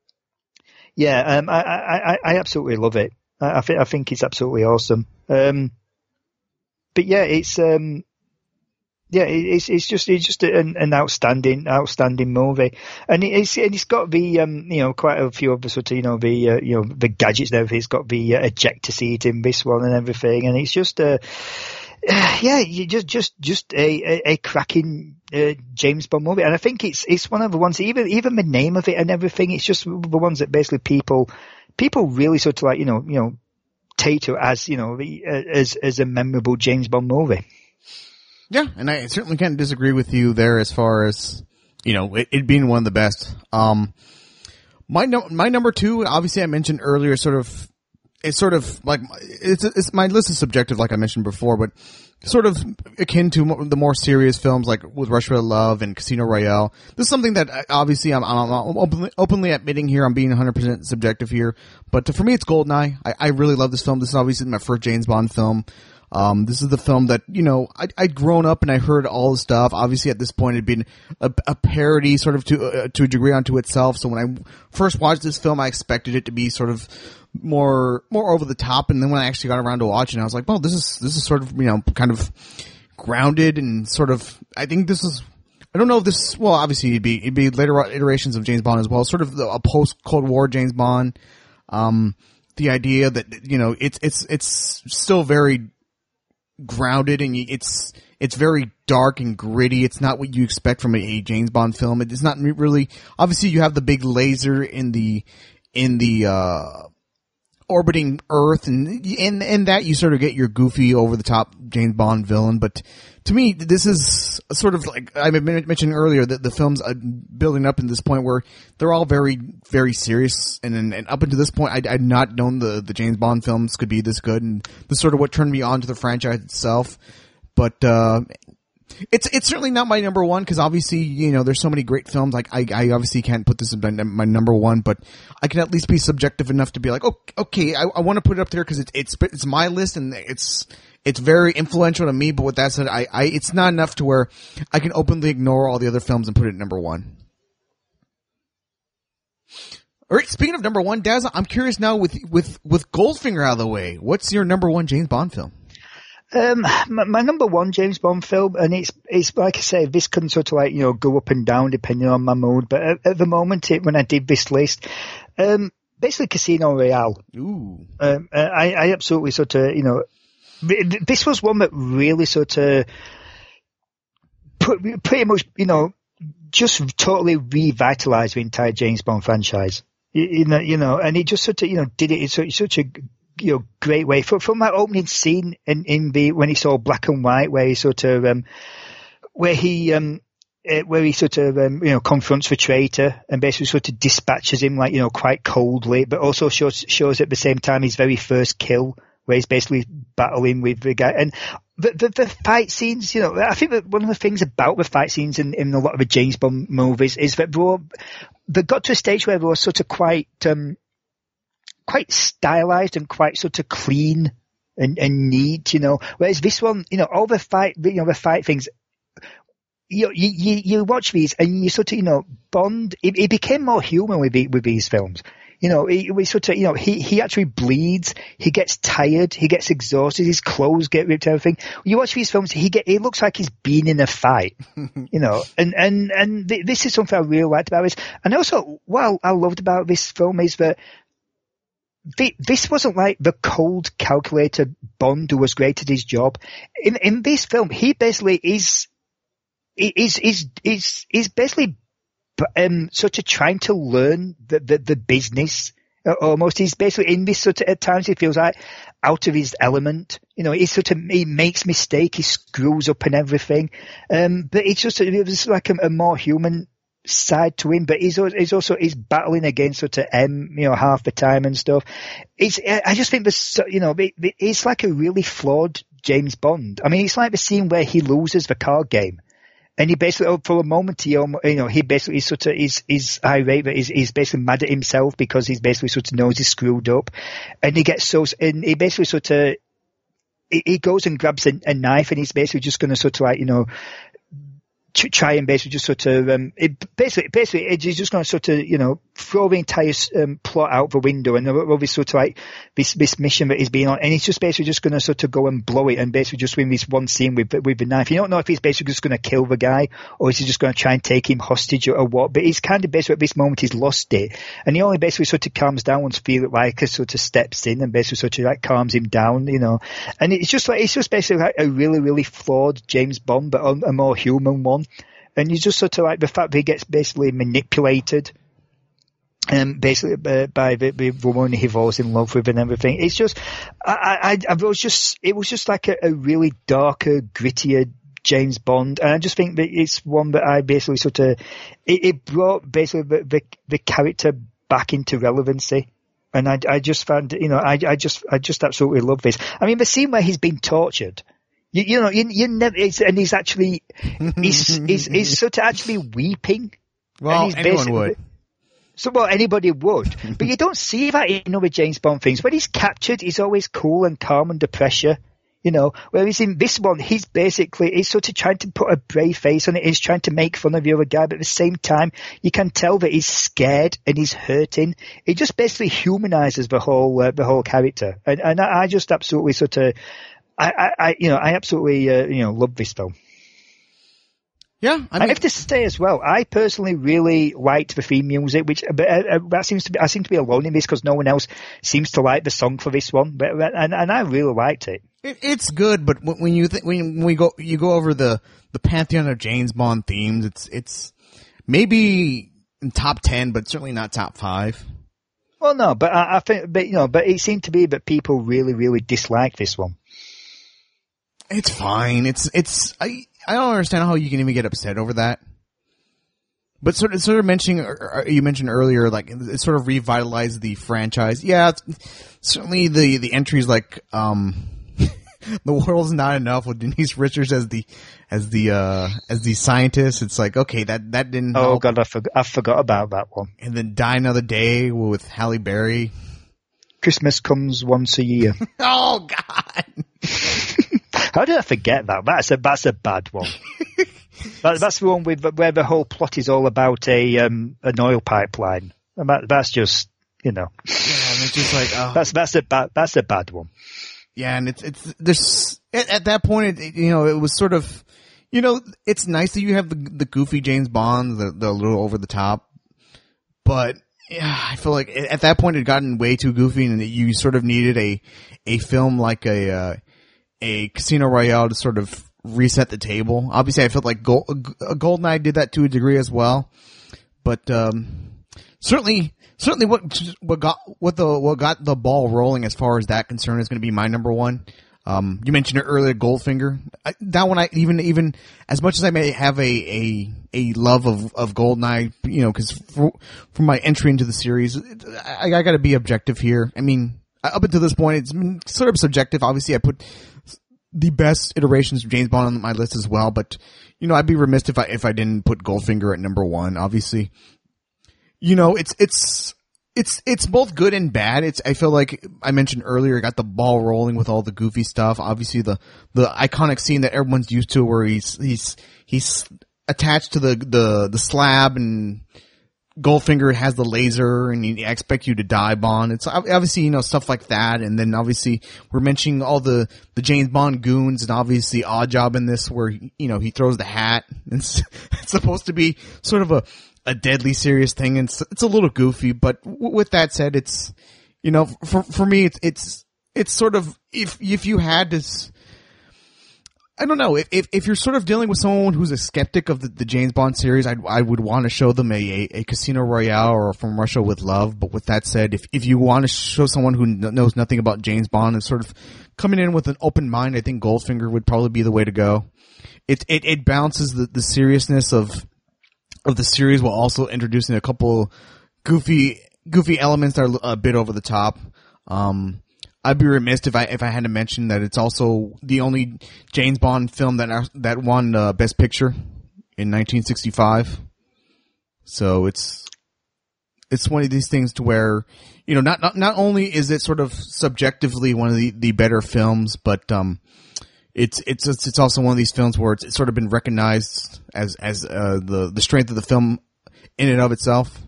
yeah, um, I, I, I absolutely love it. I, I think I think it's absolutely awesome. Um, but yeah, it's um, yeah, it's it's just it's just an, an outstanding outstanding movie, and it's and it's got the um you know quite a few of the sort of you know the uh, you know the gadgets and everything. It's got the uh, ejector seat in this one and everything, and it's just a uh, yeah, you just just just a a, a cracking uh, James Bond movie, and I think it's it's one of the ones even even the name of it and everything. It's just the ones that basically people people really sort of like you know you know take to as you know the, uh, as as a memorable James Bond movie. Yeah, and I certainly can't disagree with you there as far as, you know, it, it being one of the best. Um, my no, my number two, obviously I mentioned earlier, sort of, it's sort of like, it's, it's, my list is subjective like I mentioned before, but sort of akin to the more serious films like with Rush for Love and Casino Royale. This is something that obviously I'm, I'm, I'm openly, openly admitting here, I'm being one hundred percent subjective here, but to, for me it's GoldenEye. I, I really love this film. This is obviously my first James Bond film. Um, this is the film that, you know, I, I'd grown up and I heard all the stuff. Obviously at this point it'd been a, a parody sort of to, uh, to a degree unto itself. So when I first watched this film, I expected it to be sort of more, more over the top. And then when I actually got around to watching, I was like, well, this is, this is sort of, you know, kind of grounded and sort of, I think this is, I don't know if this, well, obviously it'd be, it'd be later iterations of James Bond as well. Sort of the, a post-Cold War James Bond. Um, the idea that, you know, it's, it's, it's still very grounded and it's it's very dark and gritty. It's not what you expect from a, a James Bond film. It's not really, obviously you have the big laser in the in the uh orbiting Earth, and in in that you sort of get your goofy, over the top James Bond villain. But to me, this is sort of like I mentioned earlier that the film's building up to this point where they're all very, very serious, and and, and up until this point, I I'd not known the the James Bond films could be this good, and this is sort of what turned me on to the franchise itself. But uh It's it's certainly not my number one, because obviously, you know, there's so many great films. Like I, I obviously can't put this in my, my number one, but I can at least be subjective enough to be like, oh, okay, I, I want to put it up there because it's it's it's my list and it's it's very influential to me. But with that said, I, I it's not enough to where I can openly ignore all the other films and put it at number one. All right, speaking of number one, Daz, I'm curious now with with with Goldfinger out of the way, what's your number one James Bond film? Um, my, my number one James Bond film, and it's, it's like I say, this can sort of like, you know, go up and down depending on my mood, but at, at the moment, it, when I did this list, um, basically Casino Royale. Ooh. Um, I, I absolutely sort of, you know, this was one that really sort of put, pretty much, you know, just totally revitalized the entire James Bond franchise. You, you know, you know, and it just sort of, you know, did it in such, such a, you know, great way. From, from that opening scene in, in the, when he saw black and white, where he sort of, um, where he, um, uh, where he sort of, um, you know, confronts the traitor and basically sort of dispatches him like, you know, quite coldly, but also shows, shows at the same time his very first kill, where he's basically battling with the guy. And the, the, the fight scenes, you know, I think that one of the things about the fight scenes in, in a lot of the James Bond movies is that they, were, they got to a stage where they were sort of quite, um, quite stylized and quite sort of clean and, and neat, you know. Whereas this one, you know, all the fight, you know, the fight things, you you you, you watch these and you sort of, you know, Bond. It, it became more human with the, with these films. You know, it, we sort of, you know, he he actually bleeds, he gets tired, he gets exhausted, his clothes get ripped, everything. When you watch these films, he get, it looks like he's been in a fight, you know. And and and th- this is something I really liked about this. And also, what I loved about this film is that this wasn't like the cold calculator Bond who was great at his job. In in this film, he basically is is is is is basically um sort of trying to learn the the, the business. Almost, he's basically in this sort of, at times he feels like out of his element. You know, he sort of he makes mistakes, he screws up and everything. Um, but it's just it was like a, a more human side to him, but he's, he's also he's battling against sort of M, you know, half the time and stuff. It's I just think this, you know, it, it's like a really flawed James Bond. I mean, it's like the scene where he loses the card game, and he basically, for a moment, he, you know, he basically sort of is is irate, but he's, he's basically mad at himself because he's basically sort of knows he's screwed up, and he gets so, and he basically sort of he, he goes and grabs a, a knife, and he's basically just going to sort of like, you know, try and basically just sort of, um, it basically, basically, he's just going to sort of, you know, throw the entire um, plot out the window, and obviously sort of like this, this mission that he's been on, and he's just basically just going to sort of go and blow it, and basically just win this one scene with with the knife. You don't know if he's basically just going to kill the guy, or is he just going to try and take him hostage or, or what, but he's kind of basically at this moment he's lost it, and he only basically sort of calms down once Felix Leiter sort of steps in and basically sort of like calms him down, you know, and it's just like, it's just basically like a really, really flawed James Bond, but a, a more human one. And you just sort of like the fact that he gets basically manipulated, um, basically uh, by the, the woman he falls in love with and everything. It's just, I, I, I was just, it was just like a, a really darker, grittier James Bond, and I just think that it's one that I basically sort of, it, it brought basically the, the the character back into relevancy. And I, I just found, you know, I, I just, I just absolutely love this. I mean, the scene where he's been tortured. You, you know, you, you never, it's, and he's actually, he's, he's, he's sort of actually weeping. Well, he's anyone would. So, well, anybody would. But you don't see that in other James Bond things. When he's captured, he's always cool and calm under pressure, you know. Whereas in this one, he's basically, he's sort of trying to put a brave face on it. He's trying to make fun of the other guy, but at the same time, you can tell that he's scared and he's hurting. It just basically humanizes the whole, uh, the whole character. And, and I, I just absolutely sort of, I, I, you know, I absolutely, uh, you know, love this film. Yeah, I, mean, I have to say as well, I personally really liked the theme music, which but uh, that seems to be, I seem to be alone in this because no one else seems to like the song for this one, but and, and I really liked it. it it's good, but when you th- when we go you go over the the pantheon of James Bond themes, it's it's maybe in top ten, but certainly not top five. Well, no, but I, I think, but you know, but it seemed to be that people really, really dislike this one. It's fine. It's it's I I don't understand how you can even get upset over that. But sort of, sort of mentioning, you mentioned earlier, like it sort of revitalized the franchise. Yeah, certainly the the entries like um, The World's Not Enough with Denise Richards as the as the uh, as the scientist. It's like, okay, that that didn't. Oh help. God, I forgot I forgot about that one. And then Die Another Day with Halle Berry. Christmas comes once a year. Oh God. How did I forget that? That's a that's a bad one. that, that's the one with where the whole plot is all about a um, an oil pipeline. And that, that's just you know. Yeah, and it's just like oh. that's that's a bad that's a bad one. Yeah, and it's it's there's at, at that point, it, you know, it was sort of, you know, it's nice that you have the the goofy James Bond, the the little over the top, but yeah, I feel like at that point it had gotten way too goofy, and you sort of needed a a film like a uh, a Casino Royale to sort of reset the table. Obviously, I felt like Gold, GoldenEye did that to a degree as well, but um, certainly. Certainly, what what got what the what got the ball rolling as far as that concern is going to be my number one. Um, you mentioned it earlier, Goldfinger. I, that one, I even even as much as I may have a a, a love of of GoldenEye, you know, because for, for my entry into the series, it, I, I got to be objective here. I mean, up until this point, it's been sort of subjective. Obviously, I put the best iterations of James Bond on my list as well, but you know, I'd be remiss if I if I didn't put Goldfinger at number one. Obviously. You know, it's, it's, it's, it's both good and bad. It's, I feel like I mentioned earlier, it got the ball rolling with all the goofy stuff. Obviously the, the iconic scene that everyone's used to where he's, he's, he's attached to the, the, the slab and Goldfinger has the laser and he expects you to die, Bond. It's obviously, you know, stuff like that. And then obviously we're mentioning all the, the James Bond goons and obviously Oddjob in this where, you know, he throws the hat. It's, it's supposed to be sort of a, a deadly serious thing, and it's, it's a little goofy, but w- with that said, it's, you know, for for me, it's it's it's sort of if if you had this, I don't know, if if, if you're sort of dealing with someone who's a skeptic of the, the James Bond series, I I would want to show them a, a a Casino Royale or From Russia with Love. But with that said, if if you want to show someone who kn- knows nothing about James Bond and sort of coming in with an open mind, I think Goldfinger would probably be the way to go. It it it balances the the seriousness of. of the series while also introducing a couple goofy goofy elements that are a bit over the top. Um, I'd be remiss if I if I had to mention that it's also the only James Bond film that that won uh, Best Picture in nineteen sixty-five. So it's it's one of these things to where, you know, not not not only is it sort of subjectively one of the, the better films, but um. It's it's it's also one of these films where it's, it's sort of been recognized as as uh, the the strength of the film in and of itself.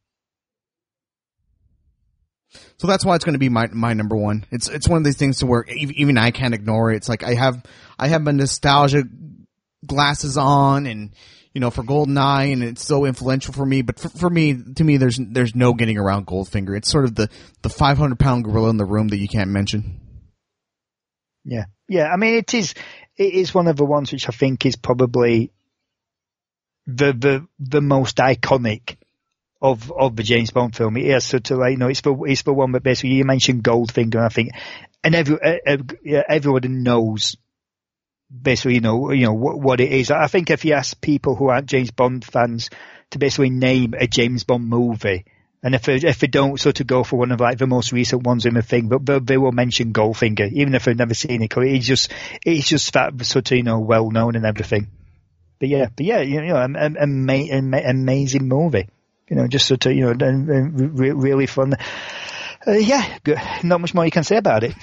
So that's why it's going to be my my number one. It's it's one of these things to where even I can't ignore it. It's like I have I have my nostalgia glasses on, and you know, for GoldenEye, and it's so influential for me. But for, for me, to me, there's there's no getting around Goldfinger. It's sort of the the five hundred pound gorilla in the room that you can't mention. Yeah. Yeah. I mean, it is, it is one of the ones which I think is probably the, the, the most iconic of, of the James Bond film. It is sort of like, you know, it's the, it's the one that basically you mentioned Goldfinger, and I think, and every, uh, everybody knows basically, you know, you know, what, what it is. I think if you ask people who aren't James Bond fans to basically name a James Bond movie, and if they, if they don't sort of go for one of like the most recent ones in the thing, but they, they will mention Goldfinger, even if they've never seen it. It's just, it's just that sort of, you know, well known and everything. But yeah, but yeah, you know, an ama- ama- amazing movie. You know, just sort of, you know, re- really fun. Uh, yeah, good. Not much more you can say about it.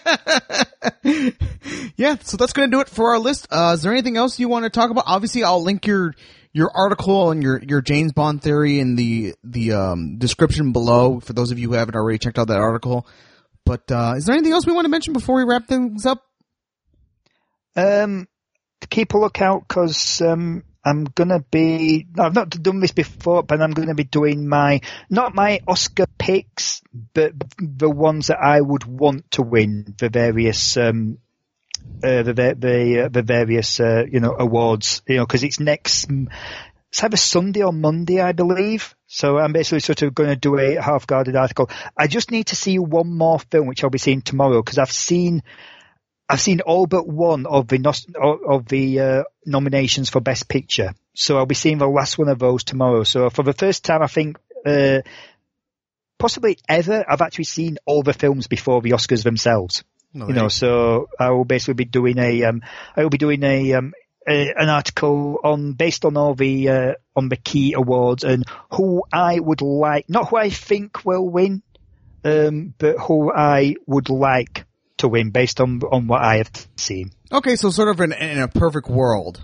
Yeah, so that's going to do it for our list. Uh, is there anything else you want to talk about? Obviously, I'll link your your article and your, your James Bond theory in the the um, description below for those of you who haven't already checked out that article. But uh, is there anything else we want to mention before we wrap things up? Um, keep a lookout because um, I'm going to be – I've not done this before, but I'm going to be doing my – not my Oscar picks, but the ones that I would want to win the various um, – Uh, the the uh, the various uh, you know awards, you know, because it's next it's either Sunday or Monday, I believe. So I'm basically sort of going to do a half-guarded article. I just need to see one more film, which I'll be seeing tomorrow, because I've seen, I've seen all but one of the nos- of the uh, nominations for Best Picture. So I'll be seeing the last one of those tomorrow. So for the first time, I think, uh, possibly ever, I've actually seen all the films before the Oscars themselves. No, you know, so I will basically be doing a, um, I will be doing a, um, a an article on, based on all the, uh, on the key awards and who I would like, not who I think will win, um, but who I would like to win based on, on what I have seen. Okay, so sort of in, in a perfect world.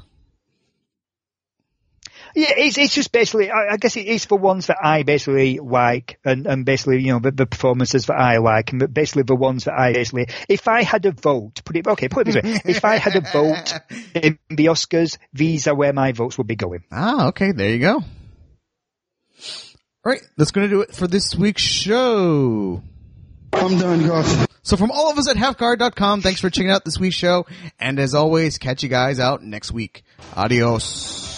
Yeah, it's it's just basically, I, I guess it is for ones that I basically like, and, and basically, you know, the, the performances that I like, and basically the ones that I basically, if I had a vote, put it, okay, put it this way, if I had a vote in the Oscars, these are where my votes would be going. Ah, okay, there you go. All right, that's going to do it for this week's show. I'm done, guys. So from all of us at half guard dot com, thanks for checking out this week's show, and as always, catch you guys out next week. Adios.